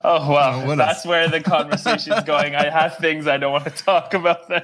Oh, wow. If that's where the conversation's going. I have things I don't want to talk about then.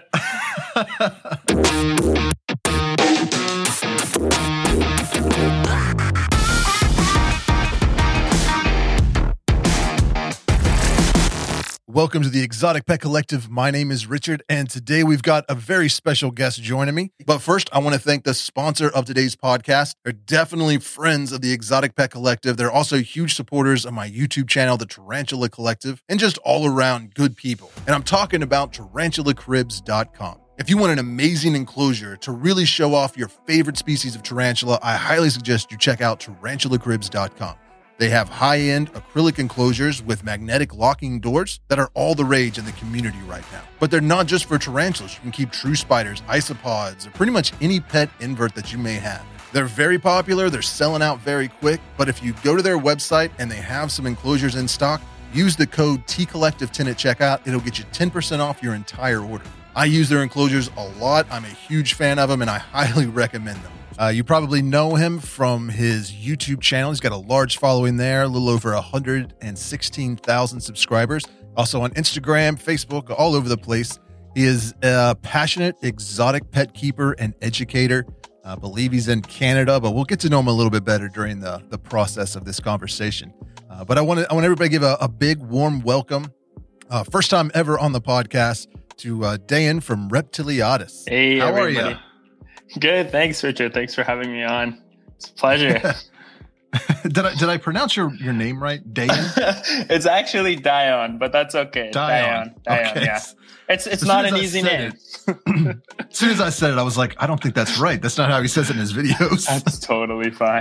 Welcome to the Exotic Pet Collective. My name is Richard, and today we've got a very special guest joining me. But first, I want to thank the sponsor of today's podcast. They're definitely friends of the Exotic Pet Collective. They're also huge supporters of my YouTube channel, the Tarantula Collective, and just all around good people. And I'm talking about tarantulacribs.com. If you want an amazing enclosure to really show off your favorite species of tarantula, I highly suggest you check out tarantulacribs.com. They have high-end acrylic enclosures with magnetic locking doors that are all the rage in the community right now. But they're not just for tarantulas. You can keep true spiders, isopods, or pretty much any pet invert that you may have. They're very popular. They're selling out very quick. But if you go to their website and they have some enclosures in stock, use the code TCollectiveTen at checkout. It'll get you 10% off your entire order. I use their enclosures a lot. I'm a huge fan of them, and I highly recommend them. You probably know him from his YouTube channel. He's got a large following there, a little over 116,000 subscribers. Also on Instagram, Facebook, all over the place. He is a passionate exotic pet keeper and educator. I believe he's in Canada, but we'll get to know him a little bit better during the process of this conversation. But I want everybody to give a big, warm welcome. First time ever on the podcast to Dan from Reptiliatus. Hey, how everybody. are you? Good. Thanks, Richard. Thanks for having me on. It's a pleasure. Did I pronounce your name right? Dayan? It's actually Dion, but that's okay. Dion. Okay. Yeah. It's not an easy name. As soon as I said it, I was like, I don't think that's right. That's not how he says it in his videos. That's totally fine.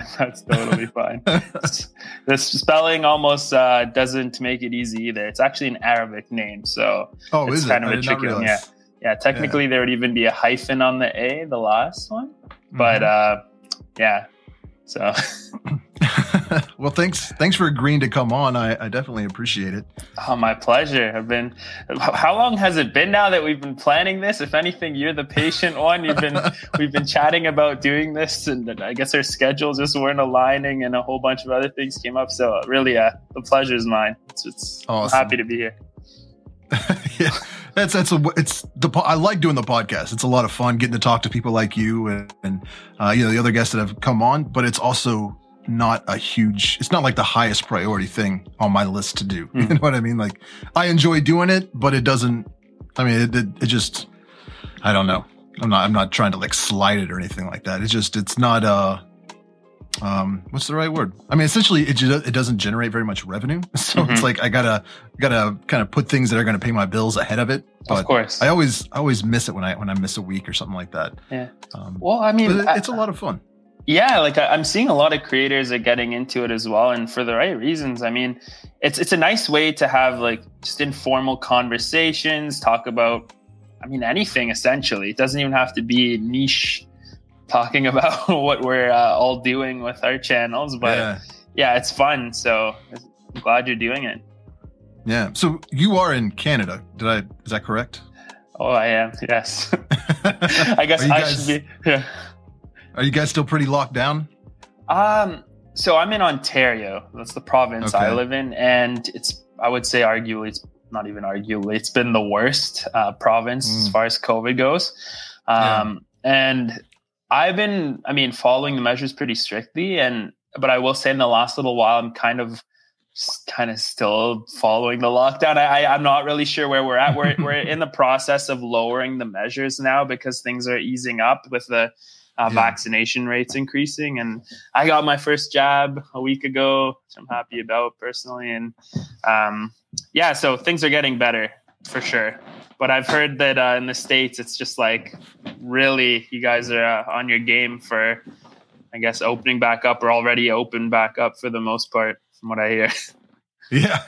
The spelling almost doesn't make it easy either. It's actually an Arabic name, so it's kind of a tricky one. Yeah, technically there would even be a hyphen on the A, the last one. But so. Well, thanks for agreeing to come on. I definitely appreciate it. Oh, my pleasure. How long has it been now that we've been planning this? If anything, you're the patient one. We've been chatting about doing this, and I guess our schedules just weren't aligning, and a whole bunch of other things came up. So really, the pleasure is mine. It's awesome. I'm happy to be here. Yeah. I like doing the podcast. It's a lot of fun getting to talk to people like you and the other guests that have come on, but it's also not it's not like the highest priority thing on my list to do. You know what I mean? Like, I enjoy doing it, but it doesn't, it just, I don't know. I'm not trying to like slide it or anything like that. It's not, what's the right word? Essentially it doesn't generate very much revenue. So it's like, I gotta kind of put things that are going to pay my bills ahead of it. But of course. I always miss it when I miss a week or something like that. Yeah. It's a lot of fun. Yeah. Like I'm seeing a lot of creators are getting into it as well. And for the right reasons. It's a nice way to have like just informal conversations, talk about, anything essentially. It doesn't even have to be niche talking about what we're all doing with our channels, but yeah, it's fun. So I'm glad you're doing it. Yeah. So you are in Canada. Is that correct? Oh, I am. Yes. I guess I should be. Yeah. Are you guys still pretty locked down? So I'm in Ontario. That's the province I live in. And I would say it's not even arguably, it's been the worst province as far as COVID goes. And I've been, following the measures pretty strictly, but I will say in the last little while, I'm kind of still following the lockdown. I'm not really sure where we're at. We're in the process of lowering the measures now because things are easing up with the vaccination rates increasing. And I got my first jab a week ago, which I'm happy about personally. And so things are getting better for sure. But I've heard that in the States, it's just like, really, you guys are on your game for, I guess, opening back up or already open back up for the most part, from what I hear. Yeah.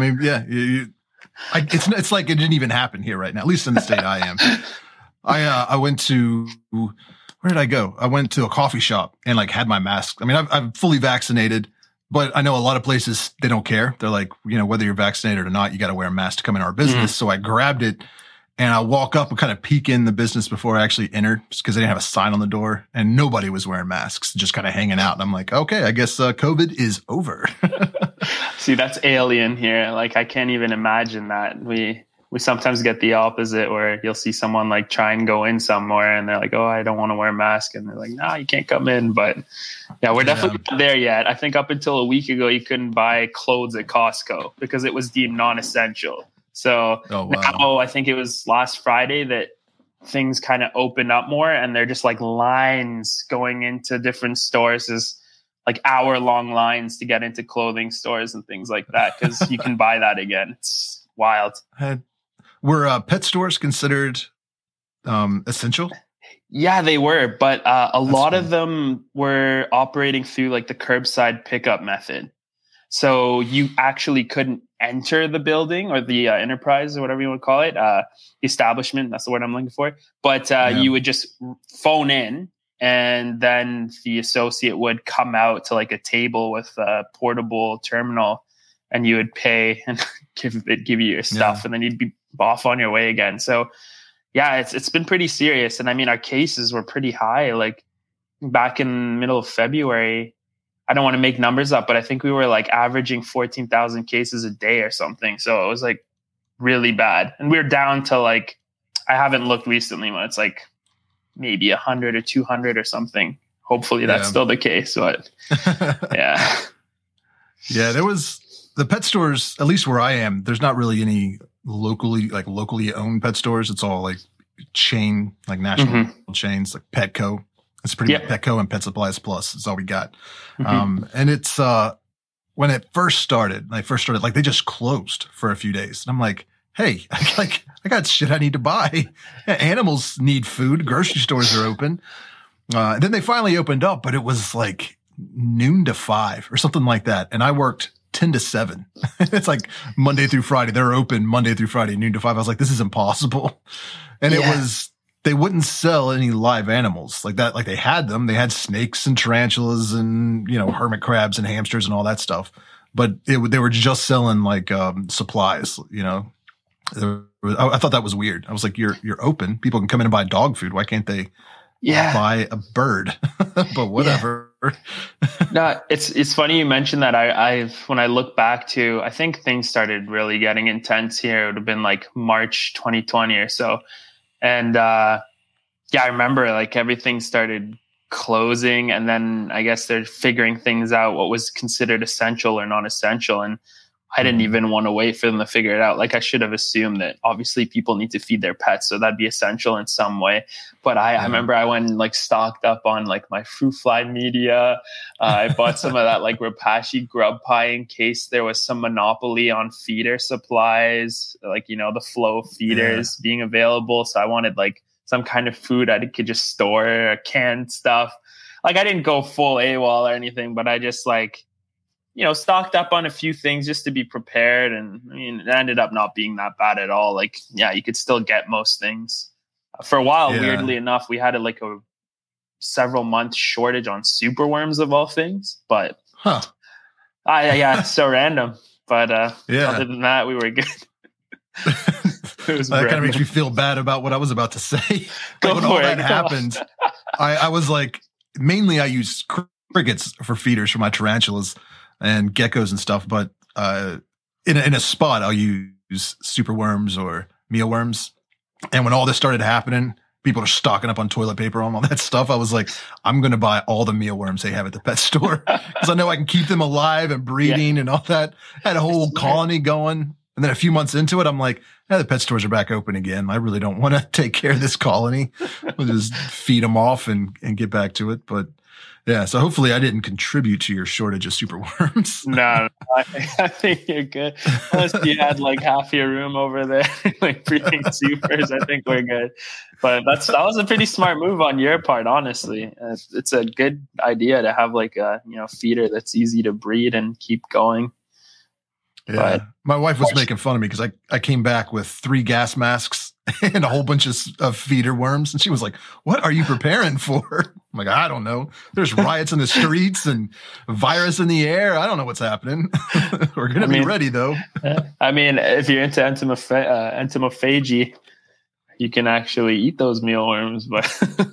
It's like it didn't even happen here right now, at least in the state I am. I went to, where did I go? I went to a coffee shop and like had my mask. I'm fully vaccinated, but I know a lot of places, they don't care. They're like, whether you're vaccinated or not, you got to wear a mask to come in our business. So I grabbed it. And I walk up and kind of peek in the business before I actually enter, just because they didn't have a sign on the door and nobody was wearing masks, just kind of hanging out. And I'm like, okay, I guess COVID is over. See, that's alien here. Like, I can't even imagine that. We sometimes get the opposite, where you'll see someone like try and go in somewhere and they're like, "Oh, I don't want to wear a mask," and they're like, "No, you can't come in." But yeah, we're definitely not there yet. I think up until a week ago, you couldn't buy clothes at Costco because it was deemed non-essential. So now I think it was last Friday that things kind of opened up more, and they're just like lines going into different stores, is like hour-long lines to get into clothing stores and things like that, because you can buy that again. It's wild. Were pet stores considered essential? Yeah, they were, but a lot of them were operating through like the curbside pickup method. So you actually couldn't enter the building or the enterprise or whatever you want to call it, establishment. That's the word I'm looking for. But you would just phone in, and then the associate would come out to like a table with a portable terminal, and you would pay and give you your stuff, and then you'd be off on your way again. So yeah, it's been pretty serious. And I mean, our cases were pretty high. Like back in the middle of February, I don't want to make numbers up, but I think we were like averaging 14,000 cases a day or something. So it was like really bad. And we're down to like, I haven't looked recently, but it's like maybe 100 or 200 or something. Hopefully that's still the case, but yeah. Yeah, there was the pet stores, at least where I am, there's not really any locally owned pet stores. It's all like chain, like national chains, like Petco. It's pretty much Petco and Pet Supplies Plus. That's all we got. And it's when it first started, like they just closed for a few days. And I'm like, hey, I got shit I need to buy. Animals need food. Grocery stores are open. And then they finally opened up, but it was like noon to 5 or something like that. And I worked 10 to 7. It's like Monday through Friday. They're open Monday through Friday, noon to 5. I was like, this is impossible. And it was, they wouldn't sell any live animals like that. Like they had them. They had snakes and tarantulas and, hermit crabs and hamsters and all that stuff. But they were just selling like supplies, I thought that was weird. I was like, you're open. People can come in and buy dog food. Why can't they buy a bird? But whatever. No, it's funny you mentioned that. When I look back to, I think things started really getting intense here. It would have been like March 2020 or so. And I remember like everything started closing, and then I guess they're figuring things out, what was considered essential or non-essential. And I didn't even want to wait for them to figure it out. Like I should have assumed that obviously people need to feed their pets, so that'd be essential in some way. But I remember I went and like stocked up on like my fruit fly media. I bought some of that like Repashy grub pie in case there was some monopoly on feeder supplies, like, the flow feeders being available. So I wanted like some kind of food I could just store, canned stuff. Like I didn't go full AWOL or anything, but I just like, stocked up on a few things just to be prepared. And I mean, it ended up not being that bad at all. Like, you could still get most things. For a while, weirdly enough, we had a several month shortage on superworms of all things. But it's so random. But other than that, we were good. It was that kind of makes me feel bad about what I was about to say. When all that happened, I was like, mainly I use crickets for feeders for my tarantulas and geckos and stuff. But in a spot, I'll use superworms or mealworms. And when all this started happening, people are stocking up on toilet paper and all that stuff. I was like, I'm going to buy all the mealworms they have at the pet store because I know I can keep them alive and breeding and all that. I had a whole colony going. And then a few months into it, I'm like, the pet stores are back open again. I really don't want to take care of this colony. We'll just feed them off and get back to it. But yeah, so hopefully I didn't contribute to your shortage of superworms. No, I think you're good. Unless you had like half your room over there, like breeding supers, I think we're good. But that was a pretty smart move on your part, honestly. It's a good idea to have like a feeder that's easy to breed and keep going. Yeah, but my wife was making fun of me because I came back with 3 gas masks and a whole bunch of feeder worms. And she was like, what are you preparing for? I'm like, I don't know. There's riots in the streets and virus in the air. I don't know what's happening. We're going to be ready, though. I mean, if you're into entomophagy, you can actually eat those mealworms. But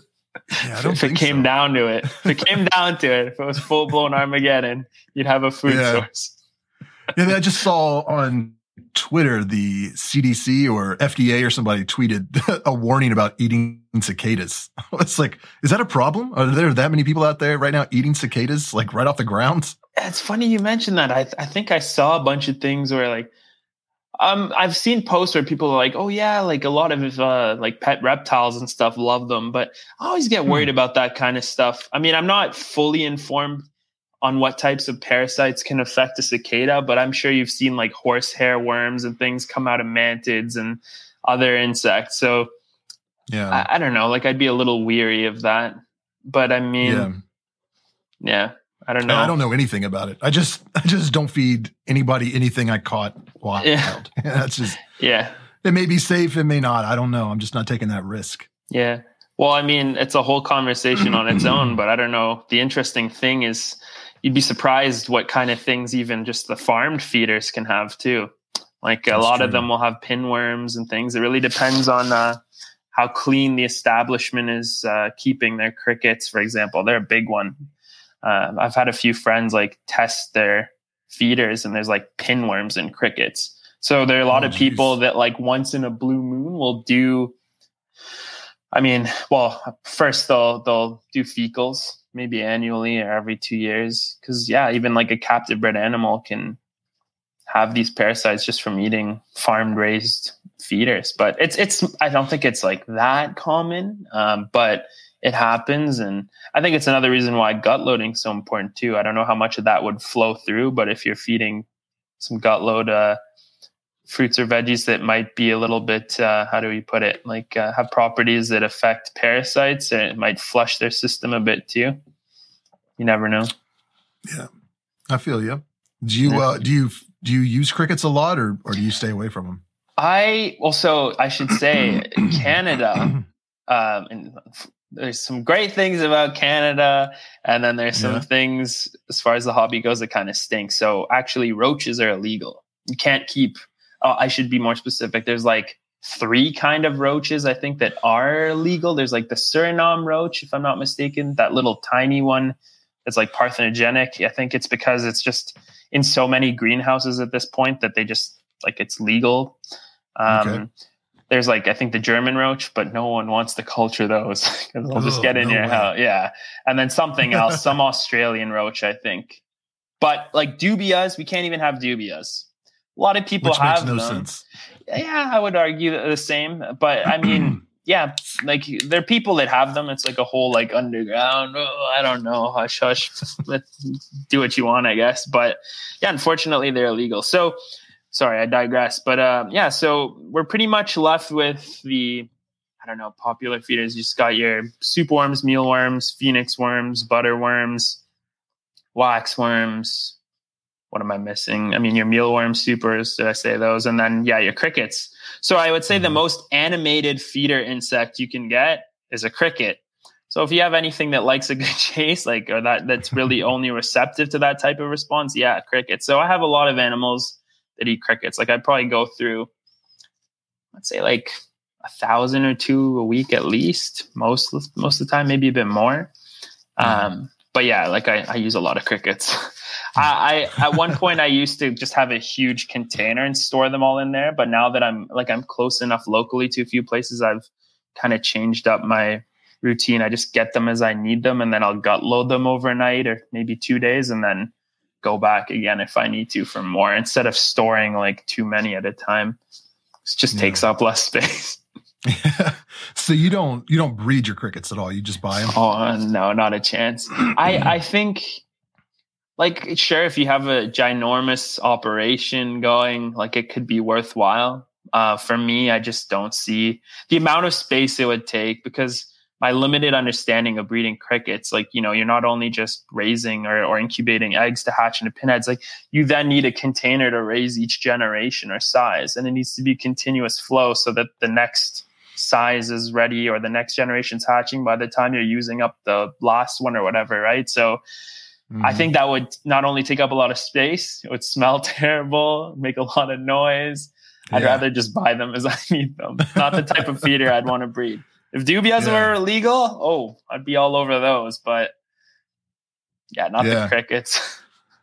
if it came down to it, if it was full-blown Armageddon, you'd have a food source. Yeah, I just saw on Twitter the CDC or FDA or somebody tweeted a warning about eating cicadas. It's like, is that a problem? Are there that many people out there right now eating cicadas like right off the ground? It's funny you mentioned that. I think I saw a bunch of things where like I've seen posts where people are like, oh yeah, like a lot of like pet reptiles and stuff love them, but I always get worried about that kind of stuff. I mean, I'm not fully informed on what types of parasites can affect a cicada, but I'm sure you've seen like horsehair worms and things come out of mantids and other insects. So yeah, I don't know, like I'd be a little weary of that, but I mean, yeah. I don't know. I don't know anything about it. I just don't feed anybody anything I caught wild. Yeah. That's just, it may be safe. It may not. I don't know. I'm just not taking that risk. Yeah. Well, I mean, it's a whole conversation on its own, but I don't know. The interesting thing is you'd be surprised what kind of things even just the farmed feeders can have too. Like a lot of them will have pinworms and things. It really depends on how clean the establishment is keeping their crickets, for example. They're a big one. I've had a few friends like test their feeders and there's like pinworms in crickets. So there are a lot of people that like once in a blue moon will do, I mean, well, first they'll do fecals maybe annually or every 2 years. Cause even like a captive bred animal can have these parasites just from eating farmed raised feeders, but it's, I don't think it's like that common, but it happens. And I think it's another reason why gut loading is so important too. I don't know how much of that would flow through, but if you're feeding some gut load fruits or veggies that might be a little bit, how do we put it? Like have properties that affect parasites, and it might flush their system a bit too. You never know. Yeah, I feel you. Do you use crickets a lot, or do you stay away from them? So I should say Canada, and there's some great things about Canada, and then there's some things as far as the hobby goes that kind of stink. So actually roaches are illegal. You can't keep, I should be more specific. There's like 3 kind of roaches, I think, that are legal. There's like the Suriname roach, if I'm not mistaken, that little tiny one that's like parthenogenic. I think it's because it's just in so many greenhouses at this point that they just like, it's legal. There's like, I think the German roach, but no one wants to culture those because they'll just get in your house. Yeah. And then something else, some Australian roach, I think. But like dubias, we can't even have dubias. A lot of people have them. Sense. Yeah, I would argue the same. But I mean, like there are people that have them. It's like a whole like underground, I don't know, hush, hush. Do what you want, I guess. But unfortunately, they're illegal. So sorry, I digress. But so we're pretty much left with the, I don't know, popular feeders. You just got your soup worms, mealworms, phoenix worms, butter worms, wax worms. What am I missing? I mean, your mealworm supers, did I say those? And then, your crickets. So I would say the most animated feeder insect you can get is a cricket. So if you have anything that likes a good chase, like, or that's really only receptive to that type of response, crickets. So I have a lot of animals that eat crickets. Like I'd probably go through, let's say like 1,000 or 2 a week at least, most of the time, maybe a bit more. But like I use a lot of crickets. I at one point I used to just have a huge container and store them all in there. But now that I'm close enough locally to a few places, I've kind of changed up my routine. I just get them as I need them, and then I'll gut load them overnight or maybe 2 days, and then go back again if I need to for more, instead of storing like too many at a time. It just takes up less space. So you don't breed your crickets at all. You just buy them? Oh no, not a chance. I think like, sure, if you have a ginormous operation going, like it could be worthwhile. For me, I just don't see the amount of space it would take, because my limited understanding of breeding crickets, like, you're not only just raising or incubating eggs to hatch into pinheads, like you then need a container to raise each generation or size. And it needs to be continuous flow so that the next size is ready or the next generation's hatching by the time you're using up the last one or whatever. Right. So I think that would not only take up a lot of space, it would smell terrible, make a lot of noise. I'd rather just buy them as I need them. Not the type of feeder I'd want to breed. If dubias were illegal, I'd be all over those. But not the crickets.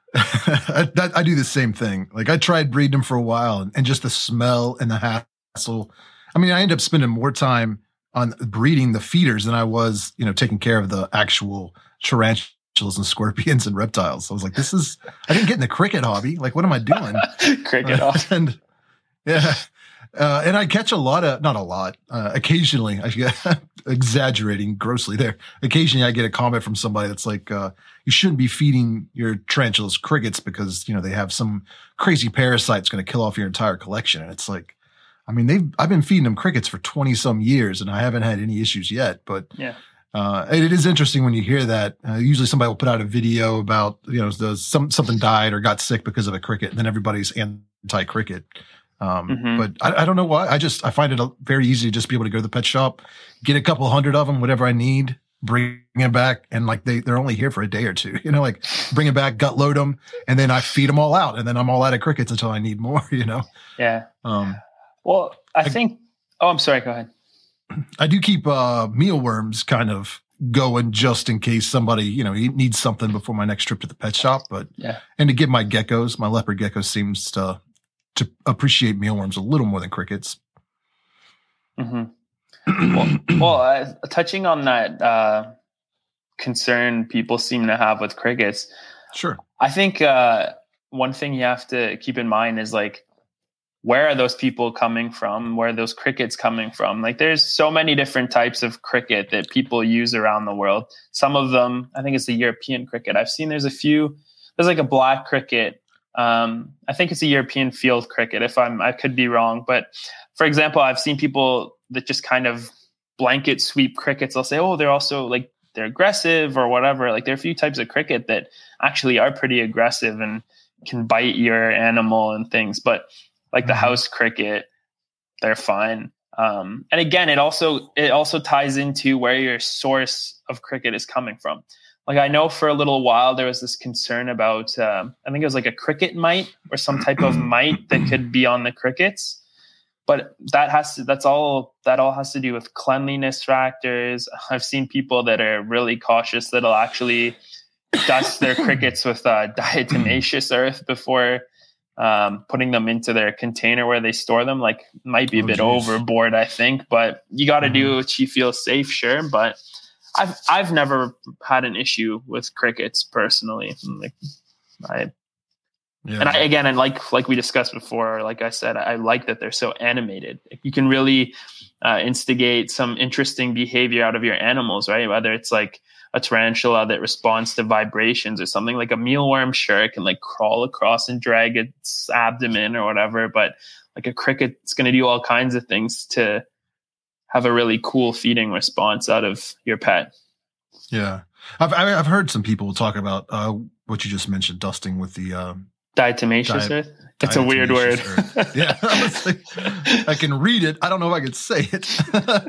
I do the same thing. Like I tried breeding them for a while, and just the smell and the hassle. I mean, I ended up spending more time on breeding the feeders than I was, taking care of the actual tarantulas and scorpions and reptiles. So I was like, I didn't get in the cricket hobby. Like, what am I doing? Cricket hobby. And yeah. And I catch not a lot. Occasionally, I get exaggerating grossly there. Occasionally, I get a comment from somebody that's like, you shouldn't be feeding your tarantulas crickets because, they have some crazy parasite that's going to kill off your entire collection. And it's like, I mean, I've been feeding them crickets for 20 some years and I haven't had any issues yet. But yeah. It is interesting when you hear that. Usually somebody will put out a video about, something died or got sick because of a cricket, and then everybody's anti-cricket. But I don't know why. I find it very easy to just be able to go to the pet shop, get a couple hundred of them, whatever I need, bring it back. And like they're only here for a day or two, like bring it back, gut load them. And then I feed them all out, and then I'm all out of crickets until I need more, Yeah. Well, I'm sorry. Go ahead. I do keep mealworms kind of going just in case somebody, needs something before my next trip to the pet shop. But and to give my leopard geckos seems to appreciate mealworms a little more than crickets. Well, touching on that concern people seem to have with crickets. Sure. I think one thing you have to keep in mind is like, where are those people coming from? Where are those crickets coming from? Like there's so many different types of cricket that people use around the world. Some of them, I think it's the European cricket. I've seen there's like a black cricket. I think it's a European field cricket I could be wrong. But for example, I've seen people that just kind of blanket sweep crickets. They'll say, oh, they're also like, they're aggressive or whatever. Like there are a few types of cricket that actually are pretty aggressive and can bite your animal and things. But like the house cricket, they're fine. And again, it also ties into where your source of cricket is coming from. Like I know for a little while there was this concern about I think it was like a cricket mite or some type of mite that could be on the crickets, but that all has to do with cleanliness factors. I've seen people that are really cautious that'll actually dust their crickets with diatomaceous earth before putting them into their container where they store them. Like might be a bit overboard, I think, but you got to do what you feel safe. Sure. But I've never had an issue with crickets personally. And like we discussed before, like I said, I like that they're so animated. You can really instigate some interesting behavior out of your animals, right? Whether it's like a tarantula that responds to vibrations or something, like a mealworm, sure, it can like crawl across and drag its abdomen or whatever. But like a cricket, it's going to do all kinds of things to have a really cool feeding response out of your pet. Yeah. I've heard some people talk about what you just mentioned, dusting with the diatomaceous earth. It's a weird word. Yeah. I can read it. I don't know if I could say it.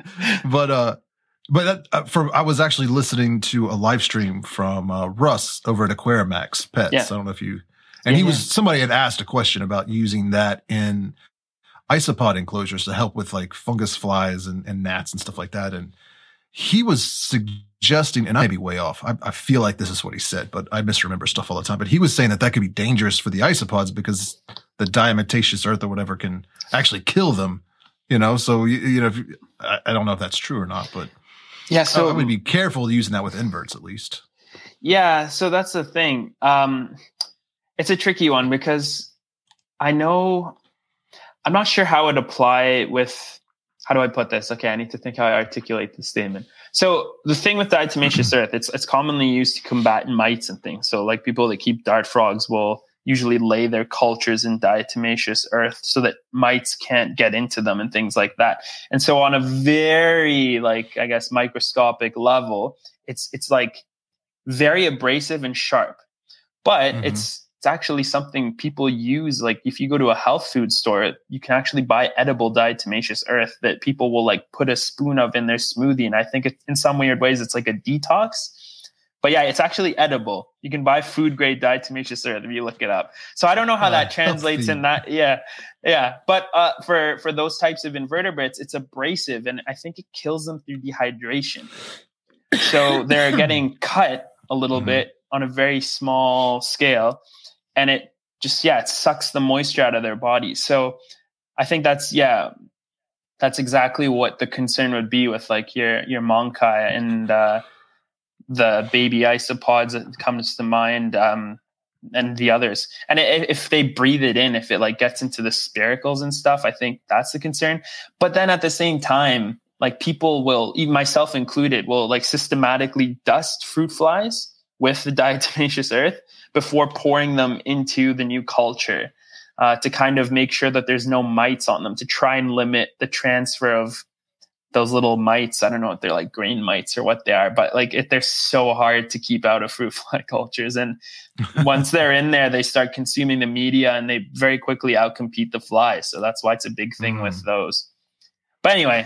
But I was actually listening to a live stream from Russ over at Aquarimax Pets. Yeah. I don't know if somebody had asked a question about using that in isopod enclosures to help with like fungus flies and gnats and stuff like that. And he was suggesting, and I may be way off. I feel like this is what he said, but I misremember stuff all the time. But he was saying that could be dangerous for the isopods because the diatomaceous earth or whatever can actually kill them. So I don't know if that's true or not, but yeah. So I would be careful using that with inverts at least. Yeah. So that's the thing. It's a tricky one because I'm not sure how it apply with, how do I put this? Okay, I need to think how I articulate this statement. So the thing with diatomaceous earth, it's commonly used to combat mites and things. So like people that keep dart frogs will usually lay their cultures in diatomaceous earth so that mites can't get into them and things like that. And so on a very microscopic level, it's like very abrasive and sharp, but it's actually something people use. Like if you go to a health food store, you can actually buy edible diatomaceous earth that people will like put a spoon of in their smoothie. And I think in some weird ways, it's like a detox, but yeah, it's actually edible. You can buy food grade diatomaceous earth if you look it up. So I don't know how that translates in that. Yeah. But for those types of invertebrates, it's abrasive and I think it kills them through dehydration. So they're getting cut a little bit on a very small scale. and it just, it sucks the moisture out of their body. So I think that's exactly what the concern would be with like your Monkai and the baby isopods that comes to mind, and the others. And if they breathe it in, if it like gets into the spiracles and stuff, I think that's the concern. But then at the same time, like people will, even myself included, will like systematically dust fruit flies with the diatomaceous earth before pouring them into the new culture, to kind of make sure that there's no mites on them, to try and limit the transfer of those little mites. I don't know if they're like grain mites or what they are, but like they're so hard to keep out of fruit fly cultures. And once they're in there, they start consuming the media and they very quickly outcompete the flies. So that's why it's a big thing with those. But anyway,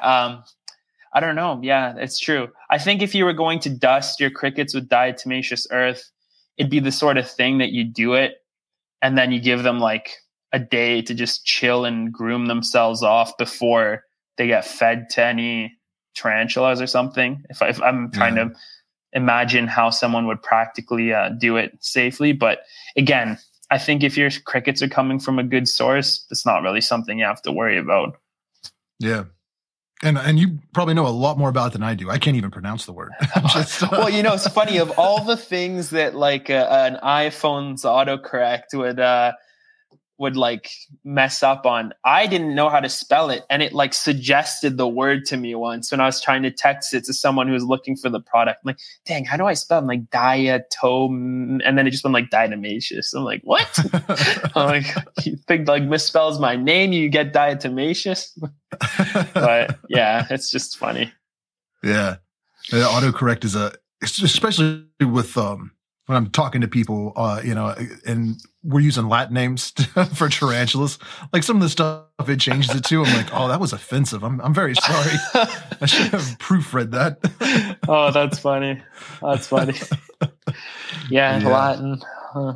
I don't know. Yeah, it's true. I think if you were going to dust your crickets with diatomaceous earth, it'd be the sort of thing that you do it and then you give them like a day to just chill and groom themselves off before they get fed to any tarantulas or something. If I'm trying to imagine how someone would practically do it safely. But again, I think if your crickets are coming from a good source, it's not really something you have to worry about. Yeah. And you probably know a lot more about it than I do. I can't even pronounce the word. Well, it's funny, of all the things that like an iPhone's autocorrect would like mess up on, I didn't know how to spell it, and it like suggested the word to me once when I was trying to text it to someone who was looking for the product. I'm like, dang, how do I spell it? I'm like diatom, and then it just went like diatomaceous. I'm like, what? I'm like, you think like misspells my name, you get diatomaceous? But yeah, it's just funny. Yeah, autocorrect is especially with when I'm talking to people, and we're using Latin names for tarantulas. Like some of the stuff it changes it to, I'm like, oh, that was offensive. I'm very sorry. I should have proofread that. Oh, that's funny. That's funny. Yeah. Latin. Huh.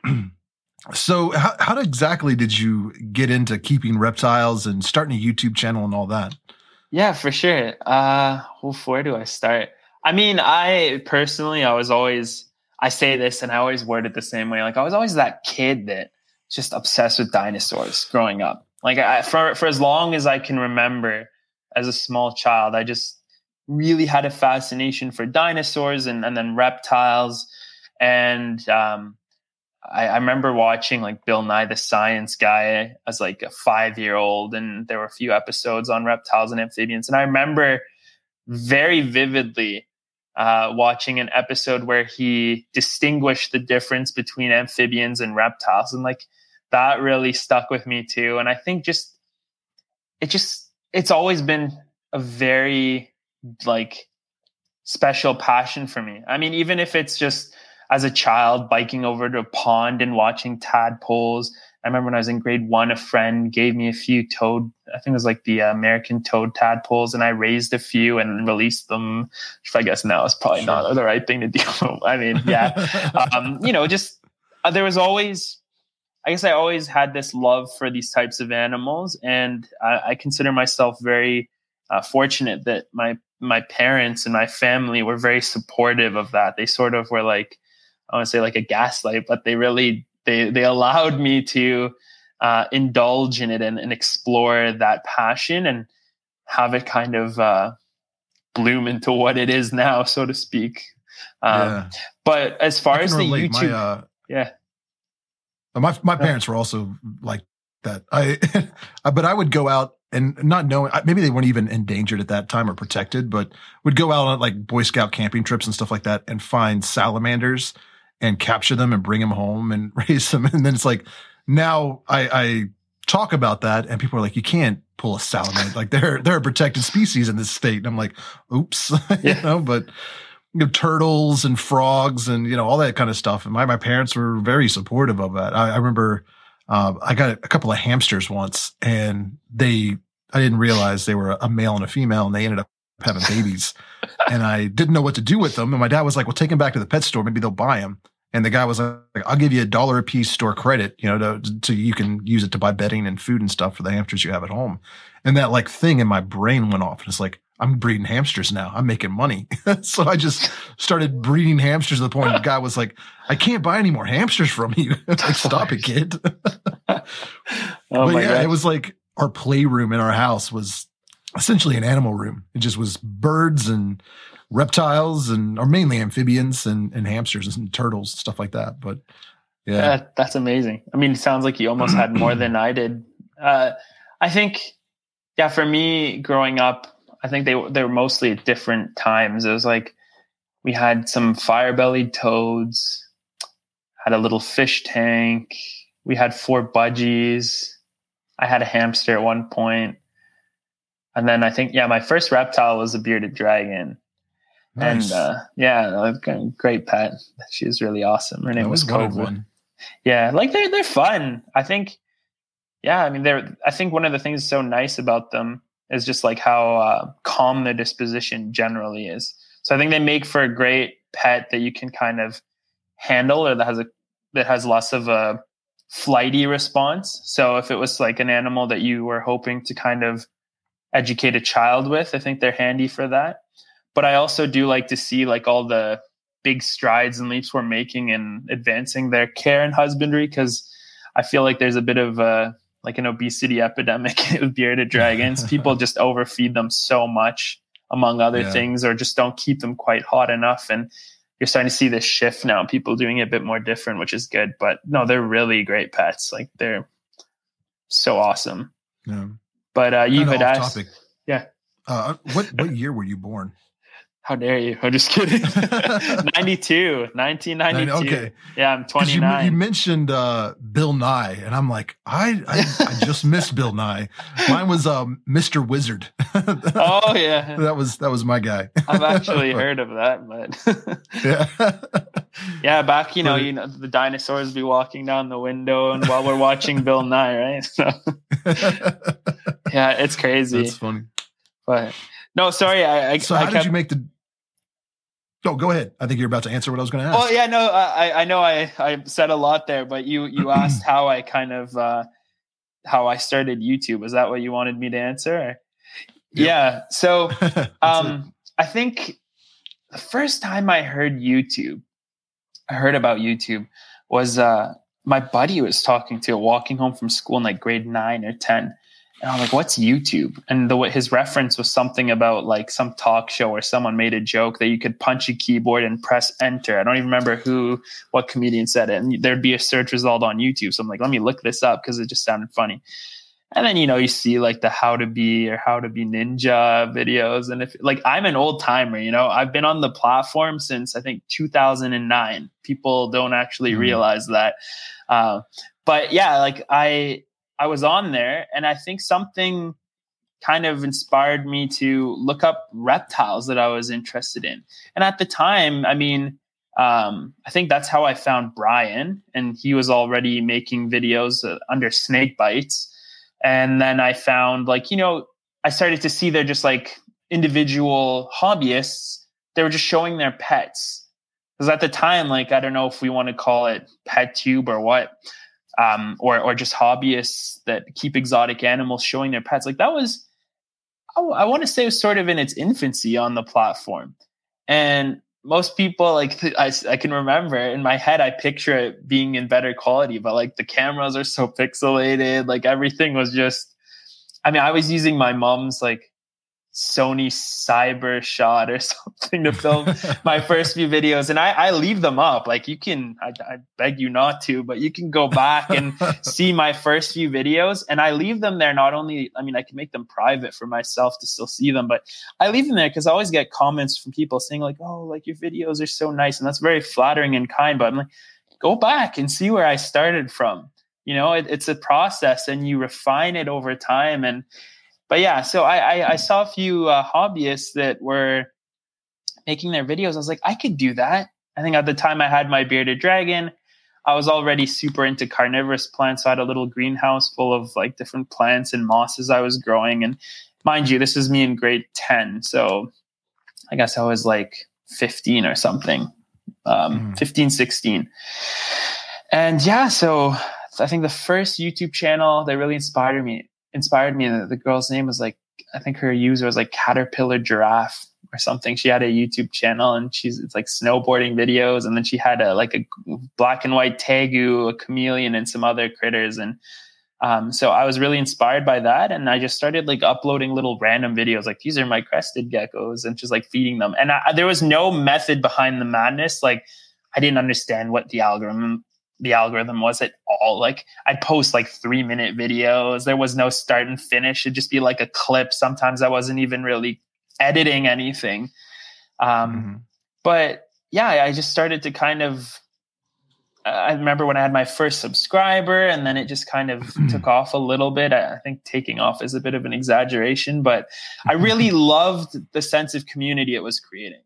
So how exactly did you get into keeping reptiles and starting a YouTube channel and all that? Yeah, for sure. Where do I start? I mean, I was always, I say this and I always word it the same way. Like I was always that kid that just obsessed with dinosaurs growing up. Like for as long as I can remember as a small child, I just really had a fascination for dinosaurs and then reptiles. And I remember watching like Bill Nye the Science Guy as like a 5-year-old, and there were a few episodes on reptiles and amphibians. And I remember very vividly watching an episode where he distinguished the difference between amphibians and reptiles, and like that really stuck with me too. And I think it's always been a very like special passion for me. I mean, even if it's just as a child biking over to a pond and watching tadpoles. I remember when I was in grade 1, a friend gave me a few toad, I think it was like the American toad tadpoles, and I raised a few and released them, which I guess now is probably not the right thing to do. I mean, yeah. There was always, I guess I always had this love for these types of animals, and I consider myself very fortunate that my parents and my family were very supportive of that. They sort of were like, I want to say like a gaslight, but they really, they allowed me to indulge in it and explore that passion and have it kind of bloom into what it is now, so to speak. But as far as the YouTube, my parents were also like that. But I would go out and not knowing, maybe they weren't even endangered at that time or protected, but would go out on like Boy Scout camping trips and stuff like that and find salamanders and capture them and bring them home and raise them. And then it's like, now I talk about that and people are like, you can't pull a salamander. Like they're a protected species in this state. And I'm like, oops, but turtles and frogs and, all that kind of stuff. And my parents were very supportive of that. I remember, I got a couple of hamsters once and I didn't realize they were a male and a female, and they ended up having babies and I didn't know what to do with them. And my dad was like, well, take them back to the pet store. Maybe they'll buy them. And the guy was like, I'll give you $1 a piece store credit, so you can use it to buy bedding and food and stuff for the hamsters you have at home. And that like thing in my brain went off. And it's like, I'm breeding hamsters now. I'm making money. So I just started breeding hamsters to the point the guy was like, I can't buy any more hamsters from you. Like, stop it, kid. But yeah, it was like our playroom in our house was essentially an animal room. It just was birds and reptiles or mainly amphibians and hamsters and turtles, stuff like that. But yeah, that's amazing. I mean, it sounds like you almost had more than I did. I think, for me growing up, I think they were mostly at different times. It was like we had some fire-bellied toads, had a little fish tank. We had 4 budgies. I had a hamster at one point. And then I think, my first reptile was a bearded dragon. Nice. And great pet. She was really awesome. Her name was Cobra. Yeah, like they're fun. I think, I mean, I think one of the things so nice about them is just like how calm their disposition generally is. So I think they make for a great pet that you can kind of handle, or that has less of a flighty response. So if it was like an animal that you were hoping to kind of educate a child with, I think they're handy for that. But I also do like to see like all the big strides and leaps we're making in advancing their care and husbandry, because I feel like there's a bit of like an obesity epidemic with bearded dragons. People just overfeed them so much, among other things, or just don't keep them quite hot enough. And you're starting to see this shift now, people doing it a bit more different, which is good. But no, they're really great pets. Like, they're so awesome. Yeah. But you had asked. Topic. Yeah. What year were you born? How dare you? I'm just kidding. 1992. Okay. Yeah, I'm 29. You mentioned Bill Nye, and I'm like, I just missed Bill Nye. Mine was Mr. Wizard. Oh yeah, that was my guy. I've actually heard of that, but yeah, back you know the dinosaurs be walking down the window, and while we're watching Bill Nye, right? So yeah, it's crazy. That's funny. But no, sorry. How did you make the? Oh, go ahead. I think you're about to answer what I was going to ask. Oh yeah, no, I know I said a lot there, but you asked how I kind of how I started YouTube. Is that what you wanted me to answer? Yep. Yeah. So I think the first time I heard about YouTube was my buddy was talking to walking home from school in like grade 9 or 10. And I'm like, what's YouTube? And his reference was something about like some talk show where someone made a joke that you could punch a keyboard and press enter. I don't even remember what comedian said it. And there'd be a search result on YouTube. So I'm like, let me look this up because it just sounded funny. And then, you see like the how to be ninja videos. And if like, I'm an old timer, I've been on the platform since I think 2009. People don't actually realize that. But yeah, like I was on there, and I think something kind of inspired me to look up reptiles that I was interested in. And at the time, I mean, I think that's how I found Brian, and he was already making videos under snake bites. And then I found I started to see they're just like individual hobbyists. They were just showing their pets. Because at the time, I don't know if we want to call it pet tube or what. Or just hobbyists that keep exotic animals showing their pets. Like that was, I want to say it was sort of in its infancy on the platform. And most people, I can remember in my head, I picture it being in better quality, but like the cameras are so pixelated, like everything was just, I was using my mom's Sony Cyber Shot or something to film my first few videos, and I leave them up. Like you can, I beg you not to, but you can go back and see my first few videos, and I leave them there. Not only, I can make them private for myself to still see them, but I leave them there because I always get comments from people saying oh, your videos are so nice, and that's very flattering and kind. But I'm like, go back and see where I started from. It's a process, and you refine it over time. But yeah, so I saw a few hobbyists that were making their videos. I was like, I could do that. I think at the time I had my bearded dragon. I was already super into carnivorous plants. So I had a little greenhouse full of different plants and mosses I was growing. And mind you, this is me in grade 10. So I guess I was 15 or something, 15, 16. And yeah, so I think the first YouTube channel that really inspired me, the girl's name was I think her user was like Caterpillar Giraffe or something. She had a YouTube channel, and it's like snowboarding videos. And then she had a black and white tegu, a chameleon, and some other critters. And so I was really inspired by that. And I just started like uploading little random videos, like these are my crested geckos, and just like feeding them. And there was no method behind the madness. Like I didn't understand what the algorithm was at all. Like I'd post like 3-minute videos. There was no start and finish. It'd just be like a clip. Sometimes I wasn't even really editing anything. But yeah, I just started to kind of, I remember when I had my first subscriber, and then it just kind of took off a little bit. I think taking off is a bit of an exaggeration, but I really loved the sense of community it was creating.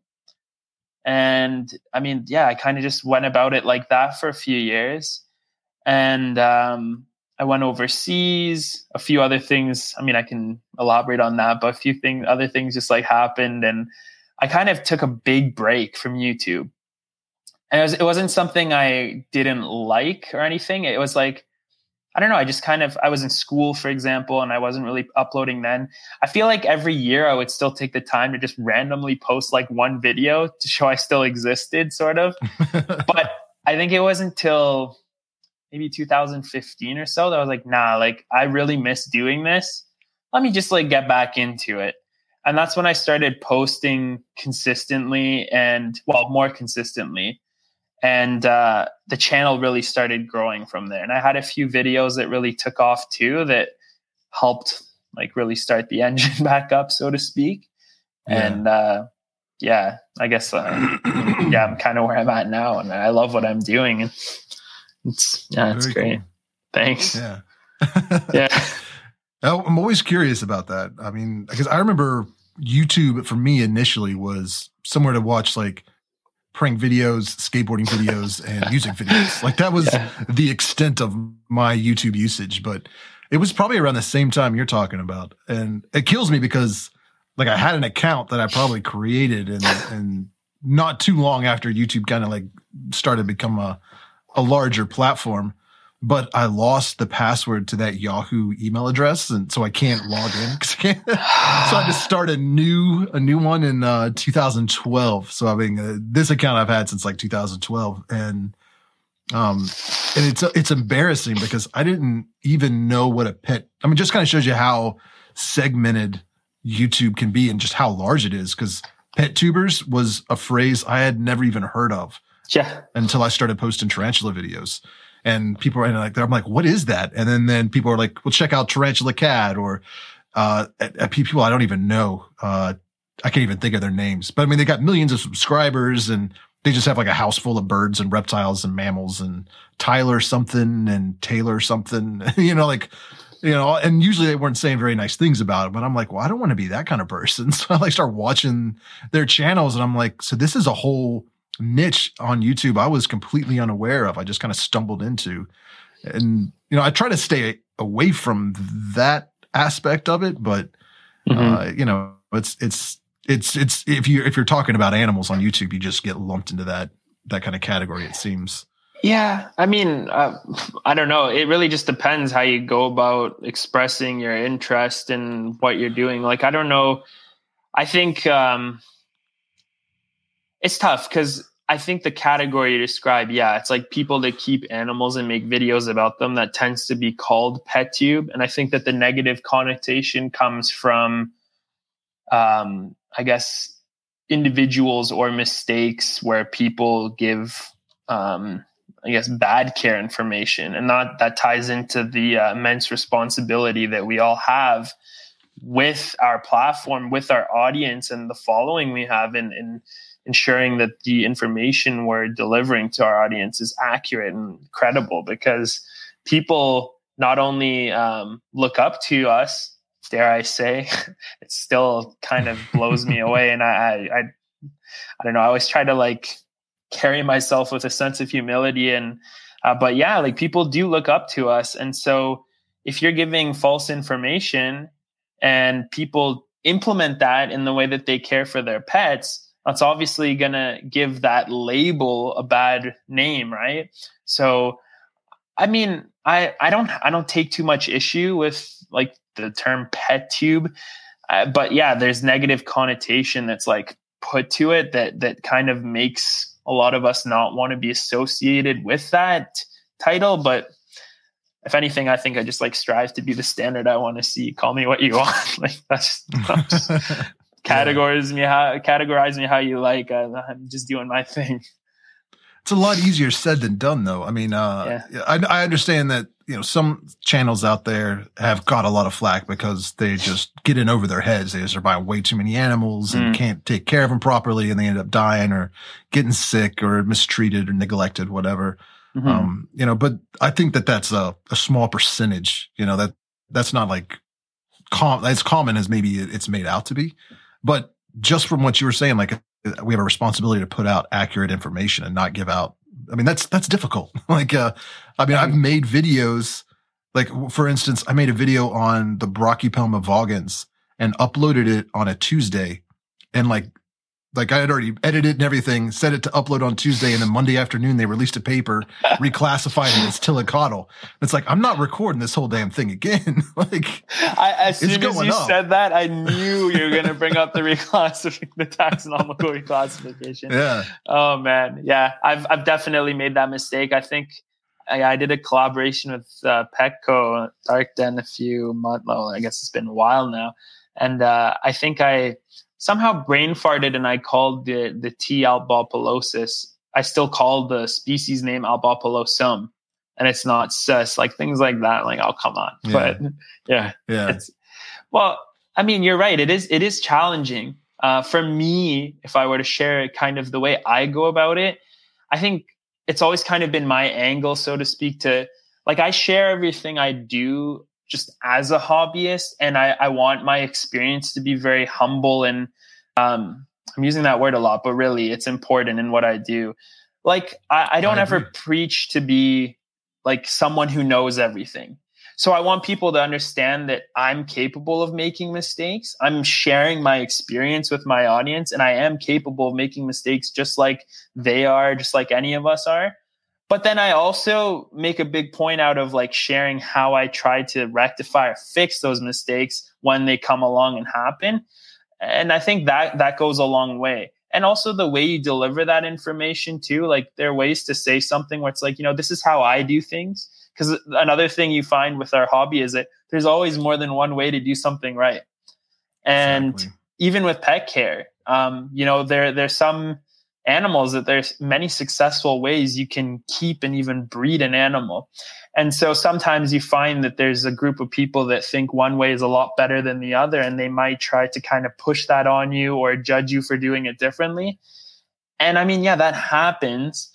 And I mean, yeah, I kind of just went about it like that for a few years. And I went overseas, a few other things. I mean, I can elaborate on that, but other things just like happened. And I kind of took a big break from YouTube. And it wasn't something I didn't like or anything. It was like, I don't know. I was in school, for example, and I wasn't really uploading then. I feel like every year I would still take the time to just randomly post like one video to show I still existed, sort of. But I think it wasn't until maybe 2015 or so that I was like, nah, like I really miss doing this. Let me just like get back into it. And that's when I started posting consistently more consistently. And the channel really started growing from there. And I had a few videos that really took off too, that helped like really start the engine back up, so to speak. Yeah. And I guess, I'm kind of where I'm at now, and I love what I'm doing. And it's great. Cool. Thanks. Yeah. Yeah. I'm always curious about that. I mean, because I remember YouTube for me initially was somewhere to watch like prank videos, skateboarding videos, and music videos. Like that was the extent of my YouTube usage, but it was probably around the same time you're talking about. And it kills me because like I had an account that I probably created and not too long after YouTube kind of like started to become a larger platform, but I lost the password to that Yahoo email address. And so I can't log in. So I just started a new one in 2012. So I mean, this account I've had since like 2012. And it's embarrassing because I didn't even know what a pet, I mean, just kind of shows you how segmented YouTube can be and just how large it is. Cause pet tubers was a phrase I had never even heard of until I started posting tarantula videos. And people are like, I'm like, what is that? And then people are like, well, check out Tarantula Cat or people I don't even know. I can't even think of their names. But I mean, they got millions of subscribers and they just have like a house full of birds and reptiles and mammals and Tyler something and Taylor something, and usually they weren't saying very nice things about it. But I'm like, well, I don't want to be that kind of person. So I like start watching their channels and I'm like, so this is a whole niche on YouTube I was completely unaware of. I just kind of stumbled into, and I try to stay away from that aspect of it. But it's if you're talking about animals on YouTube, you just get lumped into that kind of category. It seems. Yeah, I mean, I don't know. It really just depends how you go about expressing your interest in what you're doing. Like, I don't know. I think it's tough because I think the category you describe, it's like people that keep animals and make videos about them. That tends to be called PetTube. And I think that the negative connotation comes from, I guess, individuals or mistakes where people give, bad care information. And that ties into the immense responsibility that we all have with our platform, with our audience and the following we have in ensuring that the information we're delivering to our audience is accurate and credible, because people not only look up to us, dare I say, it still kind of blows me away. And I don't know, I always try to like carry myself with a sense of humility and, but yeah, like people do look up to us. And so if you're giving false information and people implement that in the way that they care for their pets, that's obviously going to give that label a bad name, right? So, I mean, I don't take too much issue with like the term pet tube. But yeah, there's negative connotation that's like put to it that kind of makes a lot of us not want to be associated with that title. But if anything, I think I just like strive to be the standard I want to see. Call me what you want. Like that's just categorize me how you like. I'm just doing my thing. It's a lot easier said than done, though. I mean, I understand that, some channels out there have got a lot of flack because they just get in over their heads. They just are buying way too many animals and can't take care of them properly, and they end up dying or getting sick or mistreated or neglected, whatever. But I think that that's a small percentage, that's not like as common as maybe it's made out to be. But just from what you were saying, like, we have a responsibility to put out accurate information and not give out. I mean, that's difficult. Like, I've made videos, like, for instance, I made a video on the Brachypelma vagans and uploaded it on a Tuesday. And like I had already edited and everything, set it to upload on Tuesday. And then Monday afternoon, they released a paper, reclassified it as Tilicoddle. It's like, I'm not recording this whole damn thing again. Like, as soon as you said that, I knew you were going to bring up the the taxonomical reclassification. Yeah. Oh man. Yeah. I've definitely made that mistake. I think I did a collaboration with Petco Dark Den a few months. Well, I guess it's been a while now. And I think I somehow brain farted and I called the T. albopolosis. I still call the species name Albopilosum, and it's not sus. Like things like that. Like, oh, come on. Yeah. But yeah. Well, I mean, you're right. It is challenging. For me, if I were to share kind of the way I go about it, I think it's always kind of been my angle, so to speak, to like, I share everything I do just as a hobbyist. And I want my experience to be very humble. And I'm using that word a lot, but really it's important in what I do. Like, I don't ever preach to be like someone who knows everything. So I want people to understand that I'm capable of making mistakes. I'm sharing my experience with my audience, and I am capable of making mistakes just like they are, just like any of us are. But then I also make a big point out of like sharing how I try to rectify or fix those mistakes when they come along and happen. And I think that goes a long way. And also the way you deliver that information too. Like, there are ways to say something where it's like, this is how I do things. Because another thing you find with our hobby is that there's always more than one way to do something right. And even with pet care, there's some animals that there's many successful ways you can keep and even breed an animal. And so sometimes you find that there's a group of people that think one way is a lot better than the other, and they might try to kind of push that on you or judge you for doing it differently. And I mean, yeah, that happens.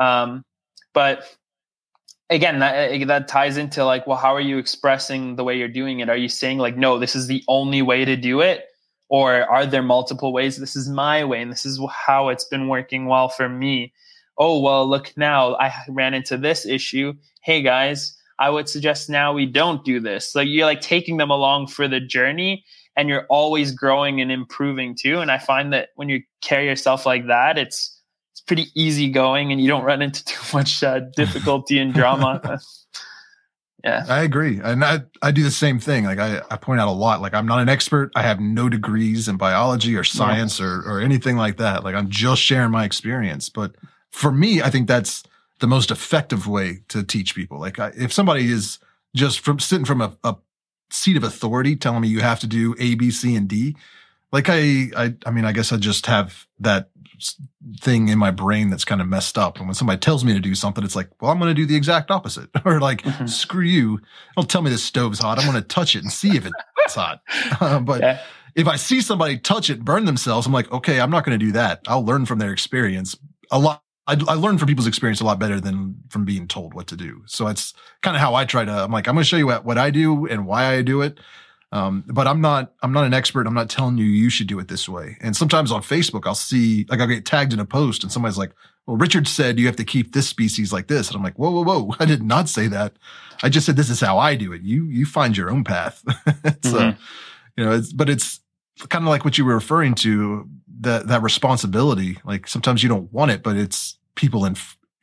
But again, that ties into like, well, how are you expressing the way you're doing it? Are you saying like, no, this is the only way to do it? Or are there multiple ways? This is my way, and this is how it's been working well for me. Oh, well, look, now I ran into this issue. Hey, guys, I would suggest now we don't do this. Like, you're like taking them along for the journey, and you're always growing and improving too. And I find that when you carry yourself like that, it's pretty easy going, and you don't run into too much difficulty and drama. Yeah, I agree. And I do the same thing. Like I point out a lot, like I'm not an expert. I have no degrees in biology or science or anything like that. Like, I'm just sharing my experience. But for me, I think that's the most effective way to teach people. Like, if somebody is just sitting from a seat of authority telling me you have to do A, B, C, and D, like I mean, I guess I just have that thing in my brain that's kind of messed up. And when somebody tells me to do something, it's like, well, I'm going to do the exact opposite. Or like, screw you. Don't tell me this stove's hot. I'm going to touch it and see if it's hot. But if I see somebody touch it, burn themselves, I'm like, okay, I'm not going to do that. I'll learn from their experience a lot. I learn from people's experience a lot better than from being told what to do. So it's kind of how I try to, I'm like, I'm going to show you what I do and why I do it. But I'm not an expert. I'm not telling you should do it this way. And sometimes on Facebook, I'll get tagged in a post and somebody's like, well, Richard said you have to keep this species like this. And I'm like, whoa. I did not say that. I just said, this is how I do it. You find your own path. So, it's kind of like what you were referring to, that responsibility. Like, sometimes you don't want it, but it's people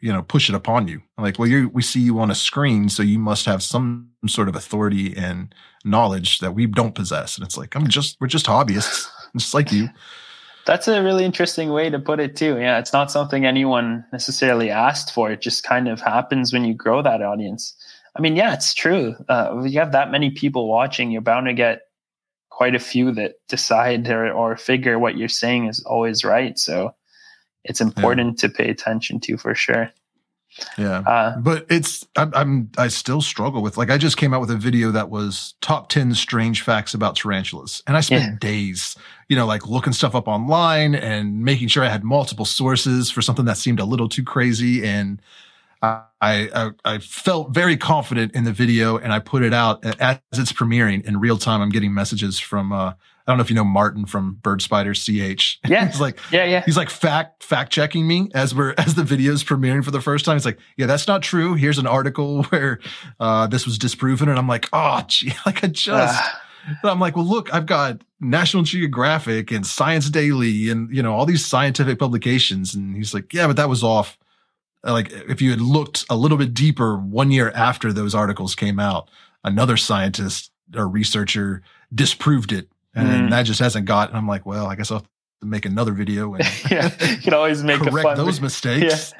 push it upon you. I'm like, well, we see you on a screen, so you must have some sort of authority and knowledge that we don't possess. And it's like, we're just hobbyists, just like you. That's a really interesting way to put it too. Yeah, it's not something anyone necessarily asked for. It just kind of happens when you grow that audience. I mean, yeah, it's true. When you have that many people watching, you're bound to get quite a few that decide or figure what you're saying is always right. So it's important to pay attention to, for sure. Yeah. But I still struggle with, like, I just came out with a video that was top 10 strange facts about tarantulas. And I spent days, like looking stuff up online and making sure I had multiple sources for something that seemed a little too crazy. And I felt very confident in the video, and I put it out as it's premiering in real time. I'm getting messages from, I don't know if you know Martin from Bird Spider CH. Yeah. He's like, he's like fact checking me as the video's premiering for the first time. It's like, yeah, that's not true. Here's an article where, this was disproven. And I'm like, oh, gee, like I'm like, well, look, I've got National Geographic and Science Daily and, all these scientific publications. And he's like, yeah, but that was off. Like, if you had looked a little bit deeper 1 year after those articles came out, another scientist or researcher disproved it. And that just hasn't got, and I'm like, well, I guess I'll have to make another video and you can always make correct those mistakes.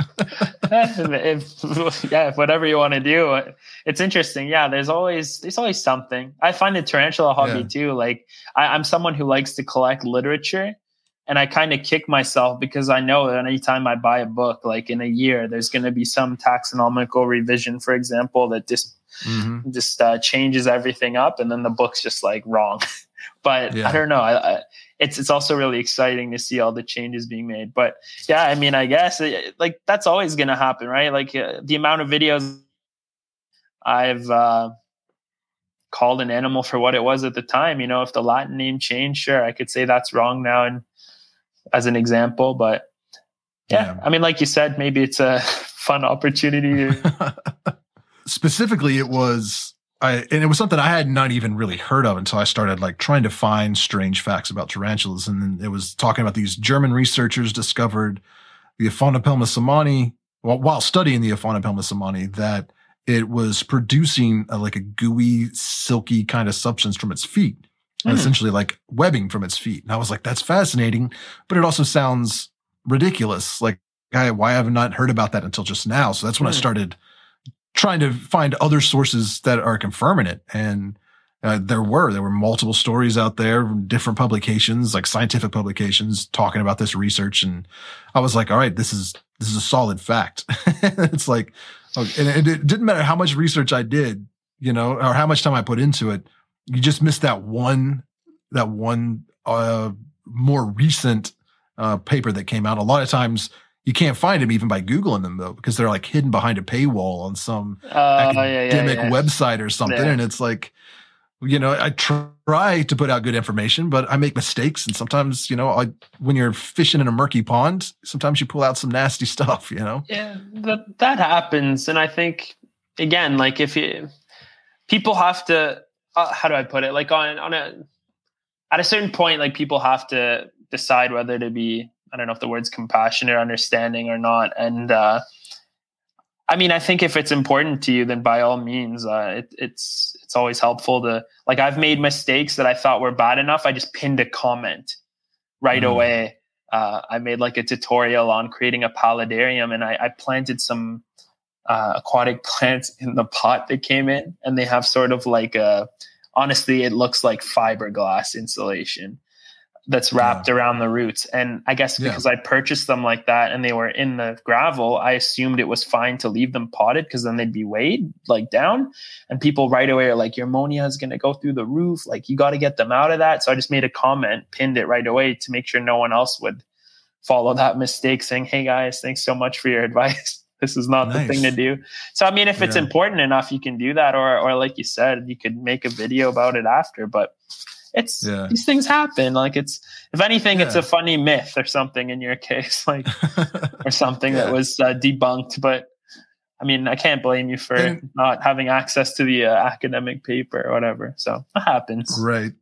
If whatever you want to do. It's interesting. Yeah, there's always something. I find the tarantula hobby too. Like, I'm someone who likes to collect literature. And I kind of kick myself because I know that anytime I buy a book, like in a year, there's going to be some taxonomical revision, for example, that just changes everything up. And then the book's just like wrong. But I don't know. It's also really exciting to see all the changes being made. But yeah, I mean, I guess like that's always going to happen, right? Like the amount of videos I've called an animal for what it was at the time. If the Latin name changed, sure, I could say that's wrong now and as an example. But yeah, I mean, like you said, maybe it's a fun opportunity. Specifically, it was something I had not even really heard of until I started like trying to find strange facts about tarantulas. And then it was talking about these German researchers discovered the Aphonopelma samani, while studying the Aphonopelma samani, that it was producing like a gooey, silky kind of substance from its feet. Essentially like webbing from its feet. And I was like, that's fascinating, but it also sounds ridiculous. Like, why have I not heard about that until just now? So that's when I started trying to find other sources that are confirming it. And there were multiple stories out there, different publications, like scientific publications talking about this research. And I was like, all right, this is a solid fact. It's like, and it didn't matter how much research I did, or how much time I put into it. You just missed that one more recent paper that came out. A lot of times you can't find them even by Googling them though, because they're like hidden behind a paywall on some academic website or something. Yeah. And it's like, I try to put out good information, but I make mistakes. And sometimes, when you're fishing in a murky pond, sometimes you pull out some nasty stuff, Yeah, that happens. And I think, again, like people have to, how do I put it? Like at a certain point, like people have to decide whether to be, I don't know if the word's compassionate or understanding or not. And I mean, I think if it's important to you, then by all means, it's always helpful to, like, I've made mistakes that I thought were bad enough. I just pinned a comment right away. I made like a tutorial on creating a paludarium, and I planted some aquatic plants in the pot that came in, and they have sort of like honestly, it looks like fiberglass insulation that's wrapped around the roots. And I guess because I purchased them like that and they were in the gravel, I assumed it was fine to leave them potted because then they'd be weighed like down. And people right away are like, your ammonia is going to go through the roof. Like, you got to get them out of that. So I just made a comment, pinned it right away to make sure no one else would follow that mistake, saying, hey guys, thanks so much for your advice. This is not the thing to do. So, I mean, if it's important enough, you can do that. Or like you said, you could make a video about it after, but these things happen. Like, it's, if anything, it's a funny myth or something in your case, like, or something that was debunked. But I mean, I can't blame you for not having access to the academic paper or whatever. So it happens. Right.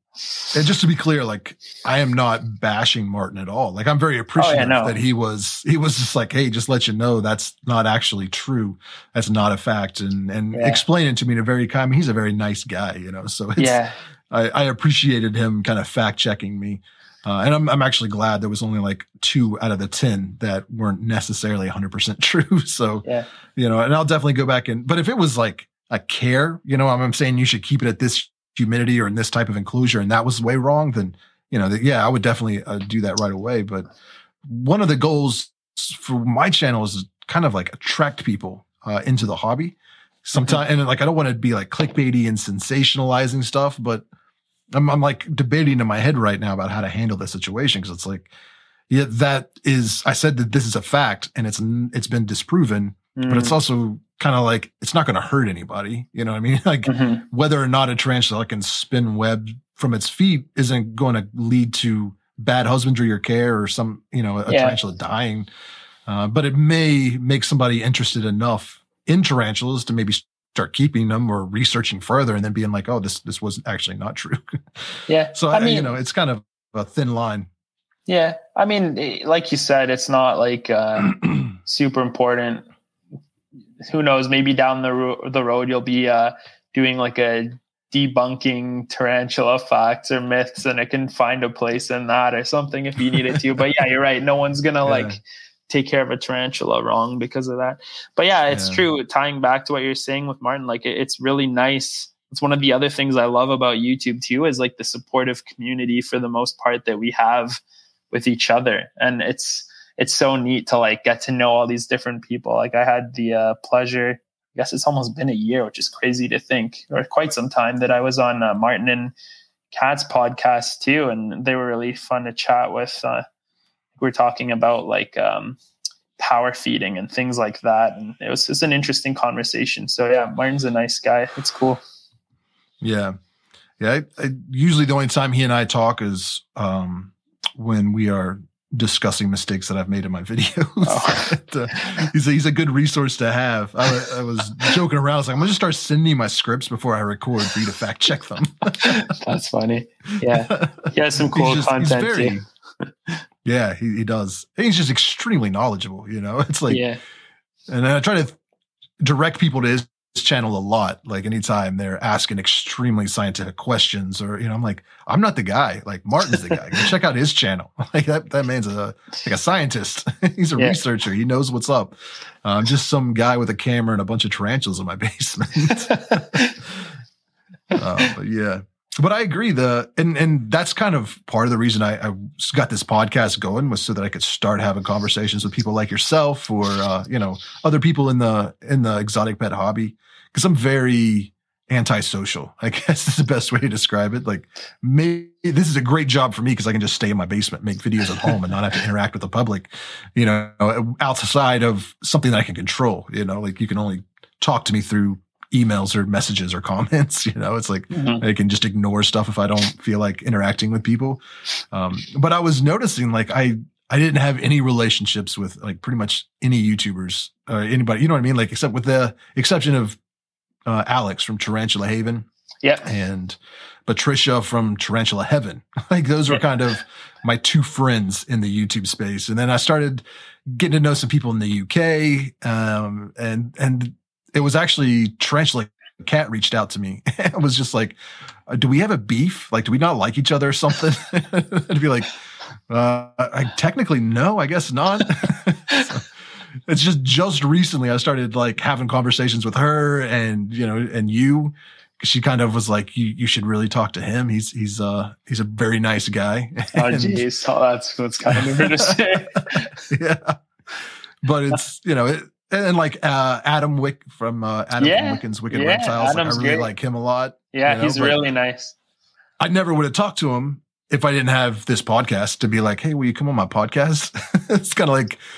And just to be clear, like, I am not bashing Martin at all. Like, I'm very appreciative that he was just like, hey, just let you know that's not actually true. That's not a fact. And explain it to me in a very kind, I mean, he's a very nice guy, you know? So it's, I appreciated him kind of fact checking me. And I'm actually glad there was only like 2 out of the 10 that weren't necessarily 100% true. So, you know, and I'll definitely go back but if it was like a care, you know, I'm saying you should keep it at this humidity or in this type of enclosure, and that was way wrong, then, you know, I would definitely do that right away. But one of the goals for my channel is kind of like attract people into the hobby sometimes. And like, I don't want to be like clickbaity and sensationalizing stuff, but I'm like debating in my head right now about how to handle this situation. Cause it's like, I said that this is a fact and it's been disproven, but it's also kind of like, it's not going to hurt anybody. You know what I mean? Like whether or not a tarantula can spin web from its feet isn't going to lead to bad husbandry or care or some, you know, a tarantula dying. But it may make somebody interested enough in tarantulas to maybe start keeping them or researching further and then being like, oh, this was actually not true. So I mean, you know, it's kind of a thin line. Yeah. I mean, like you said, it's not like super important. Who knows? Maybe down the road, you'll be doing like a debunking tarantula facts or myths, and it can find a place in that or something if you need it to. But yeah, you're right. No one's gonna like take care of a tarantula wrong because of that. But yeah, it's true. Tying back to what you're saying with Martin, like it's really nice. It's one of the other things I love about YouTube too, is like the supportive community for the most part that we have with each other, and it's so neat to like get to know all these different people. Like I had the pleasure, I guess it's almost been a year, which is crazy to think, or quite some time, that I was on Martin and Kat's podcast too. And they were really fun to chat with. We're talking about like power feeding and things like that. And it was just an interesting conversation. So yeah, Martin's a nice guy. It's cool. Yeah. Yeah. I usually the only time he and I talk is when we are discussing mistakes that I've made in my videos. He's a good resource to have. I was joking around. I was like, I'm going to start sending my scripts before I record for you to fact check them. That's funny. Yeah. He has some cool content too. Yeah, he does. He's just extremely knowledgeable, you know? It's like, and I try to direct people to his channel a lot. Like anytime they're asking extremely scientific questions, or, you know, I'm like, I'm not the guy. Like Martin's the guy. Go check out his channel. Like that man's like a scientist. He's a researcher. He knows what's up. I'm just some guy with a camera and a bunch of tarantulas in my basement. But yeah. But I agree. And that's kind of part of the reason I got this podcast going, was so that I could start having conversations with people like yourself, or you know, other people in the exotic pet hobby. Because I'm very antisocial, I guess is the best way to describe it. Like, maybe this is a great job for me because I can just stay in my basement, make videos at home, and not have to interact with the public. You know, outside of something that I can control. You know, like you can only talk to me through emails or messages or comments. You know, it's like I can just ignore stuff if I don't feel like interacting with people. But I was noticing, like, I didn't have any relationships with like pretty much any YouTubers or anybody, you know what I mean? Like, except with the exception of Alex from Tarantula Haven. And Patricia from Tarantula Heaven. Like those were kind of my two friends in the YouTube space. And then I started getting to know some people in the UK. And it was actually Tarantula Cat reached out to me. It was just like, do we have a beef? Like, do we not like each other or something? I'd be like, I technically no, I guess not. So, it's just recently I started like having conversations with her and, you know, and you, she kind of was like, you should really talk to him. He's a very nice guy. Oh geez. That's kind of weird to say. Yeah. But it's, you know, and like Adam Wick from from Wiccan's Wicked Reptiles. Like, I really like him a lot. Yeah, you know? He's really nice. I never would have talked to him if I didn't have this podcast to be like, hey, will you come on my podcast? It's kind of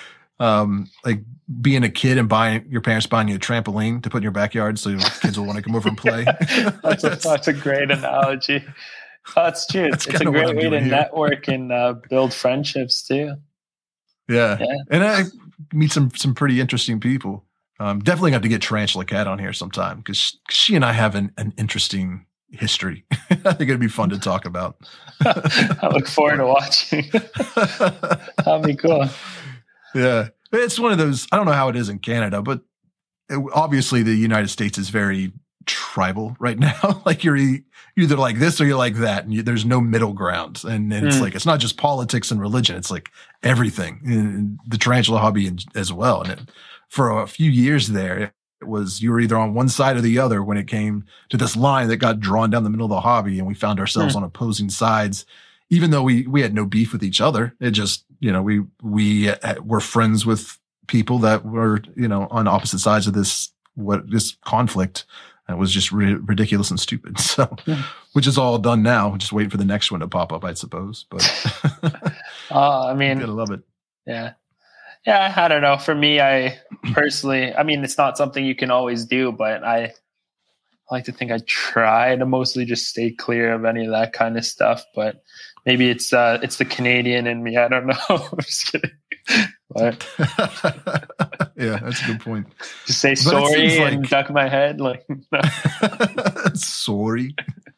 like being a kid and your parents buying you a trampoline to put in your backyard so kids will want to come over and play. That's a great analogy. That's true. It's a great way to network and build friendships too. Yeah. And I meet some pretty interesting people. Definitely have to get Tarantula Cat on here sometime because she and I have an interesting history. I think it'd be fun to talk about. I look forward to watching. That'd be cool. Yeah. It's one of those, I don't know how it is in Canada, but obviously the United States is very tribal right now. Like you're either like this or you're like that. And there's no middle ground. And it's like, it's not just politics and religion. It's like everything, and the tarantula hobby as well. And for a few years there, it was, you were either on one side or the other when it came to this line that got drawn down the middle of the hobby. And we found ourselves on opposing sides, even though we had no beef with each other. It just, we were friends with people that were, on opposite sides of this conflict. And it was just ridiculous and stupid. So, which is all done now. We're just waiting for the next one to pop up, I suppose. But I mean, gotta love it. Yeah. Yeah. I don't know. For me, I personally, I mean, it's not something you can always do, but I like to think I try to mostly just stay clear of any of that kind of stuff. But maybe it's the Canadian in me. I don't know. I'm just kidding. But yeah, that's a good point. Just say sorry and duck my head. Like, no. Sorry.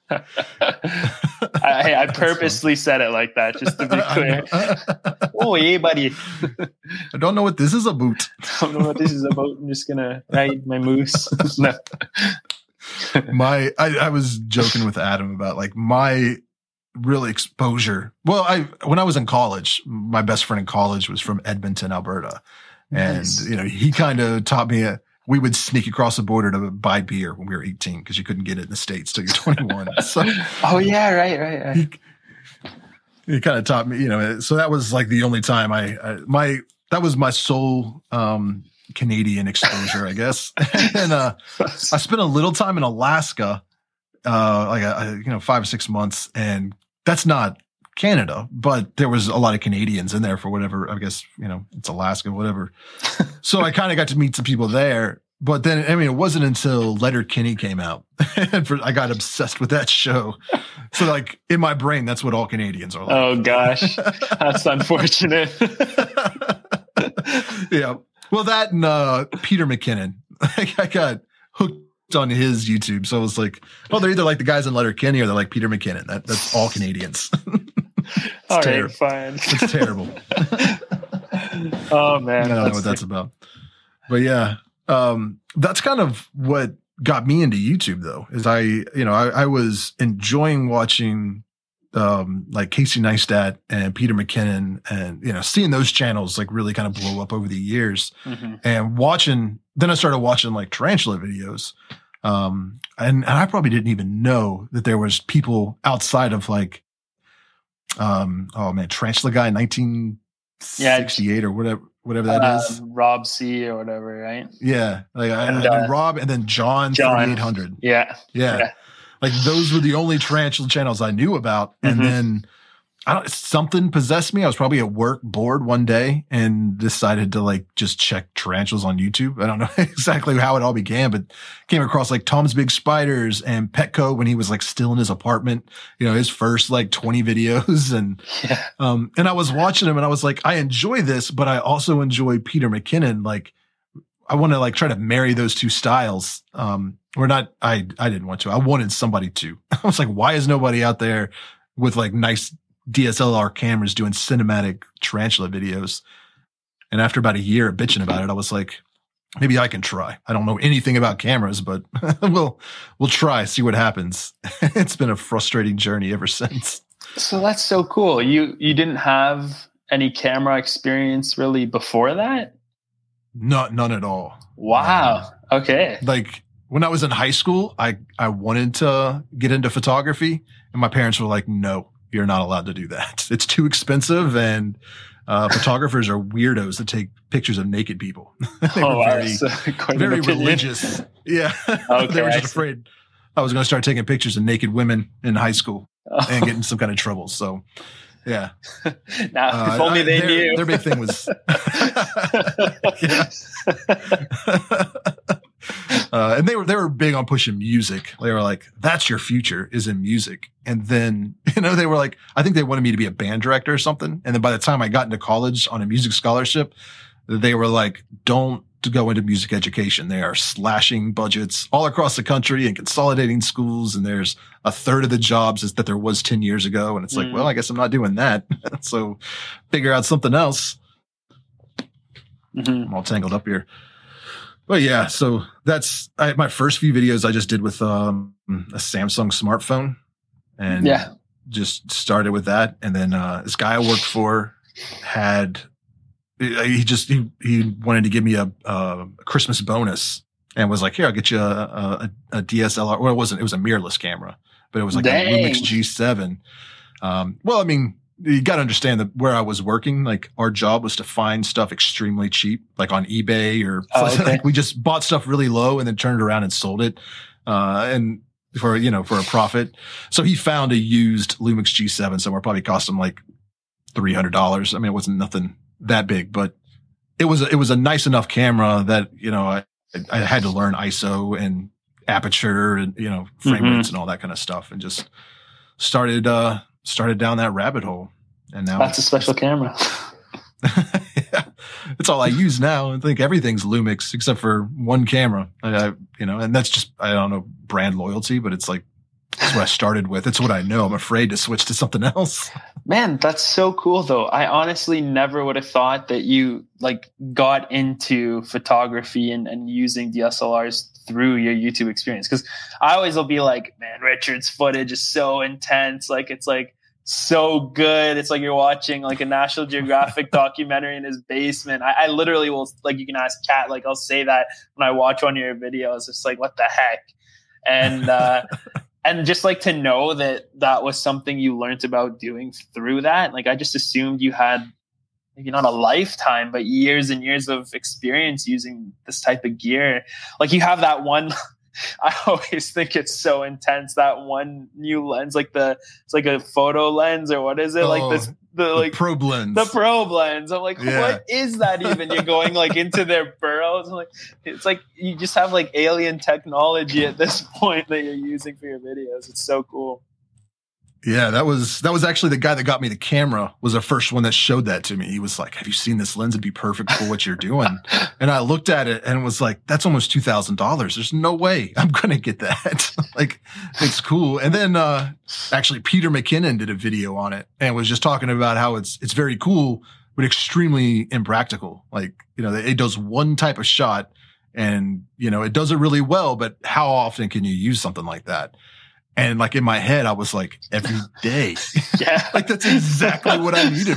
I purposely said it like that just to be clear. Oh, yeah, buddy. I don't know what this is about. I don't know what this is about. I'm just gonna ride my moose. No. I was joking with Adam about like my real exposure. Well, when I was in college, my best friend in college was from Edmonton, Alberta. Nice. And, he kind of taught me we would sneak across the border to buy beer when we were 18 because you couldn't get it in the States till you're 21. So, oh yeah, right. He kind of taught me, so that was like the only time that was my sole, Canadian exposure, I guess. And, I spent a little time in Alaska, 5 or 6 months, and that's not Canada, but there was a lot of Canadians in there for whatever, I guess, it's Alaska, whatever. So I kind of got to meet some people there, but then, it wasn't until Letterkenny came out and I got obsessed with that show. So like in my brain, that's what all Canadians are like. Oh gosh, that's unfortunate. Yeah. Well, that and Peter McKinnon, I got hooked on his YouTube. So I was like, oh, they're either like the guys in Letterkenny or they're like Peter McKinnon. That's all Canadians. All right, fine. It's terrible. Oh man. I don't know what that's about. But yeah, that's kind of what got me into YouTube though, is I was enjoying watching like Casey Neistat and Peter McKinnon and, seeing those channels like really kind of blow up over the years and then I started watching like tarantula videos. And I probably didn't even know that there was people outside of like, Tarantula Guy 1968 or whatever that is. Rob C or whatever, right? Yeah. Like and Rob and then John 3800. Yeah. Like those were the only tarantula channels I knew about. And then something possessed me. I was probably at work bored one day and decided to like just check tarantulas on YouTube. I don't know exactly how it all began, but came across like Tom's Big Spiders and Petco when he was like still in his apartment, his first like 20 videos. And, and I was watching him and I was like, I enjoy this, but I also enjoy Peter McKinnon. Like I want to like try to marry those two styles. Or not. I didn't want to, I wanted somebody to. I was like, why is nobody out there with like nice DSLR cameras doing cinematic tarantula videos? And after about a year of bitching about it, I was like, maybe I can try. I don't know anything about cameras, but we'll try, see what happens. It's been a frustrating journey ever since. So that's so cool. You didn't have any camera experience really before that? None at all. Wow. Okay. Like when I was in high school, I wanted to get into photography and my parents were like, no, you're not allowed to do that. It's too expensive, and photographers are weirdos that take pictures of naked people. They were very religious. Yeah. Okay, they were just afraid I was going to start taking pictures of naked women in high school and get in some kind of trouble. So, yeah. Now, if only they knew. Their big thing was. And they were big on pushing music. They were like, that's your future is in music. And then, they were like, I think they wanted me to be a band director or something. And then by the time I got into college on a music scholarship, they were like, don't to go into music education. They are slashing budgets all across the country and consolidating schools. And there's a third of the jobs that there was 10 years ago. And it's like, well, I guess I'm not doing that. So figure out something else. I'm all tangled up here. But yeah, so that's my first few videos I just did with a Samsung smartphone, and just started with that. And then this guy I worked for he wanted to give me a Christmas bonus and was like, here, I'll get you a DSLR. Well, it was a mirrorless camera, but it was like a Lumix G7. Well, I mean, you got to understand that where I was working, like our job was to find stuff extremely cheap, like on eBay or like we just bought stuff really low and then turned it around and sold it. And for a profit. So he found a used Lumix G7 somewhere, probably cost him like $300. I mean, it wasn't nothing that big, but it was a nice enough camera that, I had to learn ISO and aperture and, frame rates and all that kind of stuff, and just started down that rabbit hole. And now that's a special camera. Yeah, it's all I use now. I think everything's Lumix except for one camera. And that's just, I don't know, brand loyalty, but it's like, that's what I started with. It's what I know. I'm afraid to switch to something else. Man, that's so cool though. I honestly never would have thought that you got into photography and using DSLRs through your YouTube experience. Cause I always will be like, man, Richard's footage is so intense. It's so good. It's like you're watching a National Geographic documentary in his basement. I literally will, you can ask Kat, I'll say that when I watch one of your videos. It's like, what the heck? And, and just to know that was something you learned about doing through that. I just assumed you had maybe not a lifetime, but years and years of experience using this type of gear. You have that one, I always think it's so intense. That one new lens, it's like a photo lens, or what is it? The probe lens. The probe lens. I'm like, what is that even? You're going into their burrows. It's like you just have alien technology at this point that you're using for your videos. It's so cool. Yeah, that was actually the guy that got me the camera, was the first one that showed that to me. He was like, have you seen this lens? It'd be perfect for what you're doing. And I looked at it and was like, that's almost $2,000. There's no way I'm going to get that. It's cool. And then actually Peter McKinnon did a video on it and was just talking about how it's very cool, but extremely impractical. It does one type of shot and, it does it really well, but how often can you use something like that? And in my head, I was like, every day. Yeah. That's exactly what I need it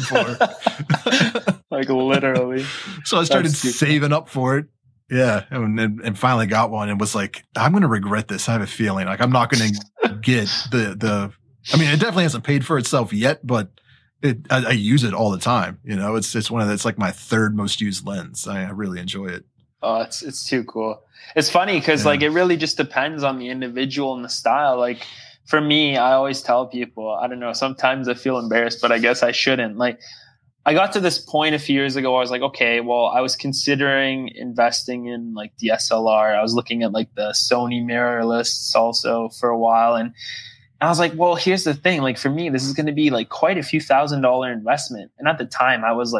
for. Literally. So I started saving up for it. Yeah. And finally got one and was like, I'm going to regret this. I have a feeling I'm not going to get it definitely hasn't paid for itself yet, but I use it all the time. It's one of it's my third most used lens. I really enjoy it. Oh, it's too cool. It's funny because it really just depends on the individual and the style. For me, I always tell people, I don't know, sometimes I feel embarrassed, but I guess I shouldn't. I got to this point a few years ago where I was like, okay, well, I was considering investing in DSLR. I was looking at the Sony mirrorless also for a while. And I was like, well, here's the thing. For me, this is going to be quite a few $1,000 investment. And at the time I was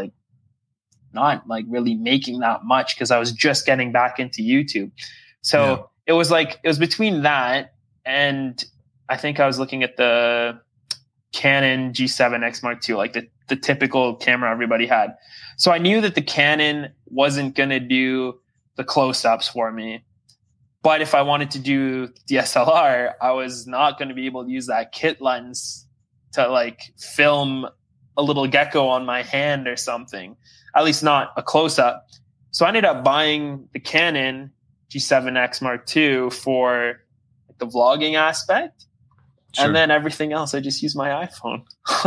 not really making that much because I was just getting back into YouTube. So it was between that and I think I was looking at the Canon G7X Mark II, the typical camera everybody had. So I knew that the Canon wasn't going to do the close-ups for me. But if I wanted to do DSLR, I was not going to be able to use that kit lens to film a little gecko on my hand or something. At least not a close-up. So I ended up buying the Canon G7X Mark II for the vlogging aspect. Sure. And then everything else, I just use my iPhone.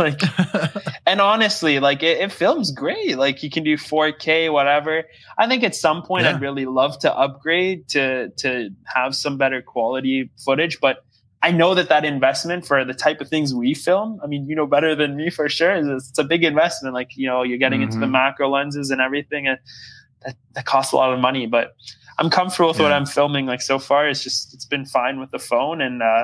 And honestly, it films great. You can do 4K, whatever. I think at some point I'd really love to upgrade to have some better quality footage. But I know that investment for the type of things we film, better than me for sure, it's a big investment. You're getting into the macro lenses and everything, and that costs a lot of money. But I'm comfortable with what I'm filming. So far, it's been fine with the phone, and I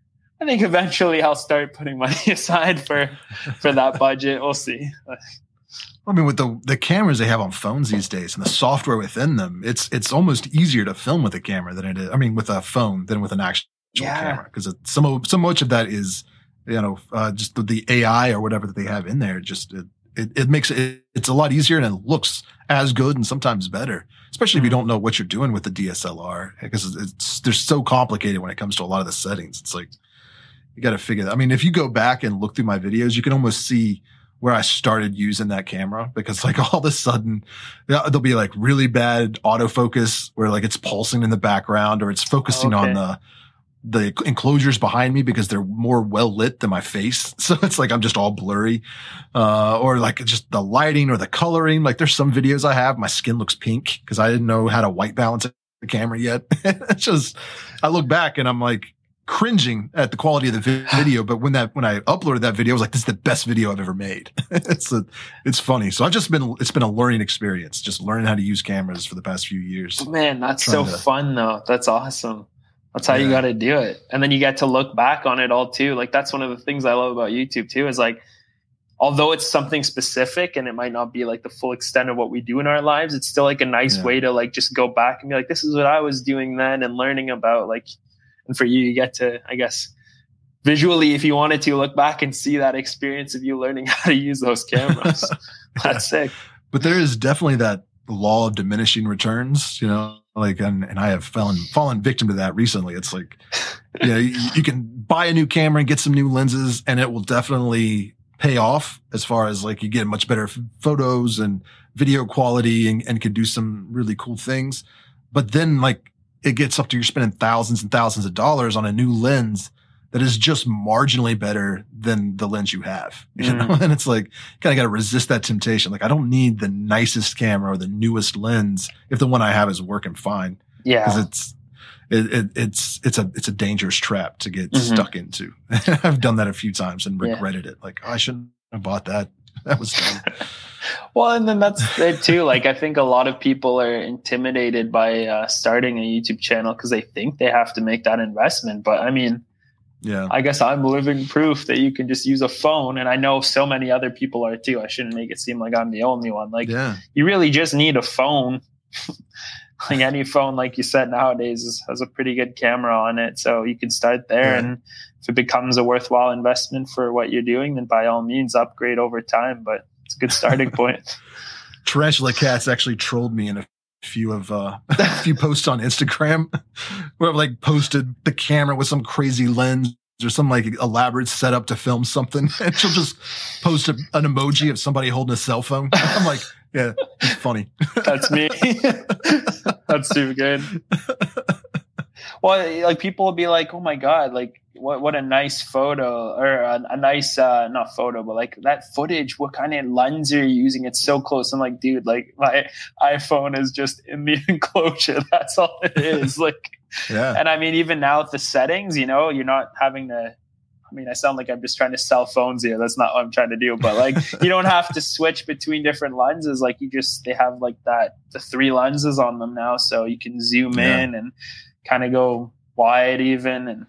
think eventually I'll start putting money aside for that budget. We'll see. I mean, with the cameras they have on phones these days and the software within them, it's almost easier to film with a camera than it is. I mean, with a phone than with an actual camera, because so much of that is, just the AI or whatever that they have in there. Just it makes it's a lot easier and it looks as good and sometimes better, especially if you don't know what you're doing with the DSLR, because they're so complicated when it comes to a lot of the settings. It's like you got to figure that. I mean, if you go back and look through my videos, you can almost see where I started using that camera, because like all of a sudden there'll be like really bad autofocus where like it's pulsing in the background, or it's focusing on the enclosures behind me because they're more well lit than my face. So it's like I'm just all blurry, or like just the lighting or the coloring. Like there's some videos I have, my skin looks pink because I didn't know how to white balance the camera yet. It's just, I look back and I'm like cringing at the quality of the video. But when I uploaded that video, I was like, this is the best video I've ever made. It's funny. So it's been a learning experience, just learning how to use cameras for the past few years. Man, that's so fun though. That's awesome. That's how you got to do it. And then you get to look back on it all too. Like that's one of the things I love about YouTube too, is like, although it's something specific and it might not be like the full extent of what we do in our lives, it's still like a nice way to like just go back and be like, this is what I was doing then, and learning about like, and for you get to, I guess, visually, if you wanted to look back and see that experience of you learning how to use those cameras. That's sick. But there is definitely that law of diminishing returns, like, and I have fallen victim to that recently. It's like, you can buy a new camera and get some new lenses and it will definitely pay off as far as like you get much better photos and video quality and can do some really cool things. But then like it gets up to you're spending thousands and thousands of dollars on a new lens that is just marginally better than the lens you have, and it's like, kind of got to resist that temptation. Like I don't need the nicest camera or the newest lens if the one I have is working fine. Yeah. Cause it's a dangerous trap to get stuck into. I've done that a few times and regretted it. Like, I shouldn't have bought that. That was dumb. Well, and then that's it too. Like, I think a lot of people are intimidated by starting a YouTube channel because they think they have to make that investment. But I mean, I guess I'm living proof that you can just use a phone. And I know so many other people are too. I shouldn't make it seem like I'm the only one. Like, you really just need a phone. Like any phone, like you said, nowadays has a pretty good camera on it. So you can start there. And if it becomes a worthwhile investment for what you're doing, then by all means upgrade over time. But it's a good starting point. Tarantula Cats actually trolled me in a few posts on Instagram where I've like posted the camera with some crazy lens or some like elaborate setup to film something, and she'll just post an emoji of somebody holding a cell phone. I'm like, yeah, it's funny. That's me. That's too good. Well, like people will be like, "Oh my god, like what a nice photo," or a nice not photo, but like that footage. What kind of lens are you using? It's so close. I'm like, dude, like my iPhone is just in the enclosure. That's all it is. Like, and I mean, even now with the settings, you're not having to. I mean, I sound like I'm just trying to sell phones here. That's not what I'm trying to do. But like, you don't have to switch between different lenses. Like they have like the 3 lenses on them now, so you can zoom in and kind of go wide even, and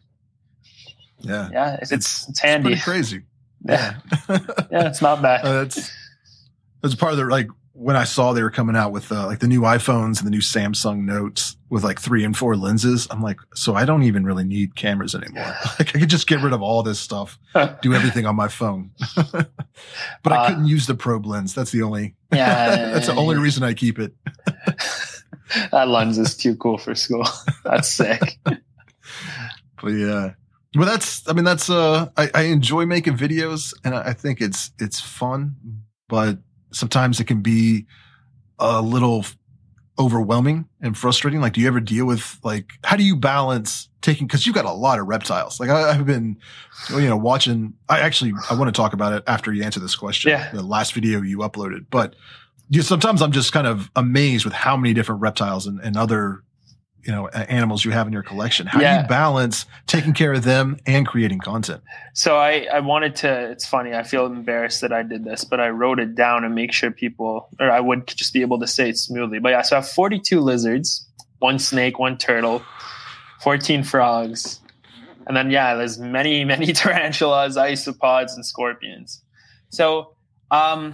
it's handy. It's pretty crazy. Yeah. It's not bad. That's part of the, like, when I saw they were coming out with like the new iPhones and the new Samsung Notes with like 3 and 4 lenses, I'm like, so I don't even really need cameras anymore. Like I could just get rid of all this stuff, do everything on my phone. But I couldn't use the probe lens. That's the only that's the only reason I keep it. That lens is too cool for school. That's sick. But yeah. Well, I enjoy making videos, and I think it's fun, but sometimes it can be a little overwhelming and frustrating. Like, do you ever deal with, like, how do you balance because you've got a lot of reptiles. Like I've been, watching, I want to talk about it after you answer this question, the last video you uploaded, but sometimes I'm just kind of amazed with how many different reptiles and other, animals you have in your collection. How do you balance taking care of them and creating content? So I wanted to, it's funny, I feel embarrassed that I did this, but I wrote it down and make sure I would just be able to say it smoothly. But so I have 42 lizards, 1 snake, 1 turtle, 14 frogs. And then, there's many, many tarantulas, isopods, and scorpions. So,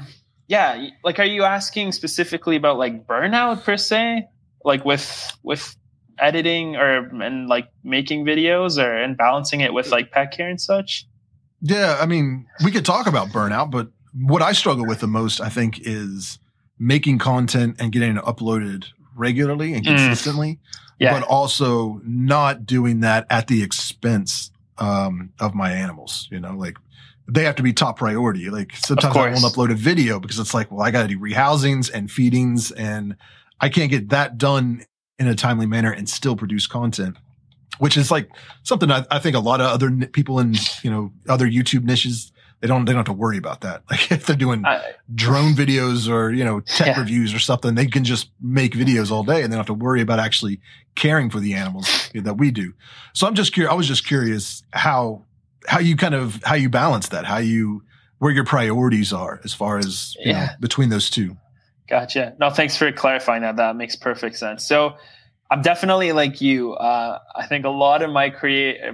yeah, like, are you asking specifically about like burnout per se, like with editing and like making videos and balancing it with like pet care and such? Yeah, I mean, we could talk about burnout, but what I struggle with the most, I think, is making content and getting it uploaded regularly and consistently, but also not doing that at the expense of my animals. You know, like, they have to be top priority. Like, sometimes I won't upload a video because it's like, well, I got to do rehousings and feedings, and I can't get that done in a timely manner and still produce content, which is like something I think a lot of other people in, you know, other YouTube niches, they don't have to worry about that. Like, if they're doing drone videos or, you know, tech reviews or something, they can just make videos all day and they don't have to worry about actually caring for the animals that we do. So I'm just curious. I was just curious how you balance that, where your priorities are as far as, you know, between those two. Gotcha. No, thanks for clarifying that. That makes perfect sense. So I'm definitely like you. I think a lot of my creators,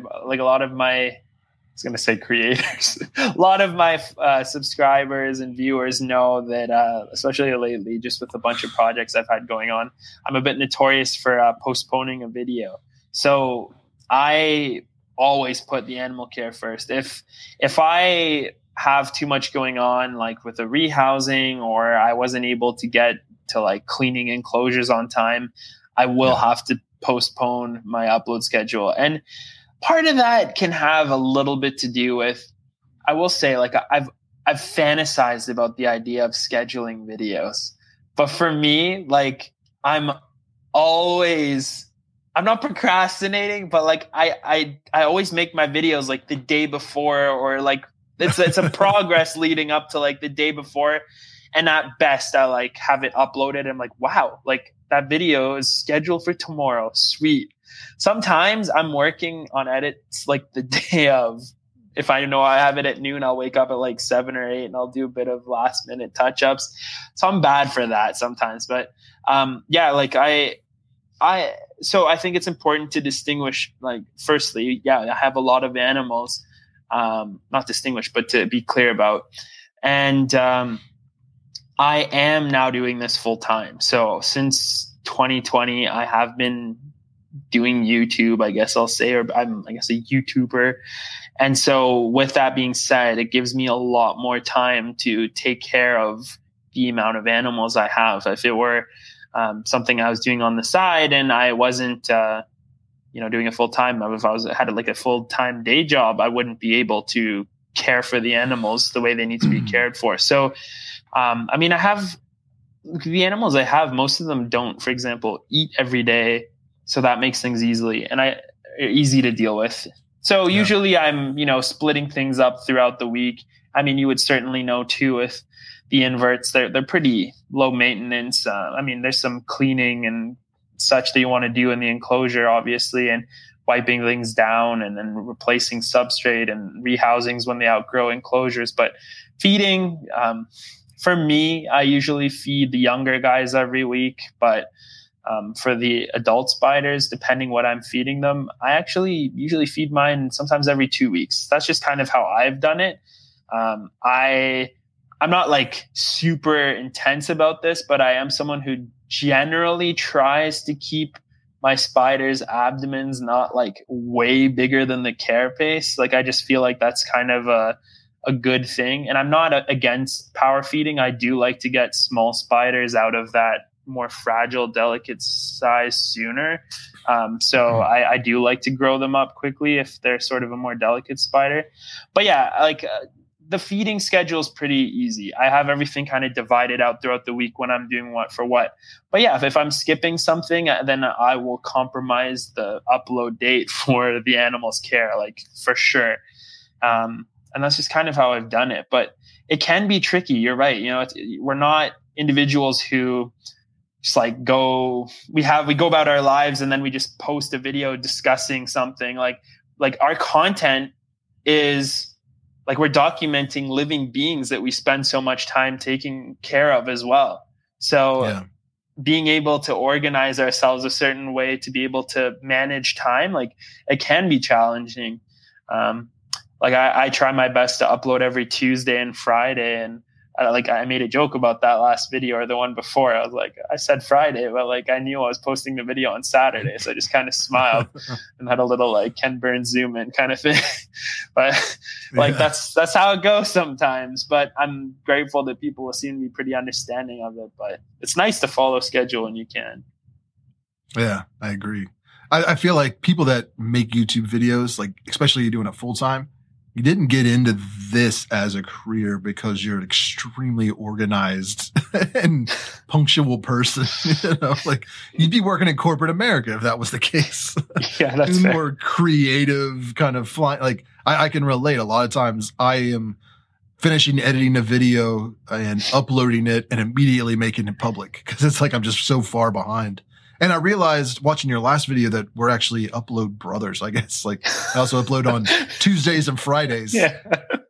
a lot of my subscribers and viewers know that, especially lately, just with a bunch of projects I've had going on, I'm a bit notorious for postponing a video. So I always put the animal care first. If I have too much going on, like with a rehousing, or I wasn't able to get to like cleaning enclosures on time, I will have to postpone my upload schedule. And part of that can have a little bit to do with, I will say, like, I've fantasized about the idea of scheduling videos, but for me, like, I'm not procrastinating, but like I always make my videos like the day before, or like it's a progress leading up to like the day before. And at best, I like have it uploaded. I'm like, wow, like that video is scheduled for tomorrow. Sweet. Sometimes I'm working on edits like the day of. If I know I have it at noon, I'll wake up at like 7 or 8 and I'll do a bit of last minute touch ups. So I'm bad for that sometimes. But so I think it's important to distinguish, like, firstly, I have a lot of animals, not distinguish, but to be clear about. And I am now doing this full time. So since 2020, I have been doing YouTube, I guess I'll say, or I'm, I guess, a YouTuber. And so with that being said, it gives me a lot more time to take care of the amount of animals I have. If it were something I was doing on the side and I wasn't, doing it full time, if I had like a full time day job, I wouldn't be able to care for the animals the way they need to be cared for. So, I have the animals I have, most of them don't, for example, eat every day. So that makes things easy to deal with. So usually I'm, splitting things up throughout the week. I mean, you would certainly know too with the inverts, they're pretty low maintenance. There's some cleaning and such that you want to do in the enclosure, obviously, and wiping things down and then replacing substrate and rehousings when they outgrow enclosures. But feeding, for me, I usually feed the younger guys every week, but for the adult spiders, depending what I'm feeding them, I actually usually feed mine sometimes every 2 weeks. That's just kind of how I've done it. I'm not like super intense about this, but I am someone who generally tries to keep my spiders' abdomens not like way bigger than the carapace. Like, I just feel like that's kind of a good thing. And I'm not against power feeding. I do like to get small spiders out of that more fragile, delicate size sooner. So I do like to grow them up quickly if they're sort of a more delicate spider. But the feeding schedule is pretty easy. I have everything kind of divided out throughout the week when I'm doing what for what. But if I'm skipping something, then I will compromise the upload date for the animal's care, like, for sure. And that's just kind of how I've done it. But it can be tricky. You're right. We're not individuals who just like we go about our lives and then we just post a video discussing something. Like our content is like, we're documenting living beings that we spend so much time taking care of as well. So being able to organize ourselves a certain way to be able to manage time, like, it can be challenging. I try my best to upload every Tuesday and Friday, and I made a joke about that last video or the one before. I was like, I said Friday, but like I knew I was posting the video on Saturday, so I just kind of smiled and had a little like Ken Burns zoom in kind of thing. But like that's how it goes sometimes. But I'm grateful that people seem to be pretty understanding of it. But it's nice to follow schedule when you can. Yeah, I agree. I feel like people that make YouTube videos, like especially you doing it full time, you didn't get into this as a career because you're an extremely organized and punctual person. You know, like you'd be working in corporate America if that was the case. Yeah, that's fair. More creative kind of flying. Like I can relate. A lot of times I am finishing editing a video and uploading it and immediately making it public because it's like I'm just so far behind. And I realized watching your last video that we're actually upload brothers, I guess. Like I also upload on Tuesdays and Fridays. Yeah.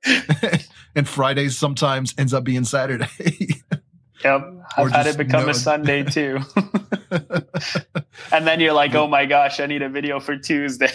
And Fridays sometimes ends up being Saturday. Yep. I've had it become a Sunday too. And then you're like, oh my gosh, I need a video for Tuesday.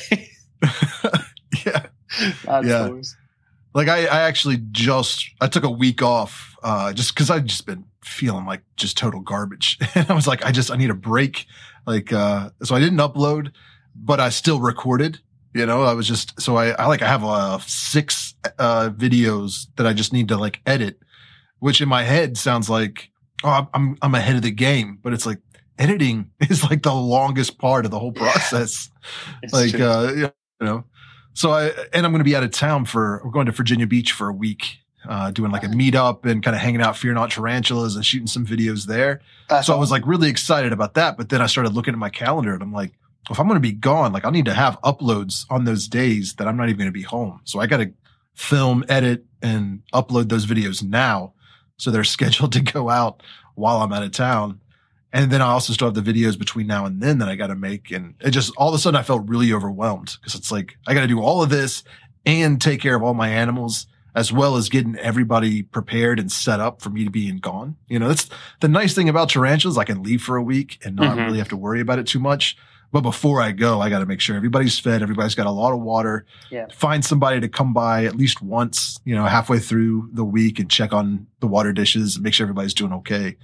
Yeah. That's yeah. Those. Like I actually I took a week off just because I've just been feeling like just total garbage. And I was like, I need a break. Like, so I didn't upload, but I still recorded, you know, I was just, so I have 6 videos that I just need to like edit, which in my head sounds like, oh, I'm ahead of the game, but it's like editing is like the longest part of the whole process. Like, you know, so I'm going to be out of town we're going to Virginia Beach for a week. Doing like a meetup and kind of hanging out Fear Not Tarantulas and shooting some videos there. So I was like really excited about that. But then I started looking at my calendar and I'm like, if I'm going to be gone, like I need to have uploads on those days that I'm not even going to be home. So I got to film, edit, and upload those videos now. So they're scheduled to go out while I'm out of town. And then I also still have the videos between now and then that I got to make. And it just, all of a sudden I felt really overwhelmed because it's like, I got to do all of this and take care of all my animals, as well as getting everybody prepared and set up for me to being gone. You know, that's the nice thing about tarantulas. I can leave for a week and not really have to worry about it too much. But before I go, I got to make sure everybody's fed. Everybody's got a lot of water. Yeah. Find somebody to come by at least once, you know, halfway through the week and check on the water dishes and make sure everybody's doing okay.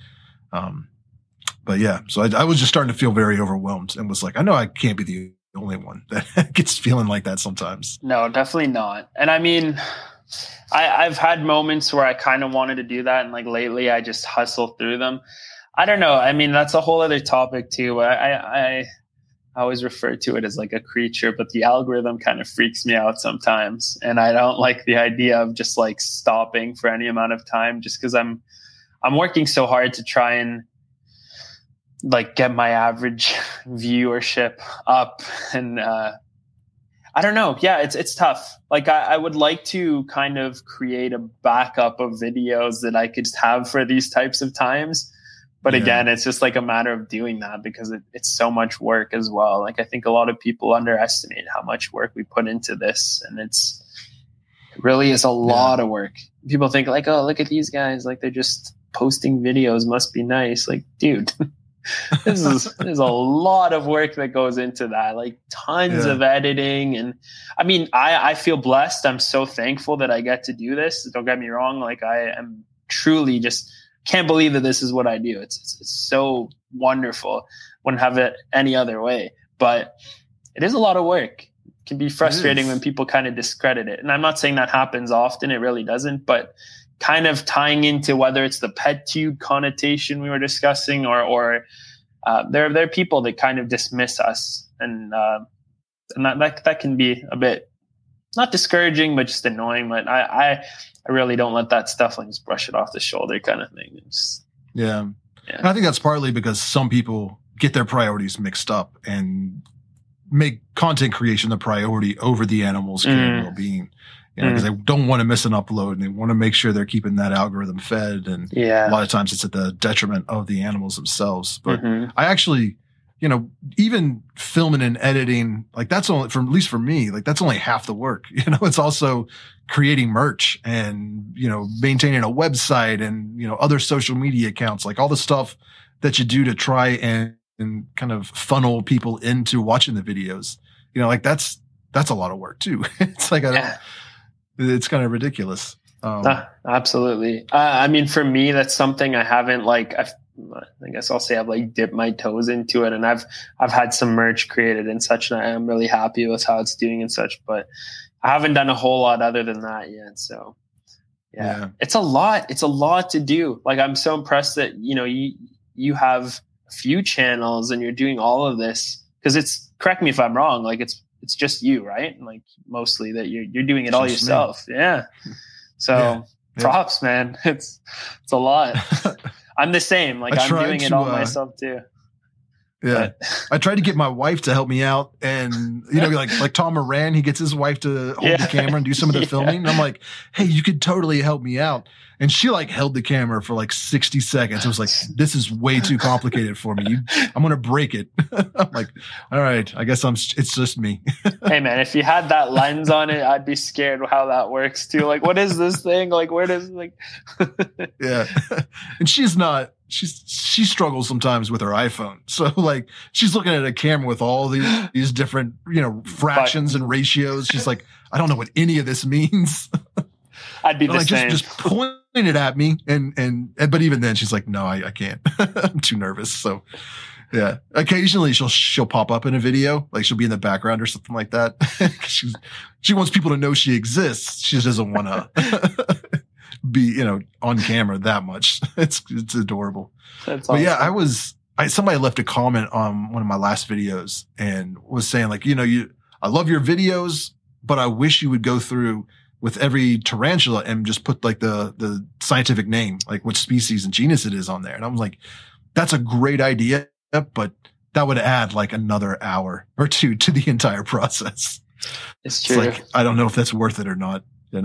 But yeah, so I was just starting to feel very overwhelmed and was like, I know I can't be the only one that gets feeling like that sometimes. No, definitely not. And I mean, I've had moments where I kind of wanted to do that. And like lately I just hustle through them. I don't know. I mean, that's a whole other topic too. I always refer to it as like a creature, but the algorithm kind of freaks me out sometimes. And I don't like the idea of just like stopping for any amount of time just because I'm working so hard to try and like get my average viewership up. And, I don't know. Yeah, it's tough. Like I would like to kind of create a backup of videos that I could have for these types of times. But again, it's just like a matter of doing that because it's so much work as well. Like I think a lot of people underestimate how much work we put into this. And it really is a lot of work. People think like, oh, look at these guys. Like they're just posting videos, must be nice. Like, dude, there's a lot of work that goes into that, like tons of editing. And I mean, I feel blessed. I'm so thankful that I get to do this. Don't get me wrong. Like I am truly just can't believe that this is what I do. It's so wonderful. Wouldn't have it any other way, but it is a lot of work. It can be frustrating when people kind of discredit it. And I'm not saying that happens often. It really doesn't, but kind of tying into whether it's the pet tube connotation we were discussing or there are people that kind of dismiss us and that can be a bit not discouraging, but just annoying. But I really don't let that stuff like just brush it off the shoulder kind of thing. Yeah. And I think that's partly because some people get their priorities mixed up and make content creation the priority over the animal's care and well-being. You know, because they don't want to miss an upload and they want to make sure they're keeping that algorithm fed. And a lot of times it's at the detriment of the animals themselves. But I actually, you know, even filming and editing, like that's only, at least for me, like that's only half the work. You know, it's also creating merch and, you know, maintaining a website and, you know, other social media accounts, like all the stuff that you do to try and kind of funnel people into watching the videos. You know, like that's a lot of work too. It's like, it's kind of ridiculous. Absolutely. I mean, for me, that's something I haven't I guess I'll say I've like dipped my toes into it, and I've had some merch created and such, and I am really happy with how it's doing and such, but I haven't done a whole lot other than that yet. So yeah. It's a lot to do. Like, I'm so impressed that, you have a few channels and you're doing all of this, because correct me if I'm wrong, like it's just you, right? Like, mostly that you're doing it all yourself. Me. Yeah. So props, man. It's a lot. I'm the same. Like, I'm doing it all myself too. Yeah. I tried to get my wife to help me out, and like Tom Moran, he gets his wife to hold the camera and do some of the filming. And I'm like, hey, you could totally help me out. And she like held the camera for like 60 seconds. I was like, this is way too complicated for me. I'm going to break it. I'm like, all right, I guess it's just me. Hey man, if you had that lens on it, I'd be scared how that works too. Like, what is this thing? Like, where does yeah. And she struggles sometimes with her iPhone. So like, she's looking at a camera with all these different, fractions and ratios. She's like, I don't know what any of this means. I'd be the same. Just point it at me. But even then she's like, no, I can't. I'm too nervous. So yeah, occasionally she'll pop up in a video. Like, she'll be in the background or something like that. She wants people to know she exists. She just doesn't want to be, on camera that much. It's adorable. That's awesome. But yeah, somebody left a comment on one of my last videos and was saying like, I love your videos, but I wish you would go through with every tarantula and just put like the scientific name, like what species and genus it is on there. And I was like, that's a great idea, but that would add like another hour or two to the entire process. It's true. It's like, I don't know if that's worth it or not,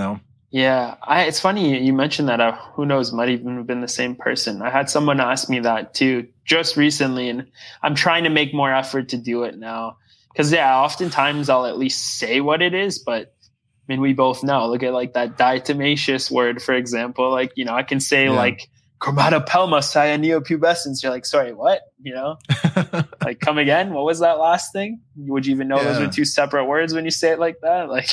Yeah. It's funny you mentioned that. Who knows, might even have been the same person. I had someone ask me that too, just recently, and I'm trying to make more effort to do it now. Cause oftentimes I'll at least say what it is, but I mean, we both know, look at like that diatomaceous word, for example, like, I can say like Chromatopelma cyaneopubescens. You're like, sorry, what? Like, come again? What was that last thing? Would you even know those were two separate words when you say it like that? Like,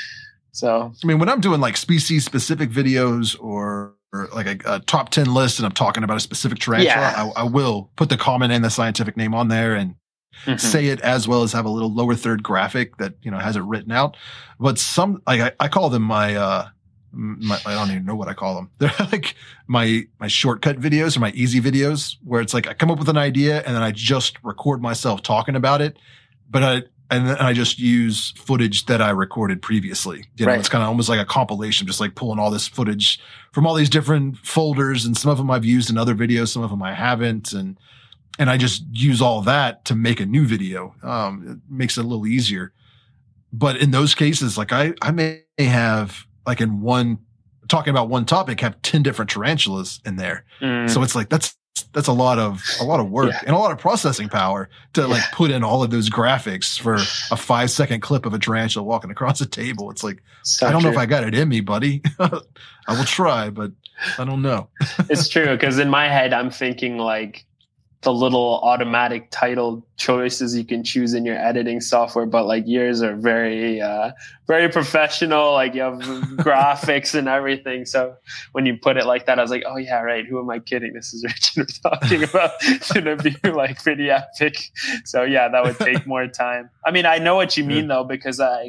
so. I mean, when I'm doing like species specific videos or like a top 10 list and I'm talking about a specific tarantula, I will put the common and the scientific name on there and say it, as well as have a little lower third graphic that, has it written out. But some, like I call them my I don't even know what I call them. They're like my shortcut videos or my easy videos, where it's like I come up with an idea and then I just record myself talking about it. But then I just use footage that I recorded previously. It's kind of almost like a compilation, just like pulling all this footage from all these different folders, and some of them I've used in other videos, some of them I haven't. And I just use all that to make a new video. It makes it a little easier. But in those cases, like I may have like talking about one topic, have 10 different tarantulas in there. So it's like, that's a lot of work and a lot of processing power to like put in all of those graphics for a 5-second clip of a tarantula walking across a table. It's like, I don't know if I got it in me, buddy. I will try, but I don't know. It's true. Cause in my head, I'm thinking like, the little automatic title choices you can choose in your editing software, but like yours are very, very professional. Like, you have graphics and everything. So when you put it like that, I was like, oh yeah, right. Who am I kidding? This is Richard talking about. It's gonna be like pretty epic. So yeah, that would take more time. I mean, I know what you mean though, because I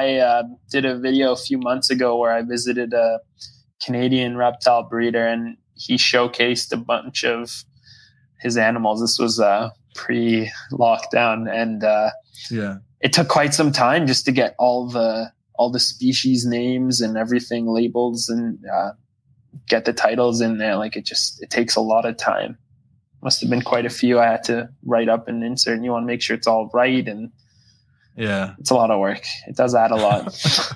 did a video a few months ago where I visited a Canadian reptile breeder, and he showcased a bunch of his animals. This was pre-lockdown, and it took quite some time just to get all the species names and everything labels and get the titles in there. Like, it takes a lot of time. Must have been quite a few I had to write up and insert, and you want to make sure it's all right, and it's a lot of work. It does add a lot.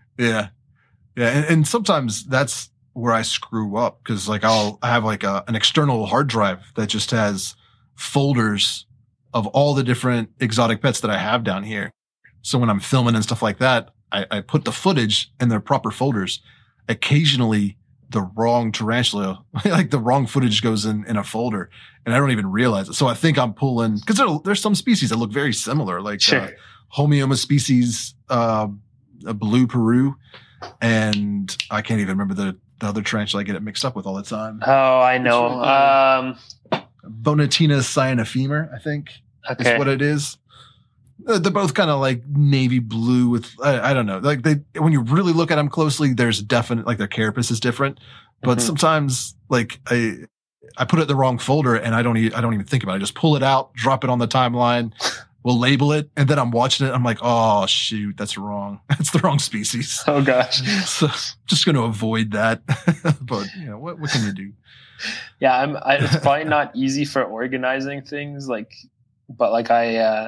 And sometimes that's where I screw up, because like I have like an external hard drive that just has folders of all the different exotic pets that I have down here. So when I'm filming and stuff like that, I put the footage in their proper folders. Occasionally the wrong tarantula, like the wrong footage goes in a folder, and I don't even realize it. So I think I'm pulling, because there's some species that look very similar, like Homeoma species, a blue Peru. and I can't even remember the other tarantula. I get it mixed up with all the time. Oh, I know. Bonatina cyanophymer, I think, okay. is what it is. They're both kind of like navy blue with, I don't know. Like when you really look at them closely, there's definite, like their carapace is different. But sometimes like I put it in the wrong folder and I don't even think about it. I just pull it out, drop it on the timeline. We'll label it, and then I'm watching it. I'm like, oh shoot, that's wrong. That's the wrong species. Oh gosh. So just going to avoid that. But what can you do? Yeah, it's probably not easy for organizing things. But I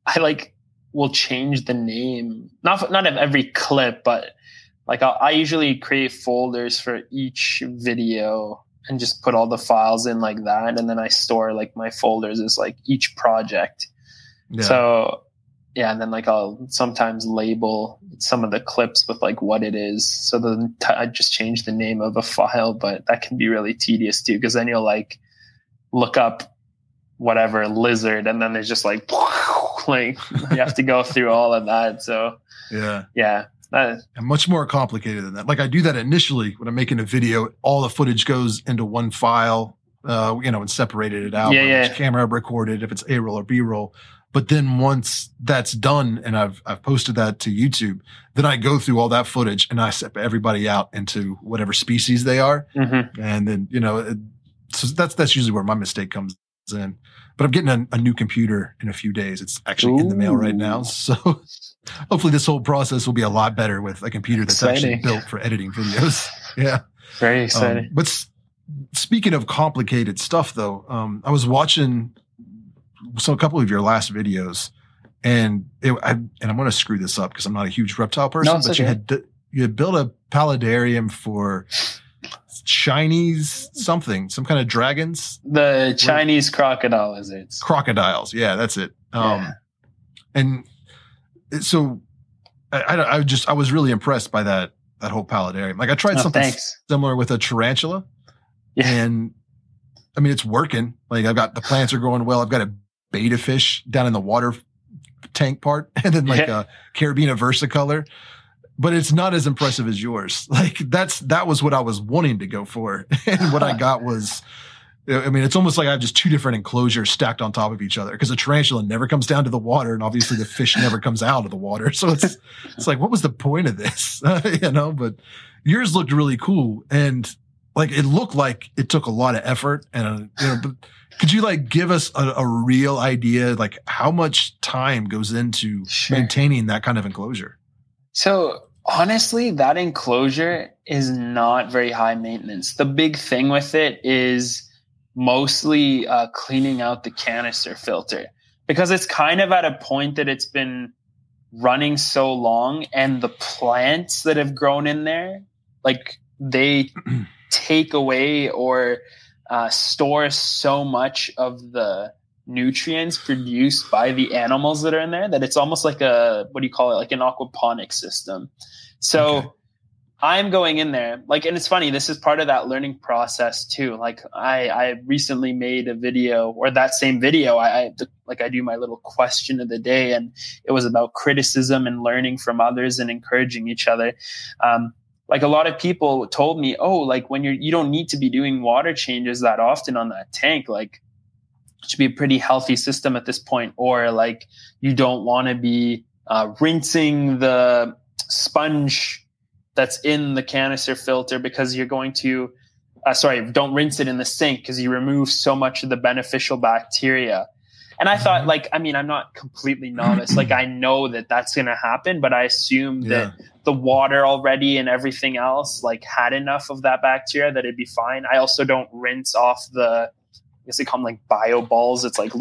will change the name. Not of every clip, but like I usually create folders for each video and just put all the files in like that, and then I store like my folders as like each project. Yeah. So yeah, and then like I'll sometimes label some of the clips with like what it is. So then I just change the name of a file, but that can be really tedious too, because then you'll like look up whatever lizard, and then there's just like you have to go through all of that. So yeah. And much more complicated than that. Like I do that initially when I'm making a video, all the footage goes into one file, and separated it out. Which camera recorded, if it's A-roll or B-roll. But then once that's done and I've posted that to YouTube, then I go through all that footage and I set everybody out into whatever species they are. Mm-hmm. And then, so that's usually where my mistake comes in. But I'm getting a new computer in a few days. It's actually in the mail right now. So hopefully this whole process will be a lot better with a computer that's actually built for editing videos. Yeah. Very exciting. But speaking of complicated stuff though, I was watching a couple of your last videos, and I'm going to screw this up because I'm not a huge reptile person, but okay. you had built a paludarium for Chinese some kind of dragons. The Chinese crocodile lizards. Crocodiles. Yeah, that's it. And so I was really impressed by that whole paludarium. Like I tried something similar with a tarantula, and I mean, it's working. Like the plants are growing well. I've got a beta fish down in the water tank part, and then like a Carabina versicolor, but it's not as impressive as yours. Like that was what I was wanting to go for. And what I got was, I mean, it's almost like I have just two different enclosures stacked on top of each other, because a tarantula never comes down to the water, and obviously the fish never comes out of the water. So it's like, what was the point of this? But yours looked really cool. And like, it looked like it took a lot of effort, and, but could you like give us a real idea, like how much time goes into maintaining that kind of enclosure? So honestly, that enclosure is not very high maintenance. The big thing with it is mostly cleaning out the canister filter, because it's kind of at a point that it's been running so long, and the plants that have grown in there, like they take away or store so much of the nutrients produced by the animals that are in there that it's almost like like an aquaponics system. So I'm going in there, like, and it's funny, this is part of that learning process too. Like I recently made a video, or that same video, I do my little question of the day, and it was about criticism and learning from others and encouraging each other. Like a lot of people told me, like when you don't need to be doing water changes that often on that tank, like it should be a pretty healthy system at this point. Or like you don't want to be rinsing the sponge that's in the canister filter, because you're going to, don't rinse it in the sink, because you remove so much of the beneficial bacteria. And I thought, like, I mean, I'm not completely novice. Like, I know that that's going to happen, but I assume that the water already and everything else, like, had enough of that bacteria that it'd be fine. I also don't rinse off I guess they call them like bio balls. It's like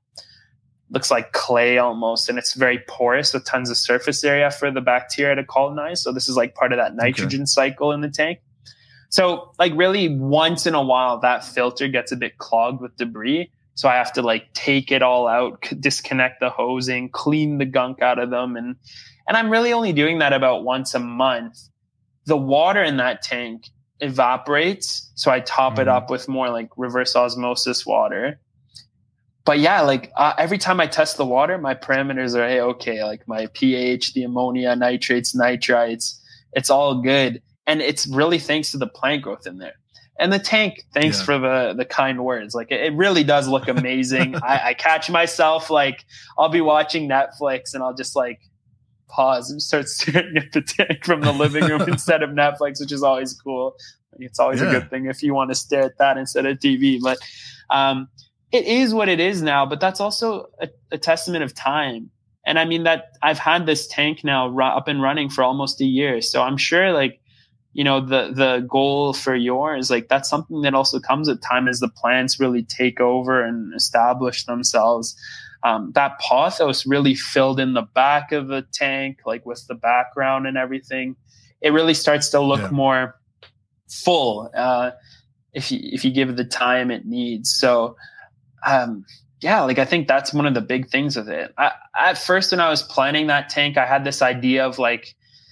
looks like clay almost, and it's very porous with tons of surface area for the bacteria to colonize. So this is like part of that nitrogen cycle in the tank. So, like, really once in a while, that filter gets a bit clogged with debris. So I have to like take it all out, disconnect the hosing, clean the gunk out of them. And I'm really only doing that about once a month. The water in that tank evaporates. So I top it up with more like reverse osmosis water. But yeah, like every time I test the water, my parameters are, hey, okay, like my pH, the ammonia, nitrates, nitrites, it's all good. And it's really thanks to the plant growth in there. And the tank, thanks for the kind words. Like it really does look amazing. I catch myself, like I'll be watching Netflix and I'll just like pause and start staring at the tank from the living room instead of Netflix, which is always cool. It's always a good thing if you want to stare at that instead of TV. But it is what it is now. But that's also a testament of time. And I mean that I've had this tank now up and running for almost a year. So I'm sure like, you know, the goal for yours, like that's something that also comes with time as the plants really take over and establish themselves. That pothos really filled in the back of the tank, like with the background and everything. It really starts to look more full if you give it the time it needs. So like I think that's one of the big things with it. At first, when I was planning that tank, I had this idea of like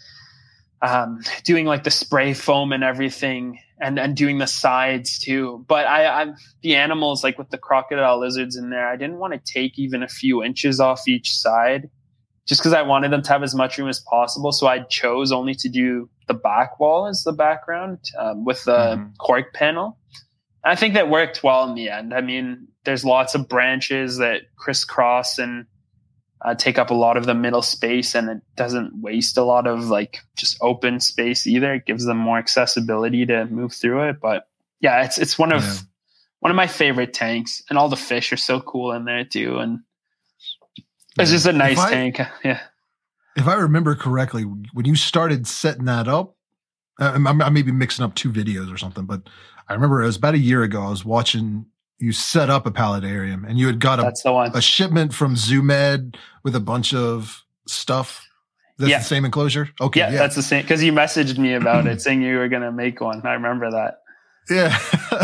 doing like the spray foam and everything and doing the sides too. But I the animals, like with the crocodile lizards in there, I didn't want to take even a few inches off each side just because I wanted them to have as much room as possible. So I chose only to do the back wall as the background with the cork panel. I think that worked well in the end. I mean, there's lots of branches that crisscross and take up a lot of the middle space, and it doesn't waste a lot of like just open space either. It gives them more accessibility to move through it. But yeah, it's one of my favorite tanks, and all the fish are so cool in there too. And it's just a nice tank. Yeah. If I remember correctly, when you started setting that up, I may be mixing up two videos or something, but I remember it was about a year ago. I was watching you set up a paludarium, and you had got a shipment from ZooMed with a bunch of stuff. That's the same enclosure? Okay. Yeah, that's the same. Because you messaged me about it saying you were going to make one. I remember that. Yeah.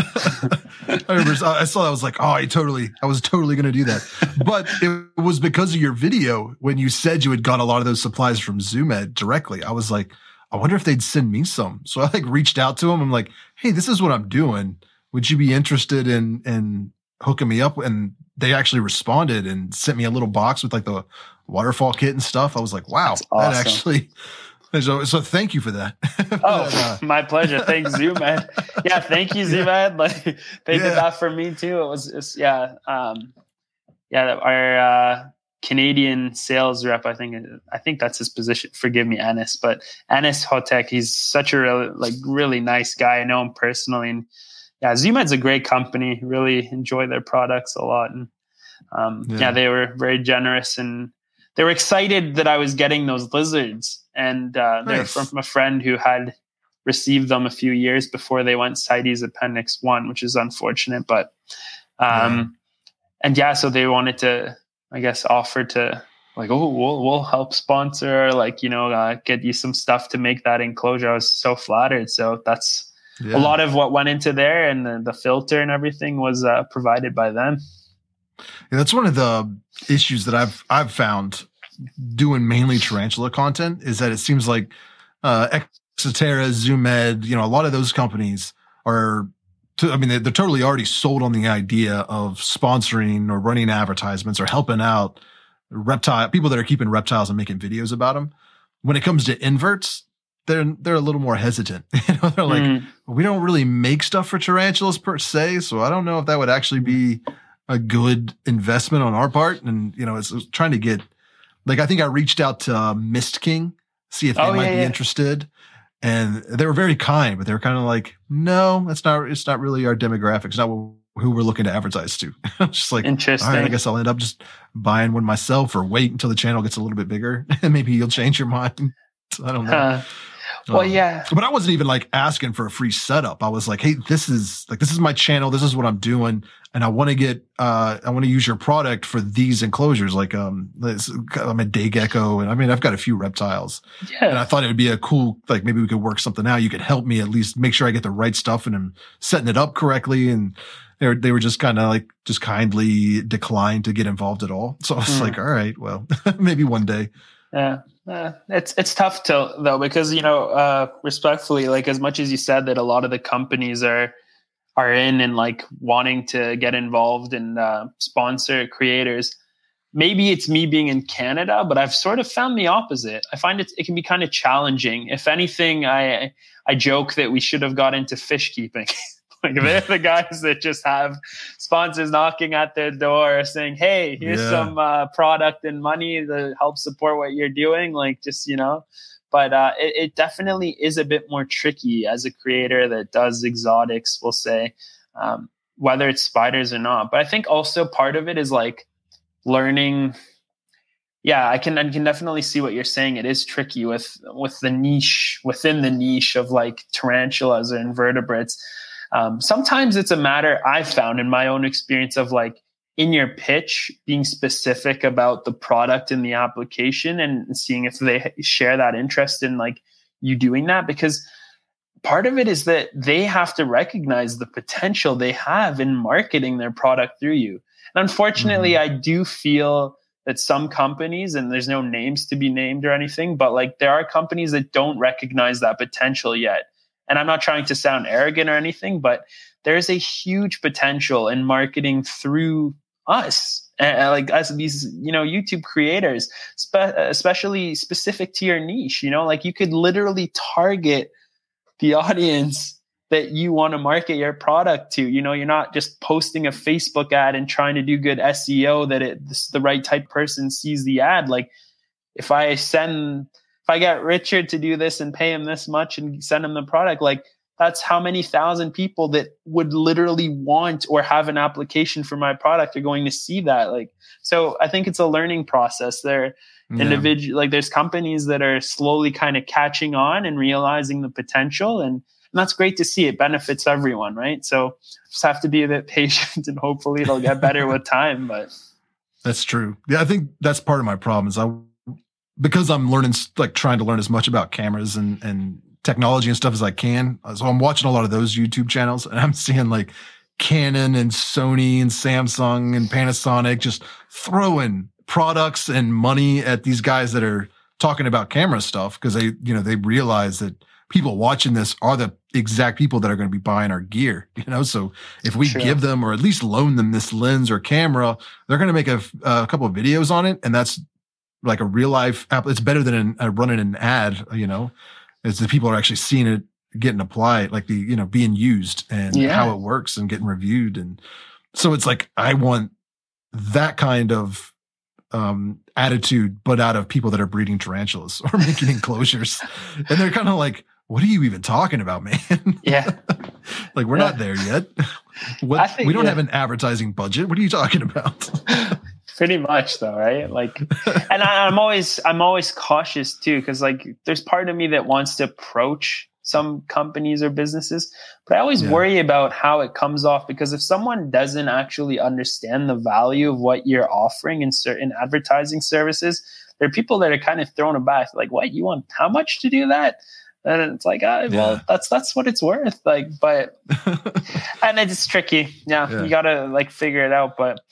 I remember. I saw that. I was like, I was totally going to do that. But it was because of your video when you said you had got a lot of those supplies from ZooMed directly. I was like, I wonder if they'd send me some. So I like reached out to them. I'm like, hey, this is what I'm doing. Would you be interested in hooking me up? And they actually responded and sent me a little box with like the waterfall kit and stuff. I was like, wow, that's awesome. That actually. So thank you for that. My pleasure. Thanks, ZooMed. Yeah, thank you, ZooMed. Like they did that for me too. It was our Canadian sales rep. I think that's his position. Forgive me, Anis, but Anis Hotek. He's such a really nice guy. I know him personally, and ZooMed's a great company. Really enjoy their products a lot, and they were very generous, and they were excited that I was getting those lizards. And they're from a friend who had received them a few years before they went CITES Appendix 1, which is unfortunate. But so they wanted to, I guess, offer to like, we'll help sponsor, get you some stuff to make that enclosure. I was so flattered. So that's a lot of what went into there, and the filter and everything was provided by them. Yeah, that's one of the issues that I've found doing mainly tarantula content is that it seems like Exoterra, ZooMed, a lot of those companies are, they're totally already sold on the idea of sponsoring or running advertisements or helping out people that are keeping reptiles and making videos about them. When it comes to inverts, they're a little more hesitant. They're like, we don't really make stuff for tarantulas per se, so I don't know if that would actually be a good investment on our part. And it's trying to get. Like, I think I reached out to Mist King, see if they might be interested. And they were very kind, but they were kind of like, no, it's not really our demographic. It's not who we're looking to advertise to. Just like, interesting. All right, I guess I'll end up just buying one myself or wait until the channel gets a little bit bigger and maybe you'll change your mind. I don't know. But I wasn't even like asking for a free setup. I was like, hey, this is my channel. This is what I'm doing. And I want to use your product for these enclosures. Like, I'm a day gecko, and I've got a few reptiles. Yeah. And I thought it would be a cool, like maybe we could work something out. You could help me at least make sure I get the right stuff and I'm setting it up correctly. And they were just kind of like, just kindly declined to get involved at all. So I was like, all right, well, maybe one day. Yeah. It's tough though, because, respectfully, like as much as you said that a lot of the companies are in and like wanting to get involved and sponsor creators, maybe it's me being in Canada, but I've sort of found the opposite. I find it can be kind of challenging. If anything, I joke that we should have got into fish keeping. Like they're the guys that just have sponsors knocking at their door saying, hey, here's some product and money to help support what you're doing. Like just, but it definitely is a bit more tricky as a creator that does exotics, we'll say, whether it's spiders or not. But I think also part of it is like learning. Yeah, I can definitely see what you're saying. It is tricky with the niche, within the niche of like tarantulas or invertebrates. Sometimes it's a matter, I've found in my own experience, of like in your pitch being specific about the product and the application and seeing if they share that interest in like you doing that, because part of it is that they have to recognize the potential they have in marketing their product through you. And unfortunately, I do feel that some companies, and there's no names to be named or anything, but like there are companies that don't recognize that potential yet. And I'm not trying to sound arrogant or anything, but there's a huge potential in marketing through us, like as these, YouTube creators, especially specific to your niche. Like you could literally target the audience that you want to market your product to. You're not just posting a Facebook ad and trying to do good SEO that the right type of person sees the ad. Like if I get Richard to do this and pay him this much and send him the product, like that's how many thousand people that would literally want or have an application for my product are going to see that. Like, so I think it's a learning process there. Like there's companies that are slowly kind of catching on and realizing the potential, and that's great to see. It benefits everyone, right? So just have to be a bit patient and hopefully it'll get better with time. But that's true. Yeah, I think that's part of my problem is because I'm learning, like trying to learn as much about cameras and technology and stuff as I can. So I'm watching a lot of those YouTube channels and I'm seeing like Canon and Sony and Samsung and Panasonic just throwing products and money at these guys that are talking about camera stuff, because they realize that people watching this are the exact people that are going to be buying our gear, So if we give them, or at least loan them, this lens or camera, they're going to make a couple of videos on it, and that's like a real life app. It's better than running an ad, as the people are actually seeing it getting applied, like being used and how it works and getting reviewed. And so it's like, I want that kind of attitude, but out of people that are breeding tarantulas or making enclosures. And they're kind of like, what are you even talking about, man? Yeah. Like we're not there yet. We don't have an advertising budget. What are you talking about? Pretty much though, right? Like, and I'm always cautious too, because like there's part of me that wants to approach some companies or businesses, but I always worry about how it comes off, because if someone doesn't actually understand the value of what you're offering in certain advertising services, there are people that are kind of thrown aback, like, what, you want how much to do that? And it's like, well, that's what it's worth. Like, but, and it's tricky. You gotta like figure it out, but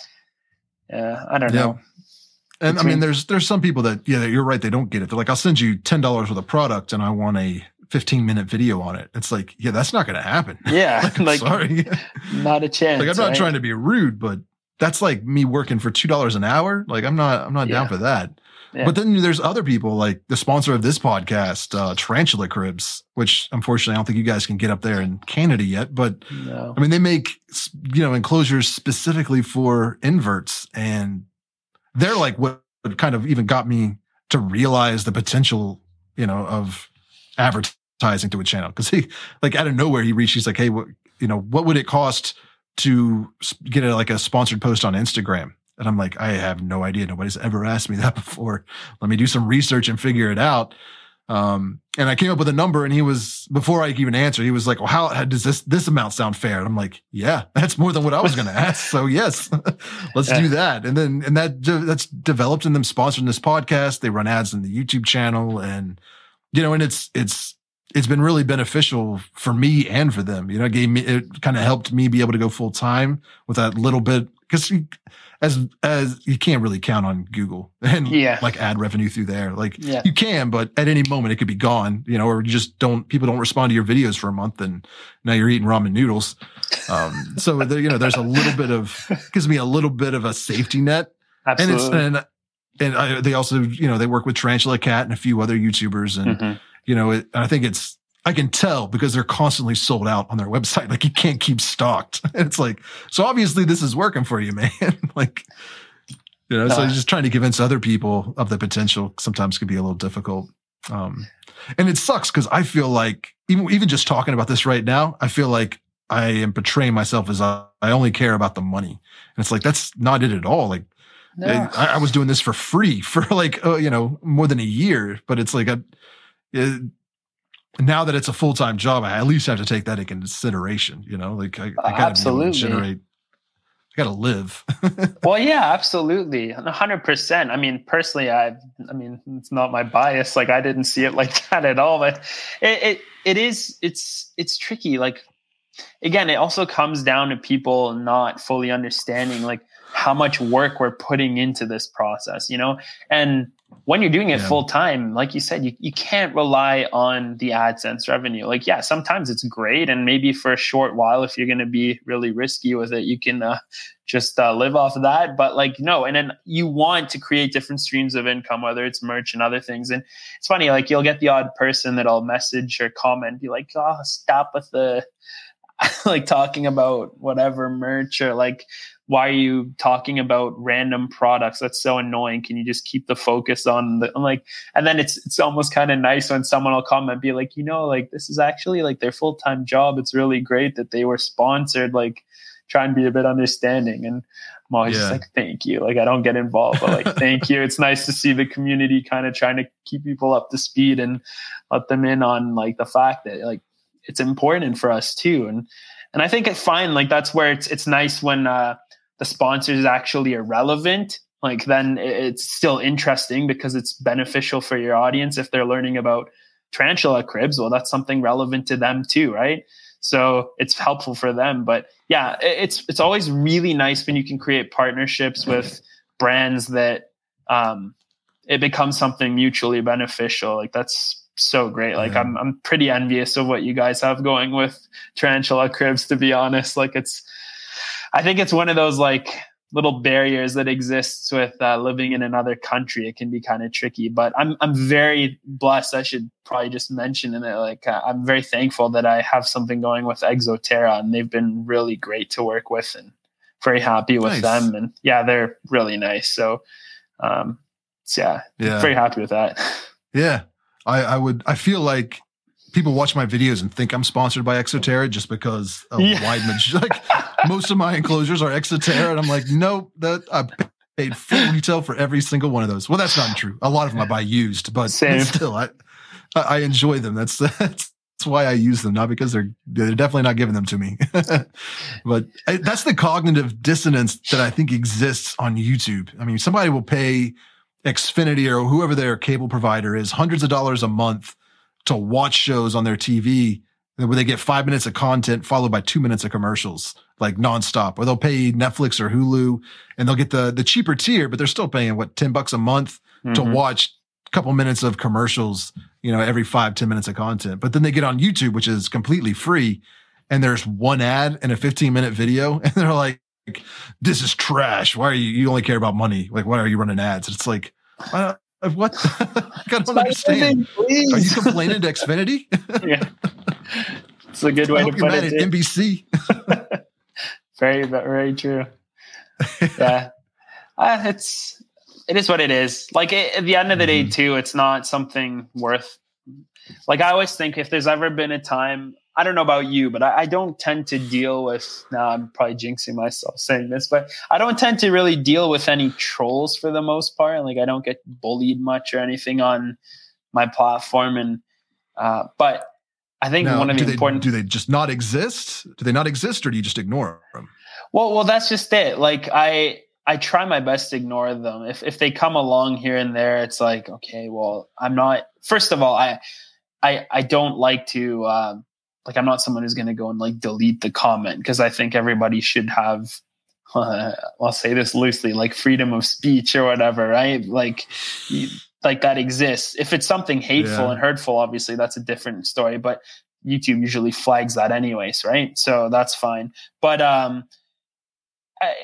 I don't know. And I mean, there's some people that, you're right. They don't get it. They're like, I'll send you $10 worth of product and I want a 15-minute video on it. It's like, that's not going to happen. Yeah. like sorry. Not a chance. Like, I'm not trying to be rude, but that's like me working for $2 an hour. Like, I'm not down for that. Yeah. But then there's other people, like the sponsor of this podcast, Tarantula Cribs, which unfortunately I don't think you guys can get up there in Canada yet. But I mean, they make, enclosures specifically for inverts, and they're like what kind of even got me to realize the potential, of advertising to a channel. Because he, like, out of nowhere, he's like, hey, what would it cost to get a sponsored post on Instagram? And I'm like, I have no idea. Nobody's ever asked me that before. Let me do some research and figure it out. And I came up with a number, and he was, before I could even answer, he was like, well, how does this amount sound fair? And I'm like, yeah, that's more than what I was going to ask. So yes, let's do that. And that's developed in them sponsoring this podcast. They run ads in the YouTube channel, and, and it's been really beneficial for me and for them. It kind of helped me be able to go full time with that little bit, because as you can't really count on Google and like ad revenue through there. Like you can, but at any moment it could be gone, or you just people don't respond to your videos for a month, and now you're eating ramen noodles. So there's a little bit gives me a little bit of a safety net. Absolutely. They also, they work with Tarantula Cat and a few other YouTubers. And, I think I can tell because they're constantly sold out on their website. Like, you can't keep stocked. And it's like, so obviously this is working for you, man. Like, so just trying to convince other people of the potential sometimes can be a little difficult. And it sucks because I feel like even just talking about this right now, I feel like I am portraying myself as I only care about the money. And it's like, that's not it at all. Like, no. I was doing this for free for like, more than a year, but it's like, now that it's a full-time job, I at least have to take that into consideration, like I gotta be able to generate, I gotta live. Well, yeah, absolutely. 100%. I mean, personally, it's not my bias. Like, I didn't see it like that at all, but it's tricky. Like, again, it also comes down to people not fully understanding like how much work we're putting into this process, and when you're doing it full time, like you said, you can't rely on the AdSense revenue. Like, yeah, sometimes it's great. And maybe for a short while, if you're going to be really risky with it, you can just live off of that. But like, no. And then you want to create different streams of income, whether it's merch and other things. And it's funny, like you'll get the odd person that'll message or comment, be like, oh, stop with the like talking about whatever merch, or like, why are you talking about random products? That's so annoying. Can you just keep the focus on I'm like, and then it's almost kind of nice when someone will comment and be like, like this is actually like their full-time job. It's really great that they were sponsored, like try and be a bit understanding. And I'm always just like, thank you. Like, I don't get involved, but like, thank you. It's nice to see the community kind of trying to keep people up to speed and let them in on like the fact that like it's important for us too. And I think it's fine. Like, that's where it's nice when, the sponsor is actually irrelevant. Like, then it's still interesting because it's beneficial for your audience. If they're learning about tarantula cribs, well, that's something relevant to them too, right? So it's helpful for them. But yeah, it's always really nice when you can create partnerships with brands that it becomes something mutually beneficial. Like, that's so great. Like, I'm pretty envious of what you guys have going with Tarantula Cribs, to be honest. Like, I think it's one of those like little barriers that exists with living in another country. It can be kind of tricky, but I'm very blessed. I should probably just mention in it, like I'm very thankful that I have something going with Exoterra, and they've been really great to work with, and very happy with them. And yeah, they're really nice. So very happy with that. Yeah, I feel like people watch my videos and think I'm sponsored by Exoterra just because of wide like most of my enclosures are Exoterra, and I'm like, nope, that I paid full retail for every single one of those. Well, that's not true. A lot of them I buy used, but still, I enjoy them. That's why I use them, not because they're definitely not giving them to me. But that's the cognitive dissonance that I think exists on YouTube. I mean, somebody will pay Xfinity or whoever their cable provider is hundreds of dollars a month to watch shows on their TV where they get 5 minutes of content followed by 2 minutes of commercials, like nonstop. Or they'll pay Netflix or Hulu and they'll get the cheaper tier, but they're still paying $10 a month to watch a couple minutes of commercials, every 5-10 minutes of content. But then they get on YouTube, which is completely free, and there's one ad and a 15-minute video, and they're like, this is trash. Why are you only care about money? Like, why are you running ads? It's like, what? I don't understand. Are you complaining to Xfinity? Yeah, it's a good way to put it. NBC. Very, very true. Yeah, it is what it is. Like at the end of the day, too, it's not something worth. Like, I always think if there's ever been a time, I don't know about you, but I don't tend to deal with, now I'm probably jinxing myself saying this, but I don't tend to really deal with any trolls for the most part. Like, I don't get bullied much or anything on my platform. And, but I think one of the important... Do they just not exist? Do they not exist, or do you just ignore them? Well, that's just it. Like, I try my best to ignore them. If they come along here and there, it's like, okay, well, I'm not, first of all, I don't like to, like, I'm not someone who's going to go and like delete the comment, because I think everybody should have, I'll say this loosely, like freedom of speech or whatever, right? Like that exists. If it's something hateful and hurtful, obviously that's a different story, but YouTube usually flags that anyways, right? So that's fine. But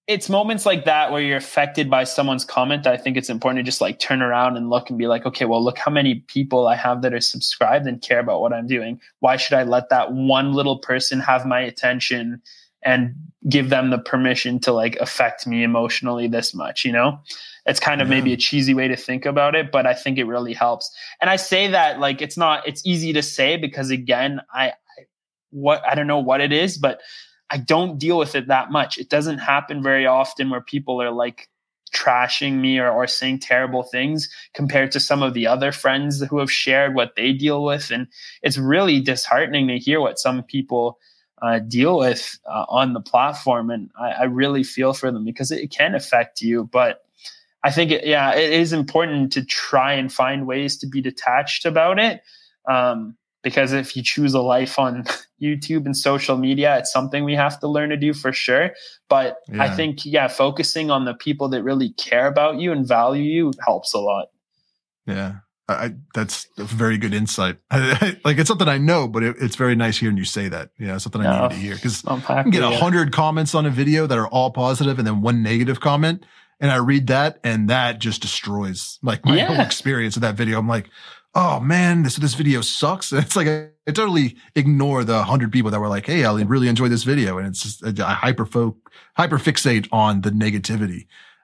it's moments like that where you're affected by someone's comment. I think it's important to just like turn around and look and be like, okay, well, look how many people I have that are subscribed and care about what I'm doing. Why should I let that one little person have my attention and give them the permission to like affect me emotionally this much? You know, it's kind of maybe a cheesy way to think about it, but I think it really helps. And I say that like, it's easy to say because again, I don't know what it is, but I don't deal with it that much. It doesn't happen very often where people are like trashing me or saying terrible things compared to some of the other friends who have shared what they deal with. And it's really disheartening to hear what some people deal with on the platform. And I really feel for them because it can affect you. But I think, it is important to try and find ways to be detached about it. Because if you choose a life on YouTube and social media, it's something we have to learn to do for sure. But I think, focusing on the people that really care about you and value you helps a lot. Yeah, that's a very good insight. Like it's something I know, but it's very nice hearing you say that. Yeah, something I needed to hear because I can get 100 comments on a video that are all positive and then one negative comment. And I read that and that just destroys like my whole experience of that video. I'm like, oh man, this video sucks. It's like I totally ignore the 100 people that were like, hey, I really enjoyed this video. And it's just I hyper fixate on the negativity.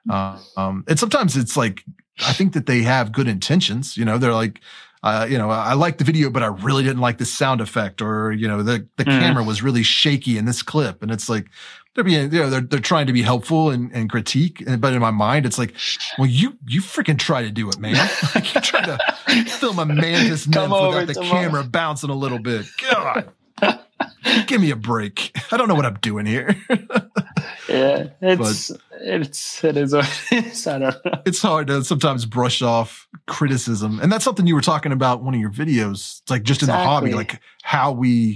And sometimes it's like, I think that they have good intentions. You know, they're like, I liked the video, but I really didn't like the sound effect, or, the camera was really shaky in this clip. And it's like, they're trying to be helpful and critique. But in my mind, it's like, well, you freaking try to do it, man. Like you try to film a mantis nymph without the camera bouncing a little bit. God, give me a break. I don't know what I'm doing here. Yeah, it is what it is. I don't know. It's hard to sometimes brush off criticism. And that's something you were talking about in one of your videos. It's like just in the hobby, like how we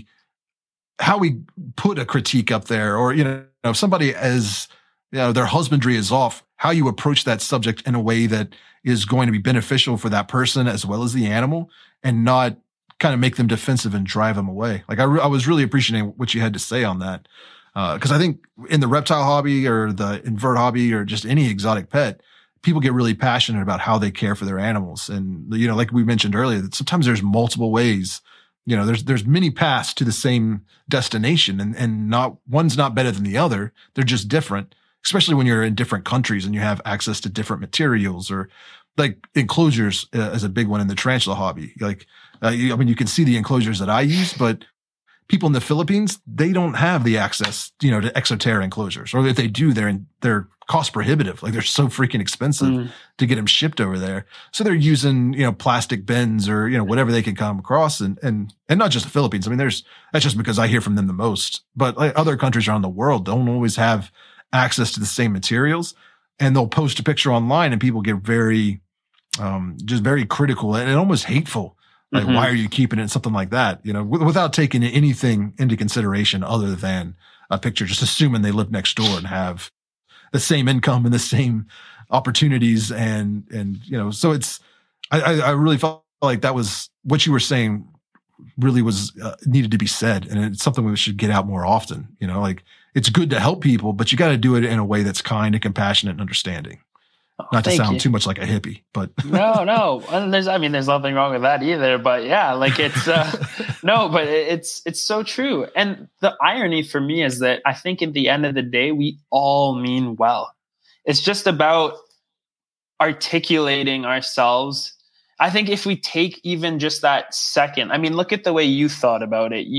put a critique up there, or, if somebody their husbandry is off, how you approach that subject in a way that is going to be beneficial for that person as well as the animal, and not kind of make them defensive and drive them away. Like I was really appreciating what you had to say on that. Cause I think in the reptile hobby or the invert hobby or just any exotic pet, people get really passionate about how they care for their animals. And, like we mentioned earlier, that sometimes there's multiple ways. There's many paths to the same destination, and not one's not better than the other. They're just different, especially when you're in different countries and you have access to different materials, or like enclosures is a big one in the tarantula hobby. Like, you can see the enclosures that I use, but people in the Philippines, they don't have the access, to ExoTerra enclosures, or if they do, they're cost prohibitive. Like they're so freaking expensive to get them shipped over there. So they're using, plastic bins or, whatever they can come across. And not just the Philippines. I mean, that's just because I hear from them the most, but like other countries around the world don't always have access to the same materials, and they'll post a picture online and people get very, just very critical and almost hateful. Like, why are you keeping it? Something like that, without taking anything into consideration other than a picture, just assuming they live next door and have the same income and the same opportunities. And so it's, I really felt like that was what you were saying really was needed to be said. And it's something we should get out more often. Like it's good to help people, but you got to do it in a way that's kind and compassionate and understanding. Not to sound too much like a hippie, but no. And there's nothing wrong with that either. But yeah, like it's no, but it's so true. And the irony for me is that I think at the end of the day, we all mean well. It's just about articulating ourselves. I think if we take even just that second, look at the way you thought about it.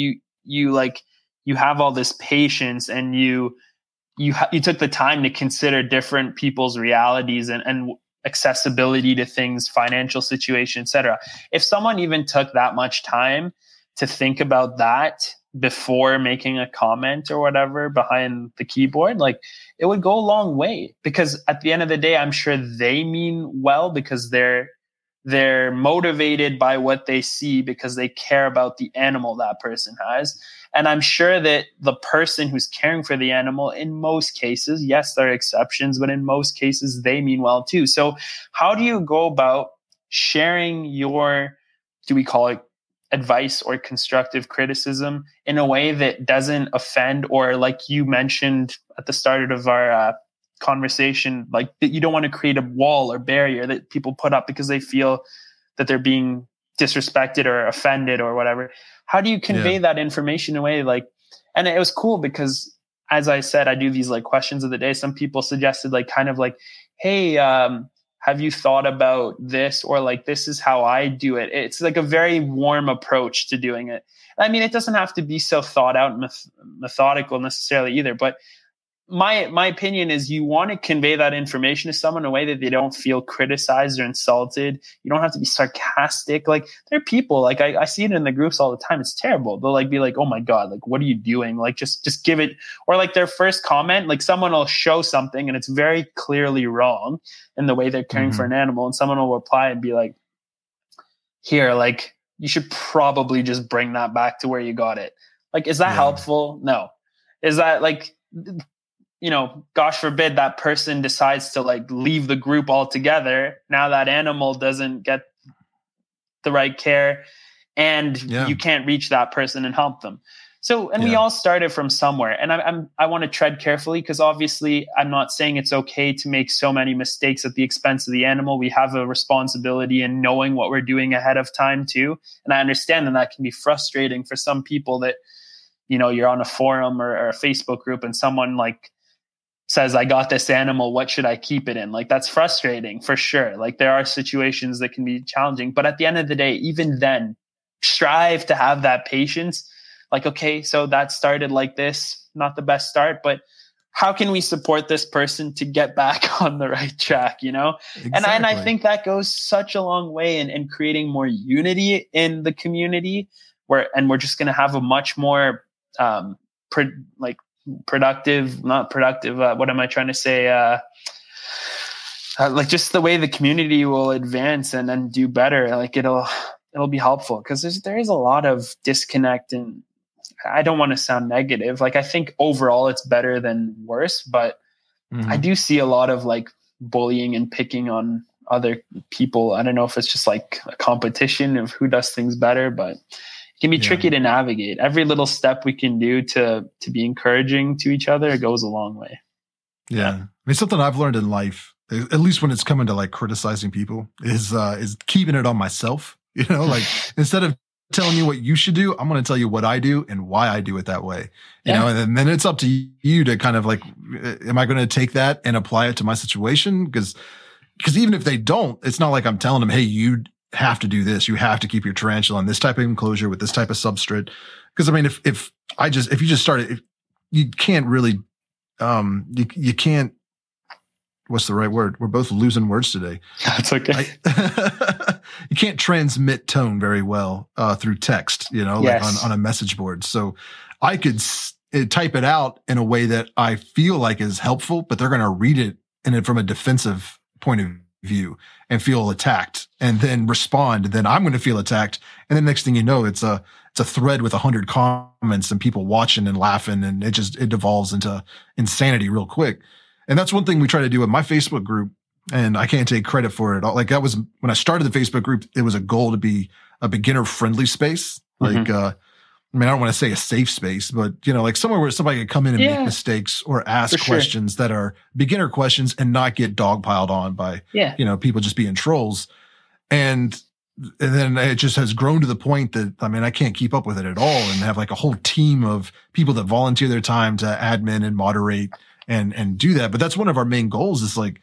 You have all this patience, and you took the time to consider different people's realities and accessibility to things, financial situation, etc. If someone even took that much time to think about that before making a comment or whatever behind the keyboard, like it would go a long way, because at the end of the day, I'm sure they mean well because they're motivated by what they see because they care about the animal that person has. And I'm sure that the person who's caring for the animal, in most cases, yes, there are exceptions, but in most cases, they mean well too. So how do you go about sharing your, do we call it advice or constructive criticism, in a way that doesn't offend, or like you mentioned at the start of our conversation, like that you don't want to create a wall or barrier that people put up because they feel that they're being disrespected or offended or whatever. How do you convey that information in a way like, and it was cool because as I said, I do these like questions of the day. Some people suggested like kind of like, hey, have you thought about this? Or like, this is how I do it. It's like a very warm approach to doing it. I mean, it doesn't have to be so thought out and methodical necessarily either, but my opinion is you want to convey that information to someone in a way that they don't feel criticized or insulted. You don't have to be sarcastic. Like there are people like I see it in the groups all the time. It's terrible. They'll like be like, oh my God, like what are you doing? Like just give it, or like their first comment, like someone will show something and it's very clearly wrong in the way they're caring for an animal. And someone will reply and be like, here, like you should probably just bring that back to where you got it. Like, is that helpful? No. Is that like, you know, gosh forbid that person decides to like leave the group altogether. Now that animal doesn't get the right care and you can't reach that person and help them. So, and we all started from somewhere, and I want to tread carefully because obviously I'm not saying it's okay to make so many mistakes at the expense of the animal. We have a responsibility in knowing what we're doing ahead of time too. And I understand that can be frustrating for some people that, you know, you're on a forum or a Facebook group and someone like says, I got this animal, what should I keep it in? Like, that's frustrating for sure. Like there are situations that can be challenging, but at the end of the day, even then, strive to have that patience. Like, okay, so that started like this, not the best start, but how can we support this person to get back on the right track, you know? Exactly. And I think that goes such a long way in creating more unity in the community we're just going to have a much more, productive, not productive. What am I trying to say? Like just the way the community will advance and then do better. Like it'll be helpful because there is a lot of disconnect, and I don't want to sound negative. Like I think overall it's better than worse, but I do see a lot of like bullying and picking on other people. I don't know if it's just like a competition of who does things better, but it can be tricky to navigate. Every little step we can do to be encouraging to each other goes a long way. Yeah. I mean, something I've learned in life, at least when it's coming to like criticizing people, is keeping it on myself. You know, like instead of telling you what you should do, I'm going to tell you what I do and why I do it that way. You know, and then it's up to you to kind of like, am I going to take that and apply it to my situation? Because even if they don't, it's not like I'm telling them, hey, you have to do this. You have to keep your tarantula in this type of enclosure with this type of substrate. Because I mean, if you just started, you can't really, you can't, what's the right word? We're both losing words today. That's okay. You can't transmit tone very well through text, you know, like on a message board. So I could type it out in a way that I feel like is helpful, but they're going to read it from a defensive point of view and feel attacked and then respond. And then I'm going to feel attacked. And then next thing you know, it's a thread with 100 comments and people watching and laughing. And it devolves into insanity real quick. And that's one thing we try to do with my Facebook group. And I can't take credit for it. Like that was when I started the Facebook group, it was a goal to be a beginner friendly space. Like, I mean, I don't want to say a safe space, but you know, like somewhere where somebody could come in and make mistakes or ask questions that are beginner questions and not get dogpiled on by, you know, people just being trolls. And then it just has grown to the point that, I mean, I can't keep up with it at all and have like a whole team of people that volunteer their time to admin and moderate and do that. But that's one of our main goals is like,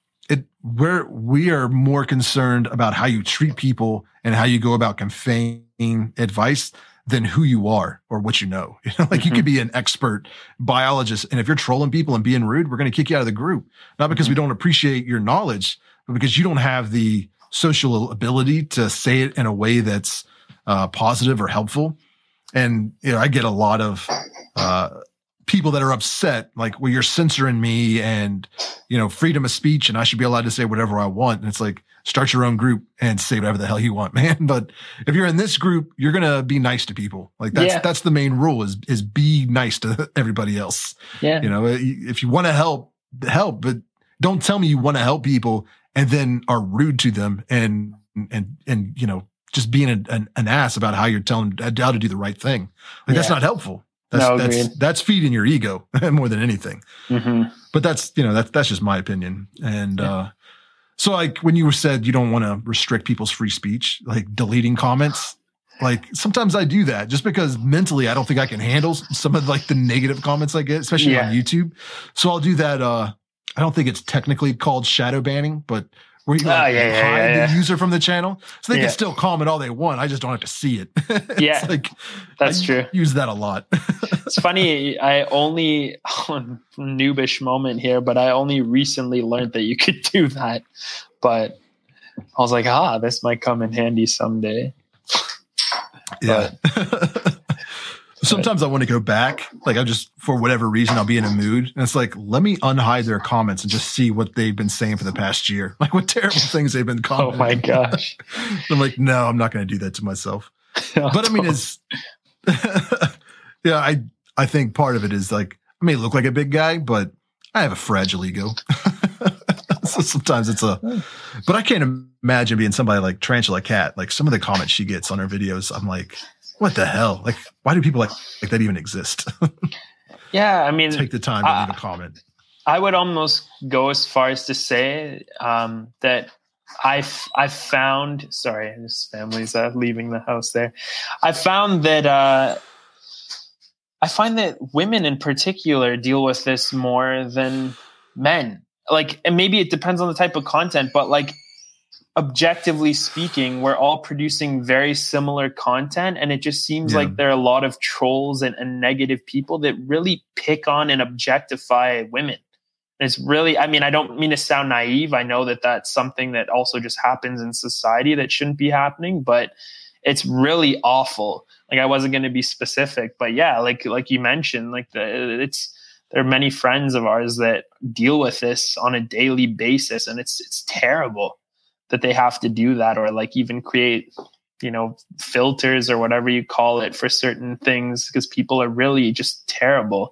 we are more concerned about how you treat people and how you go about conveying advice than who you are or what you know. You know, like you could be an expert biologist, and if you're trolling people and being rude, we're going to kick you out of the group. Not because we don't appreciate your knowledge, but because you don't have the social ability to say it in a way that's positive or helpful. And you know, I get a lot of people that are upset, like, well, you're censoring me and, you know, freedom of speech and I should be allowed to say whatever I want. And it's like, start your own group and say whatever the hell you want, man. But if you're in this group, you're going to be nice to people. Like that's the main rule is be nice to everybody else. Yeah. You know, if you want to help, but don't tell me you want to help people and then are rude to them and, you know, just being an ass about how you're telling them how to do the right thing. Like that's not helpful. That's feeding your ego more than anything. Mm-hmm. But that's just my opinion. And so like when you said you don't want to restrict people's free speech, like deleting comments, like sometimes I do that just because mentally I don't think I can handle some of like the negative comments I get, especially on YouTube. So I'll do that. I don't think it's technically called shadow banning, but where you hide the user from the channel, so they can still comment all they want. I just don't have to see it. Yeah, like, that's true. Use that a lot. It's funny. I only noobish moment here, but I only recently learned that you could do that. But I was like, this might come in handy someday. Yeah. Sometimes I want to go back. Like I just, for whatever reason, I'll be in a mood. And it's like, let me unhide their comments and just see what they've been saying for the past year. Like what terrible things they've been commenting. Oh my gosh. I'm like, no, I'm not going to do that to myself. But I mean, it's, yeah, I think part of it is like, I may look like a big guy, but I have a fragile ego. So sometimes but I can't imagine being somebody like Tarantula Cat. Like some of the comments she gets on her videos, I'm like, what the hell? Like, why do people like that even exist? Yeah, I mean, take the time to leave a comment. I would almost go as far as to say that I've found. Sorry, this family's leaving the house there. I found that I find that women in particular deal with this more than men. Like, and maybe it depends on the type of content, but like, objectively speaking, we're all producing very similar content, and it just seems like there are a lot of trolls and negative people that really pick on and objectify women. And it's really, I mean, I don't mean to sound naive. I know that that's something that also just happens in society that shouldn't be happening, but it's really awful. Like I wasn't going to be specific, but yeah, like you mentioned, like there are many friends of ours that deal with this on a daily basis, and it's terrible that they have to do that, or like even create, filters or whatever you call it for certain things, because people are really just terrible.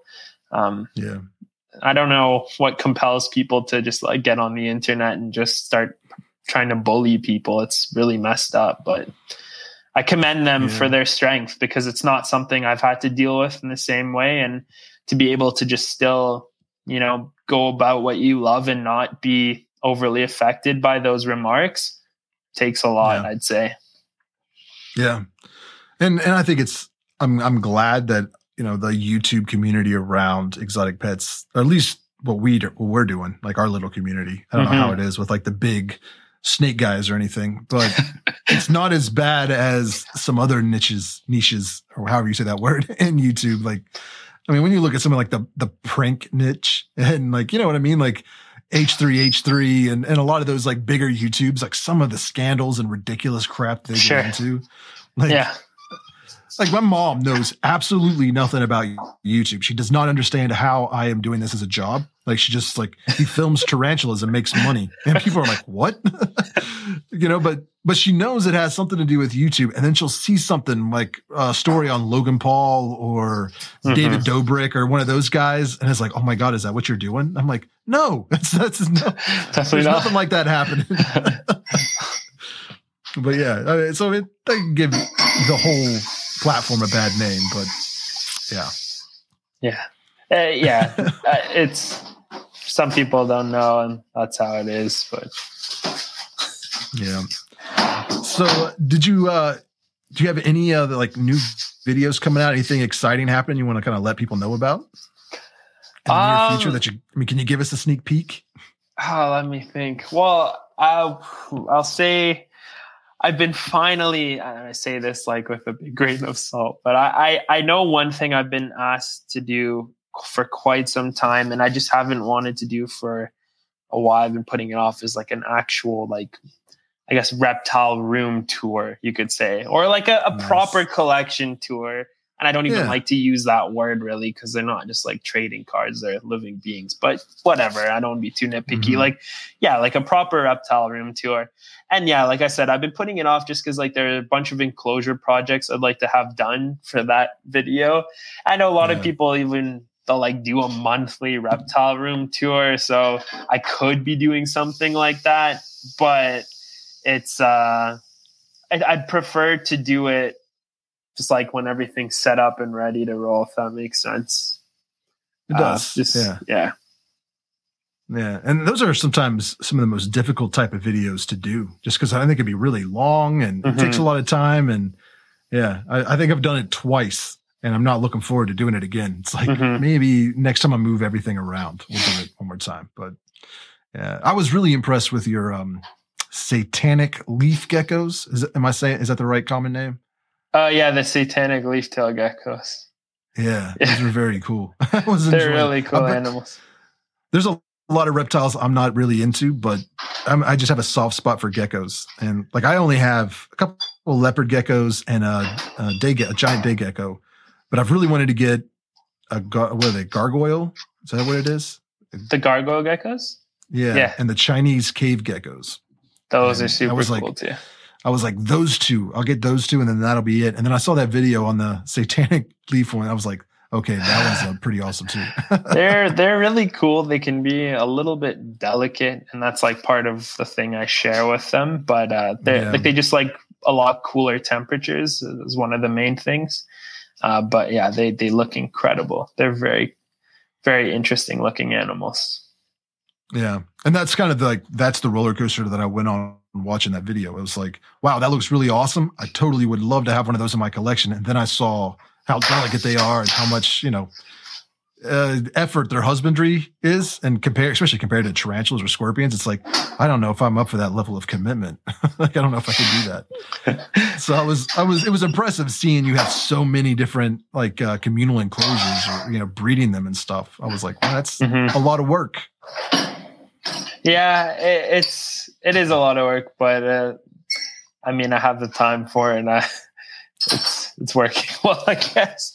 I don't know what compels people to just like get on the internet and just start trying to bully people. It's really messed up, but I commend them for their strength, because it's not something I've had to deal with in the same way. And to be able to just still, go about what you love and not be overly affected by those remarks takes a lot, I'd say. Yeah. And I think I'm glad that, the YouTube community around exotic pets, or at least what we're doing, like our little community. I don't know how it is with like the big snake guys or anything, but it's not as bad as some other niches, or however you say that word in YouTube. Like, I mean, when you look at something like the prank niche and like, you know what I mean? Like H3H3 and a lot of those like bigger YouTubes, like some of the scandals and ridiculous crap they get into. Like my mom knows absolutely nothing about YouTube. She does not understand how I am doing this as a job. Like she just like, he films tarantulas and makes money. And people are like, what? But she knows it has something to do with YouTube. And then she'll see something like a story on Logan Paul or David Dobrik or one of those guys. And it's like, oh my God, is that what you're doing? I'm like, no, that's there's nothing like that happening. But yeah, so they can give the whole platform a bad name, but it's some people don't know, and that's how it is. But so do you have any other like new videos coming out? Anything exciting happening you want to kind of let people know about in the near future? Can you give us a sneak peek? Let me think. Well, I'll say I've been finally, I say this like with a big grain of salt, but I know one thing I've been asked to do for quite some time, and I just haven't wanted to do for a while. I've been putting it off, is like an actual, like, I guess, reptile room tour, you could say, or like a proper collection tour. And I don't even like to use that word really, because they're not just like trading cards, they're living beings, but whatever. I don't want to be too nitpicky. Like a proper reptile room tour. And like I said, I've been putting it off just because like there are a bunch of enclosure projects I'd like to have done for that video. I know a lot of people they'll like do a monthly reptile room tour. So I could be doing something like that, but it's, I'd prefer to do it just like when everything's set up and ready to roll, if that makes sense. It does. Yeah. Yeah. And those are sometimes some of the most difficult type of videos to do, just because I think it'd be really long and it takes a lot of time. And yeah, I think I've done it twice and I'm not looking forward to doing it again. It's like maybe next time I move everything around, we'll do it one more time. But yeah, I was really impressed with your satanic leaf geckos. Is that the right common name? Yeah, the satanic leaf-tail geckos. Yeah, those are very cool. They're really cool animals. There's a lot of reptiles I'm not really into, but I just have a soft spot for geckos. And like I only have a couple of leopard geckos and a giant day gecko, but I've really wanted to get what are they, gargoyle? Is that what it is? The gargoyle geckos? Yeah. And the Chinese cave geckos. Those are super cool too. I was like, those two, I'll get those two and then that'll be it. And then I saw that video on the satanic leaf one. I was like, okay, that one's pretty awesome too. They're really cool. They can be a little bit delicate, and that's like part of the thing I share with them. But they just like a lot cooler temperatures is one of the main things. But yeah, they look incredible. They're very, very interesting looking animals. Yeah, and that's kind of that's the roller coaster that I went on watching that video. It was like, wow, that looks really awesome. I totally would love to have one of those in my collection. And then I saw how delicate they are and how much, effort their husbandry is, and especially compared to tarantulas or scorpions. It's like, I don't know if I'm up for that level of commitment. Like, I don't know if I can do that. So it was impressive seeing you have so many different communal enclosures or, breeding them and stuff. I was like, well, that's a lot of work. Yeah, it is a lot of work, but I have the time for it, and it's working well, I guess.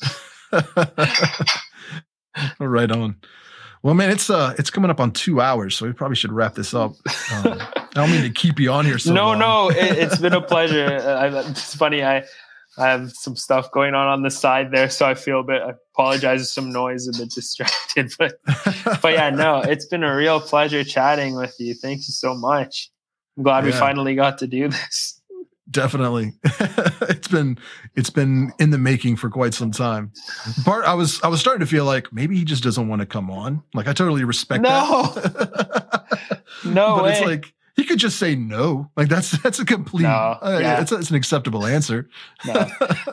Right on. Well, man, it's coming up on 2 hours, so we probably should wrap this up. I don't mean to keep you on here so long. No, it's been a pleasure. It's funny, I have some stuff going on the side there, so I apologize if some noise, a bit distracted, but yeah, no, it's been a real pleasure chatting with you. Thank you so much. I'm glad we finally got to do this. Definitely. It's been in the making for quite some time. Bart, I was starting to feel like maybe he just doesn't want to come on. Like, I totally respect that. No but way. It's like, he could just say no. Like, that's a complete, it's an acceptable answer. No.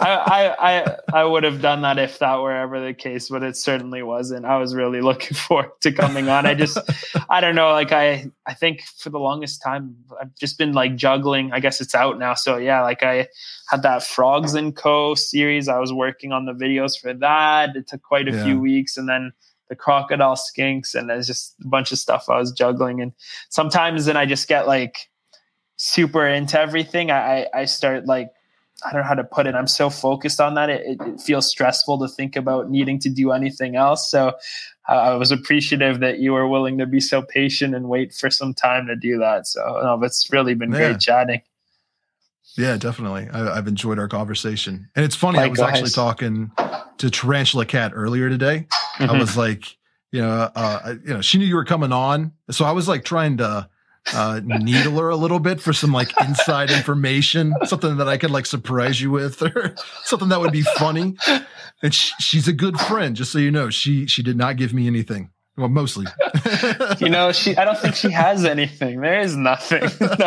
I would have done that if that were ever the case, but it certainly wasn't. I was really looking forward to coming on. I don't know. Like, I think for the longest time, I've just been like juggling. I guess it's out now. So yeah, like I had that Frogs & Co. series. I was working on the videos for that. It took quite a few weeks. And then the crocodile skinks, and there's just a bunch of stuff I was juggling. And sometimes then I just get like super into everything. I start like, I don't know how to put it. I'm so focused on that. It feels stressful to think about needing to do anything else. So I was appreciative that you were willing to be so patient and wait for some time to do that. So it's really been great chatting. Yeah, definitely. I've enjoyed our conversation. And it's funny, I was actually talking to Tarantula Cat earlier today. I was like, she knew you were coming on. So I was like trying to needle her a little bit for some like inside information, something that I could like surprise you with, or something that would be funny. And she's a good friend, just so you know. She did not give me anything. Well, mostly. I don't think she has anything. There is nothing.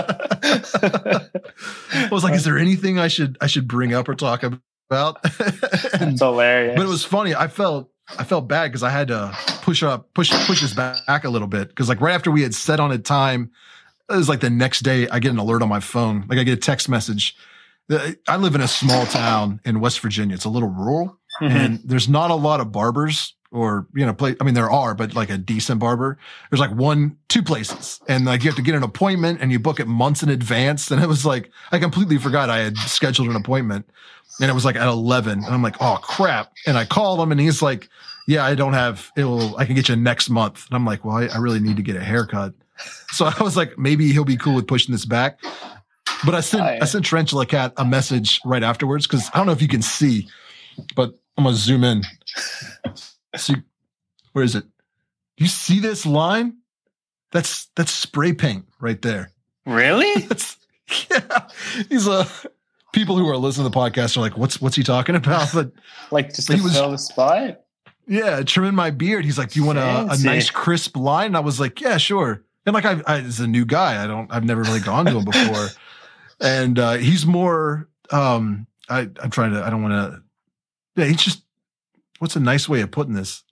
I was like, is there anything I should bring up or talk about? It's hilarious. But it was funny. I felt bad because I had to push this back a little bit, because like right after we had set on a time, it was like the next day I get an alert on my phone. Like I get a text message. I live in a small town in West Virginia. It's a little rural, and there's not a lot of barbers. Or, there are, but like a decent barber. There's like 1-2 places. And like you have to get an appointment and you book it months in advance. And it was like, I completely forgot I had scheduled an appointment. And it was like at 11. And I'm like, oh crap. And I called him and he's like, yeah, I can get you next month. And I'm like, well, I really need to get a haircut. So I was like, maybe he'll be cool with pushing this back. But I sent Tarantula Cat a message right afterwards, because I don't know if you can see, but I'm going to zoom in. See, where is it? You see this line? That's spray paint right there. Really? Yeah. He's people who are listening to the podcast are like, what's he talking about? But like just to fill the spot. Yeah, trimming my beard. He's like, do you want a nice crisp line? And I was like, yeah, sure. And like, I as a new guy, I've never really gone to him before. And he's more, I'm trying to, I don't want to, yeah, he's just, what's a nice way of putting this?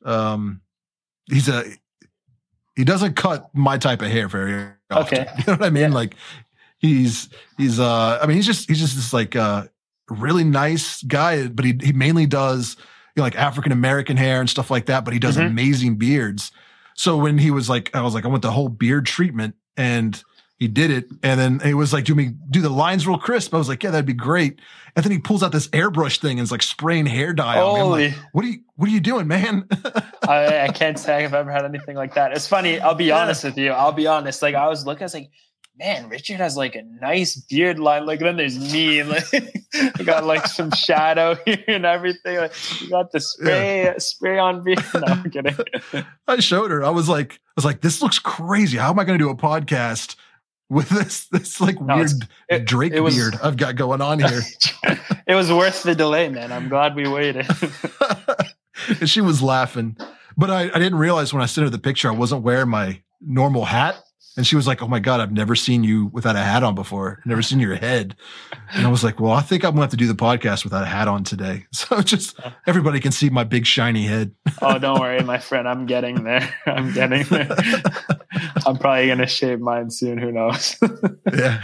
He doesn't cut my type of hair very often. Okay. You know what I mean? Yeah. Like he's just this like really nice guy, but he mainly does, you know, like African-American hair and stuff like that, but he does amazing beards. So when he was like, I was like, I want the whole beard treatment, and he did it. And then he was like, do the lines real crisp. I was like, yeah, that'd be great. And then he pulls out this airbrush thing and is like spraying hair dye on me. I'm like, what are you doing, man? I can't say I've ever had anything like that. It's funny. I'll be honest with you. Like I was looking, I was like, man, Richard has like a nice beard line. Like then there's me, and like I got like some shadow here and everything. Like, you got the spray on beard. No, I'm kidding. I showed her. I was like, this looks crazy. How am I going to do a podcast with this like weird Drake beard I've got going on here? It was worth the delay, man. I'm glad we waited. And she was laughing, but I didn't realize when I sent her the picture I wasn't wearing my normal hat. And she was like, oh my God, I've never seen you without a hat on before. I've never seen your head. And I was like, well, I think I'm going to have to do the podcast without a hat on today. So just everybody can see my big shiny head. Oh, don't worry, my friend. I'm getting there. I'm probably going to shave mine soon. Who knows? Yeah.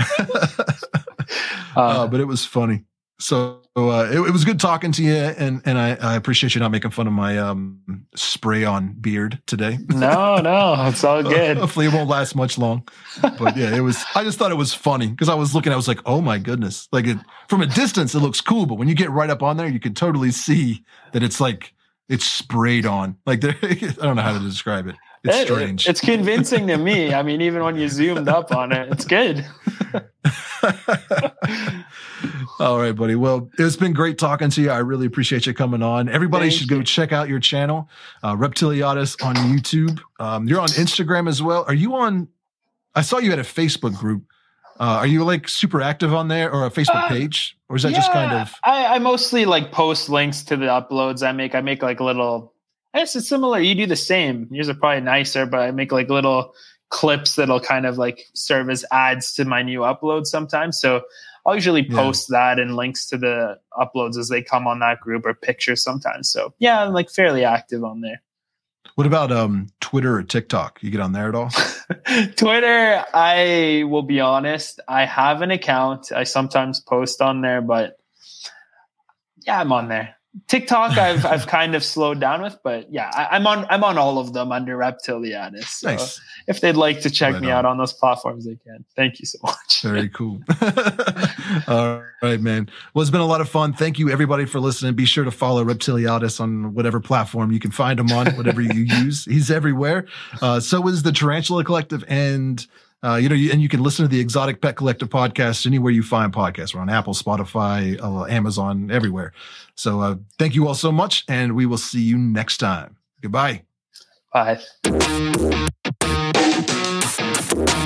But it was funny. So it was good talking to you, and I appreciate you not making fun of my spray on beard today. No, it's all good. Hopefully it won't last much long. But yeah, I just thought it was funny because I was like, oh my goodness. Like from a distance, it looks cool, but when you get right up on there, you can totally see that it's like it's sprayed on. Like I don't know how to describe it. It's strange. It's convincing to me. I mean, even when you zoomed up on it, it's good. All right, buddy. Well, it's been great talking to you. I really appreciate you coming on. Everybody should go check out your channel, Reptiliatus on YouTube. You're on Instagram as well. Are you on? I saw you at a Facebook group. Are you like super active on there, or a Facebook page, or is that just kind of? I mostly like post links to the uploads I make. I make like little. I guess it's similar. You do the same. Yours are probably nicer, but I make like little clips that'll kind of like serve as ads to my new uploads sometimes. So I'll usually post that and links to the uploads as they come on that group, or pictures sometimes. So yeah, I'm like fairly active on there. What about Twitter or TikTok? You get on there at all? Twitter, I will be honest, I have an account. I sometimes post on there, but yeah, I'm on there. TikTok, I've kind of slowed down with, but yeah, I'm on all of them under Reptiliatus. So nice. If they'd like to check me out on those platforms, they can. Thank you so much. Very cool. All right, man. Well, it's been a lot of fun. Thank you, everybody, for listening. Be sure to follow Reptiliatus on whatever platform you can find him on, whatever you use. He's everywhere. So is the Tarantula Collective, and you can listen to the Exotic Pet Collective podcast anywhere you find podcasts. We're on Apple, Spotify, Amazon, everywhere. So thank you all so much, and we will see you next time. Goodbye. Bye.